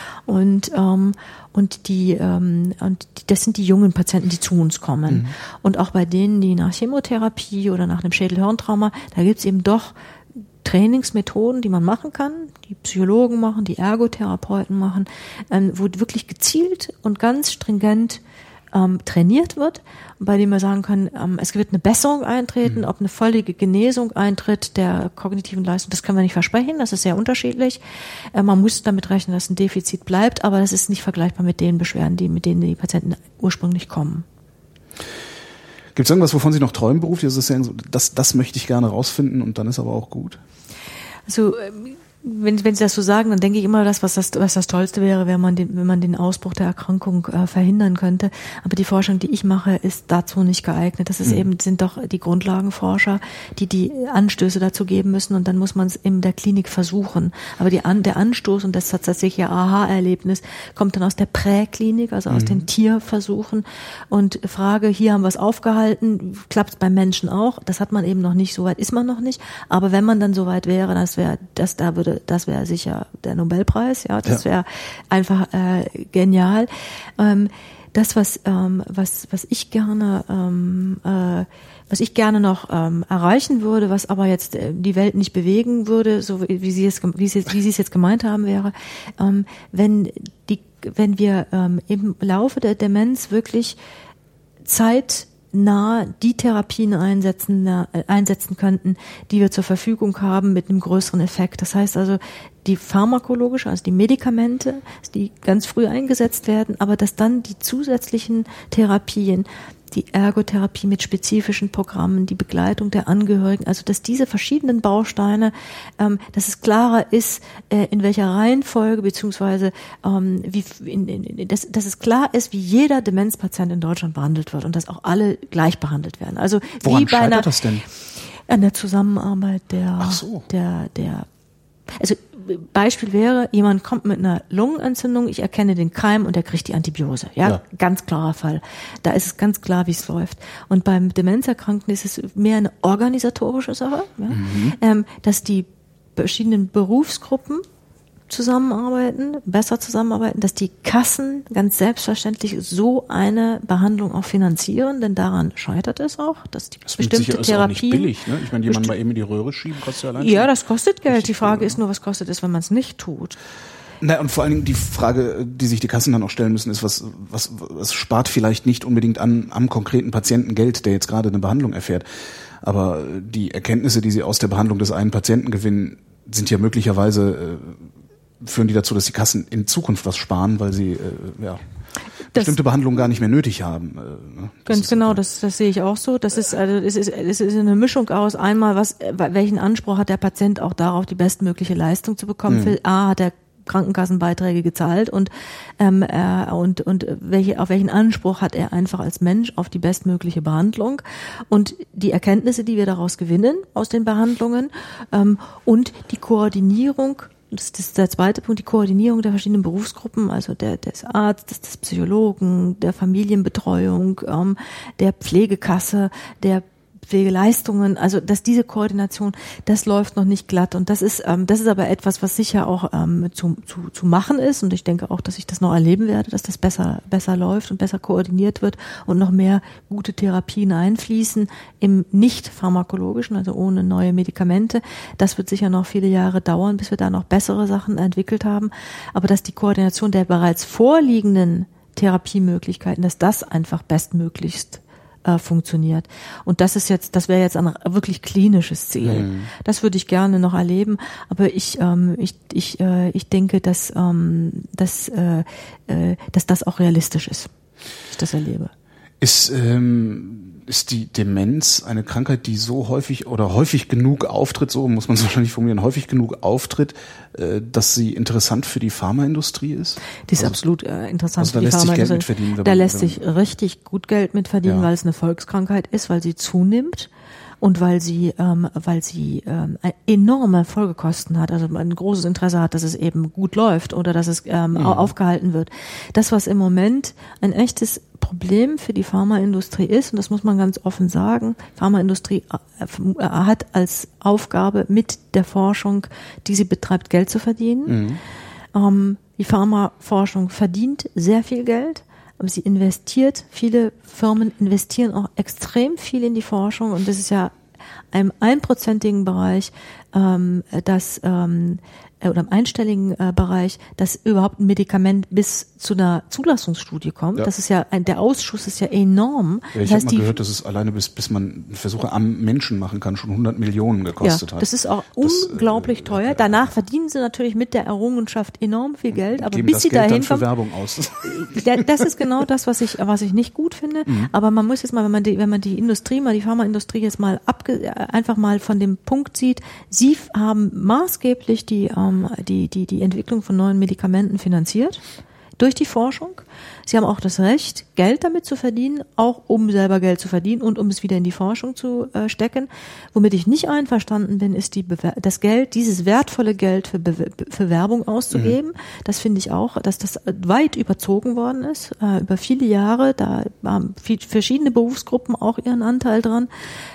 Speaker 2: Und ähm, und die ähm, und die, das sind die jungen Patienten, die zu uns kommen. Mhm. Und auch bei denen, die nach Chemotherapie oder nach einem Schädelhirntrauma, da gibt's eben doch Trainingsmethoden, die man machen kann, die Psychologen machen, die Ergotherapeuten machen, ähm, wo wirklich gezielt und ganz stringent ähm, trainiert wird, bei dem wir sagen können, ähm, es wird eine Besserung eintreten, mhm. ob eine völlige Genesung eintritt der kognitiven Leistung, das können wir nicht versprechen, das ist sehr unterschiedlich. Äh, man muss damit rechnen, dass ein Defizit bleibt, aber das ist nicht vergleichbar mit den Beschwerden, die mit denen die Patienten ursprünglich kommen.
Speaker 1: Gibt es irgendwas, wovon Sie noch träumen beruflich? Also das, das möchte ich gerne rausfinden und dann ist aber auch gut.
Speaker 2: Also wenn, wenn Sie das so sagen, dann denke ich immer, das, was das, was das Tollste wäre, wenn man den, wenn man den Ausbruch der Erkrankung äh, verhindern könnte. Aber die Forschung, die ich mache, ist dazu nicht geeignet. Das ist mhm. eben, sind doch die Grundlagenforscher, die die Anstöße dazu geben müssen und dann muss man es in der Klinik versuchen. Aber die An, der Anstoß und das tatsächliche Aha-Erlebnis kommt dann aus der Präklinik, also aus mhm. den Tierversuchen und Frage, hier haben wir es aufgehalten, klappt es beim Menschen auch? Das hat man eben noch nicht, so weit ist man noch nicht. Aber wenn man dann so weit wäre, das wäre, das da würde das wäre sicher der Nobelpreis, ja, das wäre einfach äh, genial. Ähm, das, was, ähm, was, was ich gerne, ähm, äh, was ich gerne noch ähm, erreichen würde, was aber jetzt äh, die Welt nicht bewegen würde, so wie, wie Sie es, wie Sie, wie Sie es jetzt gemeint haben, wäre, ähm, wenn die, wenn wir ähm, im Laufe der Demenz wirklich Zeit nah die Therapien einsetzen, äh, einsetzen könnten, die wir zur Verfügung haben mit einem größeren Effekt. Das heißt also, die pharmakologische, also die Medikamente, die ganz früh eingesetzt werden, aber dass dann die zusätzlichen Therapien, die Ergotherapie mit spezifischen Programmen, die Begleitung der Angehörigen, also dass diese verschiedenen Bausteine, ähm, dass es klarer ist, äh, in welcher Reihenfolge, beziehungsweise ähm, wie, in, in, dass, dass es klar ist, wie jeder Demenzpatient in Deutschland behandelt wird und dass auch alle gleich behandelt werden. Also
Speaker 1: woran
Speaker 2: wie bei einer,
Speaker 1: das denn?
Speaker 2: An der Zusammenarbeit der,
Speaker 1: Ach so.
Speaker 2: der, der, also Beispiel wäre, jemand kommt mit einer Lungenentzündung, ich erkenne den Keim und er kriegt die Antibiose. Ja, ja. Ganz klarer Fall. Da ist es ganz klar, wie es läuft. Und beim Demenzerkrankten ist es mehr eine organisatorische Sache, ja? mhm. ähm, dass die verschiedenen Berufsgruppen zusammenarbeiten, besser zusammenarbeiten, dass die Kassen ganz selbstverständlich so eine Behandlung auch finanzieren, denn daran scheitert es auch, dass die
Speaker 1: das
Speaker 2: bestimmte
Speaker 1: sicher
Speaker 2: Therapie
Speaker 1: ist auch nicht billig, ne? Ich meine, jemand mal eben in die Röhre schieben, kostet ja allein.
Speaker 2: Ja, das kostet Geld. Die Frage
Speaker 1: viel,
Speaker 2: ist nur, was kostet es, wenn man es nicht tut?
Speaker 1: Na, und vor allen Dingen die Frage, die sich die Kassen dann auch stellen müssen, ist, was, was, was spart vielleicht nicht unbedingt an, am konkreten Patienten Geld, der jetzt gerade eine Behandlung erfährt. Aber die Erkenntnisse, die sie aus der Behandlung des einen Patienten gewinnen, sind ja möglicherweise, äh, führen die dazu, dass die Kassen in Zukunft was sparen, weil sie, äh, ja, das bestimmte Behandlungen gar nicht mehr nötig haben. Äh, ne?
Speaker 2: Ganz genau, ja. das, das sehe ich auch so. Das ist, also, es ist, es ist eine Mischung aus einmal, was, welchen Anspruch hat der Patient auch darauf, die bestmögliche Leistung zu bekommen. Hm. Für A hat er Krankenkassenbeiträge gezahlt und ähm, äh, und und welche auf welchen Anspruch hat er einfach als Mensch auf die bestmögliche Behandlung und die Erkenntnisse, die wir daraus gewinnen aus den Behandlungen ähm, und die Koordinierung. Das ist der zweite Punkt, die Koordinierung der verschiedenen Berufsgruppen, also der des Arztes, des Psychologen, der Familienbetreuung, ähm, der Pflegekasse, der Pflegeleistungen, also dass diese Koordination, das läuft noch nicht glatt und das ist ähm, das ist aber etwas, was sicher auch ähm, zu, zu zu machen ist und ich denke auch, dass ich das noch erleben werde, dass das besser besser läuft und besser koordiniert wird und noch mehr gute Therapien einfließen im nicht pharmakologischen, also ohne neue Medikamente. Das wird sicher noch viele Jahre dauern, bis wir da noch bessere Sachen entwickelt haben, aber dass die Koordination der bereits vorliegenden Therapiemöglichkeiten, dass das einfach bestmöglichst funktioniert. Und das ist jetzt, das wäre jetzt ein wirklich klinisches Ziel. Mhm. Das würde ich gerne noch erleben, aber ich, ähm, ich, ich, äh, ich denke, dass, ähm, dass, äh, äh, dass das auch realistisch ist, ich das erlebe.
Speaker 1: Ist, ähm, ist die Demenz eine Krankheit, die so häufig oder häufig genug auftritt, so muss man es wahrscheinlich formulieren, häufig genug auftritt, äh, dass sie interessant für die Pharmaindustrie ist?
Speaker 2: Die ist also, absolut äh, interessant also für die Pharmaindustrie. Da lässt sich richtig gut Geld mit verdienen, ja. Weil es eine Volkskrankheit ist, weil sie zunimmt. Und weil sie, ähm, weil sie ähm, enorme Folgekosten hat, also ein großes Interesse hat, dass es eben gut läuft oder dass es ähm, mhm. aufgehalten wird. Das, was im Moment ein echtes Problem für die Pharmaindustrie ist, und das muss man ganz offen sagen, Pharmaindustrie äh, hat als Aufgabe mit der Forschung, die sie betreibt, Geld zu verdienen. Mhm. Ähm, die Pharmaforschung verdient sehr viel Geld. Aber sie investiert, viele Firmen investieren auch extrem viel in die Forschung und das ist ja im einprozentigen Bereich, ähm, das ähm, oder im einstelligen äh, Bereich, dass überhaupt ein Medikament bis zu einer Zulassungsstudie kommt. Ja. Das ist ja ein, der Ausschuss ist ja enorm.
Speaker 1: Ja, ich habe mal gehört, dass es alleine bis bis man Versuche am Menschen machen kann, schon hundert Millionen gekostet
Speaker 2: ja,
Speaker 1: hat.
Speaker 2: Das ist auch das, unglaublich äh, teuer. Danach verdienen sie natürlich mit der Errungenschaft enorm viel Geld, aber bis sie
Speaker 1: Geld
Speaker 2: dahin
Speaker 1: dann für
Speaker 2: kommen,
Speaker 1: Werbung aus.
Speaker 2: Das ist genau das, was ich was ich nicht gut finde. Mhm. Aber man muss jetzt mal, wenn man die wenn man die Industrie mal die Pharmaindustrie jetzt mal abge, einfach mal von dem Punkt sieht, sie haben maßgeblich die ähm, die die die Entwicklung von neuen Medikamenten finanziert durch die Forschung. Sie haben auch das Recht, Geld damit zu verdienen, auch um selber Geld zu verdienen und um es wieder in die Forschung zu äh, stecken. Womit ich nicht einverstanden bin, ist die Bewer- das Geld, dieses wertvolle Geld für, Be- für Werbung auszugeben. Mhm. Das finde ich auch, dass das weit überzogen worden ist, äh, über viele Jahre. Da haben viel, verschiedene Berufsgruppen auch ihren Anteil dran.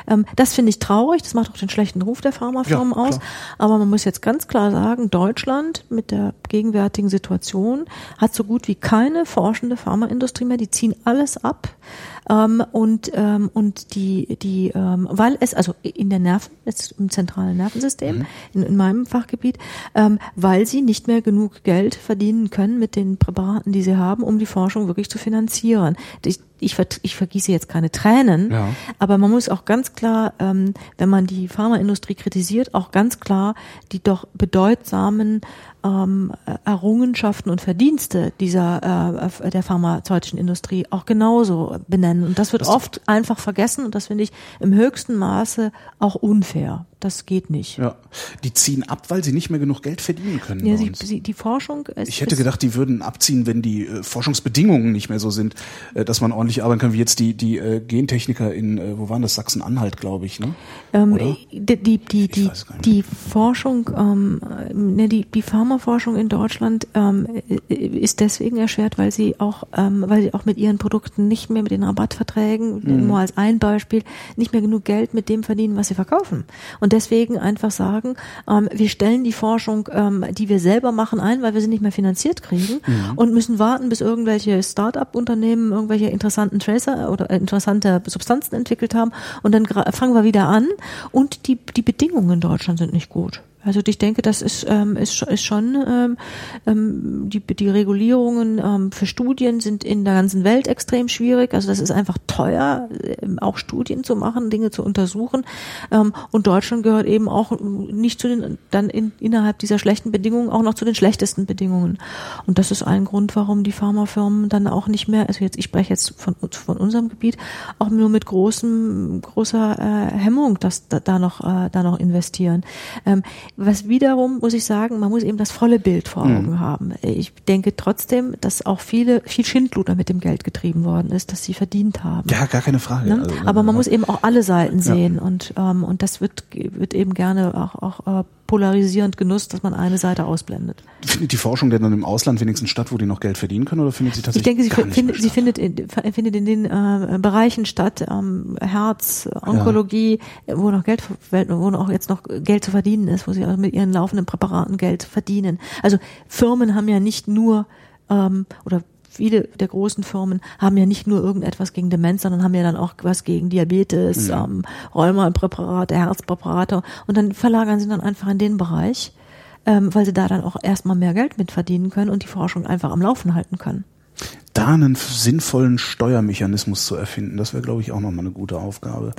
Speaker 2: Ähm, das finde ich traurig, das macht auch den schlechten Ruf der Pharmafirmen
Speaker 1: Ja,
Speaker 2: aus. Aber man muss jetzt ganz klar sagen, Deutschland mit der gegenwärtigen Situation hat so gut wie keine forschende Pharmaindustrie mehr, die ziehen alles ab. Ähm, und ähm, und die die ähm, weil es also in der Nerven jetzt im zentralen Nervensystem mhm. in, in meinem Fachgebiet ähm, weil sie nicht mehr genug Geld verdienen können mit den Präparaten, die sie haben, um die Forschung wirklich zu finanzieren. Ich, ich, ich vergieße jetzt keine Tränen, ja. aber man muss auch ganz klar, ähm, wenn man die Pharmaindustrie kritisiert, auch ganz klar die doch bedeutsamen ähm, Errungenschaften und Verdienste dieser äh, der pharmazeutischen Industrie auch genauso benennen. Und das wird das oft einfach vergessen und das finde ich im höchsten Maße auch unfair. Das geht nicht.
Speaker 1: Ja, die ziehen ab, weil sie nicht mehr genug Geld verdienen können.
Speaker 2: Ja, sie, sie, die Forschung ist,
Speaker 1: ich hätte gedacht, die würden abziehen, wenn die äh, Forschungsbedingungen nicht mehr so sind, äh, dass man ordentlich arbeiten kann, wie jetzt die die äh, Gentechniker in, äh, wo waren das, Sachsen-Anhalt, glaube ich, ne?
Speaker 2: Ähm, die die die die, die Forschung, ähm, ne, die die Pharmaforschung in Deutschland ähm, ist deswegen erschwert, weil sie auch, ähm, weil sie auch mit ihren Produkten nicht mehr mit den Rabattverträgen, mhm. nur als ein Beispiel, nicht mehr genug Geld mit dem verdienen, was sie verkaufen. Und deswegen einfach sagen, ähm, wir stellen die Forschung, ähm, die wir selber machen, ein, weil wir sie nicht mehr finanziert kriegen mhm. und müssen warten, bis irgendwelche Start-up-Unternehmen irgendwelche interessanten Tracer oder interessante Substanzen entwickelt haben und dann fangen wir wieder an und die die Bedingungen in Deutschland sind nicht gut. Also ich denke, das ist ähm, ist, ist schon ähm, ähm, die die Regulierungen ähm, für Studien sind in der ganzen Welt extrem schwierig. Also das ist einfach teuer, ähm, auch Studien zu machen, Dinge zu untersuchen. Ähm, und Deutschland gehört eben auch nicht zu den dann in, innerhalb dieser schlechten Bedingungen auch noch zu den schlechtesten Bedingungen. Und das ist ein Grund, warum die Pharmafirmen dann auch nicht mehr, also jetzt ich spreche jetzt von von unserem Gebiet, auch nur mit großem großer äh, Hemmung, dass da, da noch äh, da noch investieren. Ähm, Was wiederum, muss ich sagen, man muss eben das volle Bild vor Augen mhm. haben. Ich denke trotzdem, dass auch viele, viel Schindluder mit dem Geld getrieben worden ist, das sie verdient haben.
Speaker 1: Ja, gar keine Frage.
Speaker 2: Ne? Also, aber man muss eben auch alle Seiten sehen ja. und ähm, und das wird wird eben gerne auch auch äh, polarisierend genutzt, dass man eine Seite ausblendet.
Speaker 1: Findet die Forschung denn dann im Ausland wenigstens statt, wo die noch Geld verdienen können, oder findet sie tatsächlich
Speaker 2: Ich denke, sie,
Speaker 1: gar nicht
Speaker 2: findet, sie findet, in, findet in den äh, Bereichen statt, ähm, Herz, Onkologie, ja. wo noch Geld, wo noch jetzt noch Geld zu verdienen ist, wo sie also mit ihren laufenden Präparaten Geld verdienen. Also Firmen haben ja nicht nur ähm, oder viele der großen Firmen haben ja nicht nur irgendetwas gegen Demenz, sondern haben ja dann auch was gegen Diabetes, ja. ähm, Rheumapräparate, Herzpräparate und dann verlagern sie dann einfach in den Bereich, ähm, weil sie da dann auch erstmal mehr Geld mit verdienen können und die Forschung einfach am Laufen halten können.
Speaker 1: Da einen sinnvollen Steuermechanismus zu erfinden, das wäre, glaube ich, auch nochmal eine gute Aufgabe.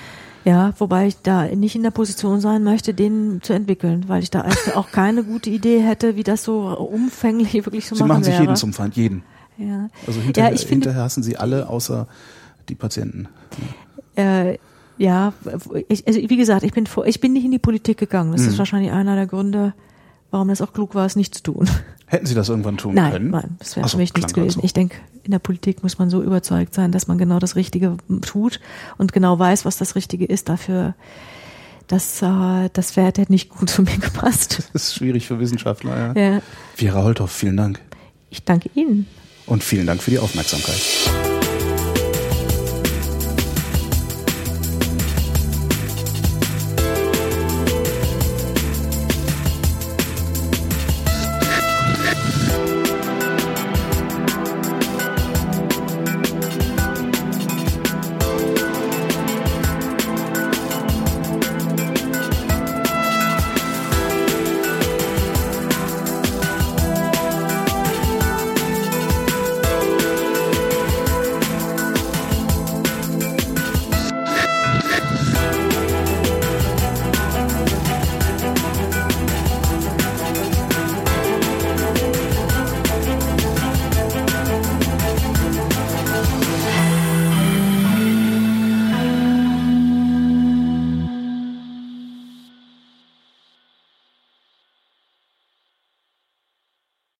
Speaker 2: Ja, wobei ich da nicht in der Position sein möchte, den zu entwickeln, weil ich da auch keine gute Idee hätte, wie das so umfänglich wirklich so
Speaker 1: Sie
Speaker 2: machen
Speaker 1: machen sich
Speaker 2: wäre.
Speaker 1: jeden zum Feind, jeden.
Speaker 2: Ja.
Speaker 1: Also hinterher,
Speaker 2: ja, ich finde,
Speaker 1: hinterher hassen sie alle, außer die Patienten.
Speaker 2: Äh, ja, ich, also wie gesagt, ich bin vor, ich bin nicht in die Politik gegangen. Das hm. ist wahrscheinlich einer der Gründe, warum das auch klug war, es nicht zu tun.
Speaker 1: Hätten Sie das irgendwann tun
Speaker 2: nein,
Speaker 1: können?
Speaker 2: Nein, das wäre
Speaker 1: so,
Speaker 2: für mich nichts gewesen. So. Ich denke, in der Politik muss man so überzeugt sein, dass man genau das Richtige tut und genau weiß, was das Richtige ist. Dafür, das, äh, das wäre hätte nicht gut zu mir gepasst.
Speaker 1: Das ist schwierig für Wissenschaftler, ja.
Speaker 2: ja.
Speaker 1: Vera Holthoff, vielen Dank.
Speaker 2: Ich danke Ihnen.
Speaker 1: Und vielen Dank für die Aufmerksamkeit.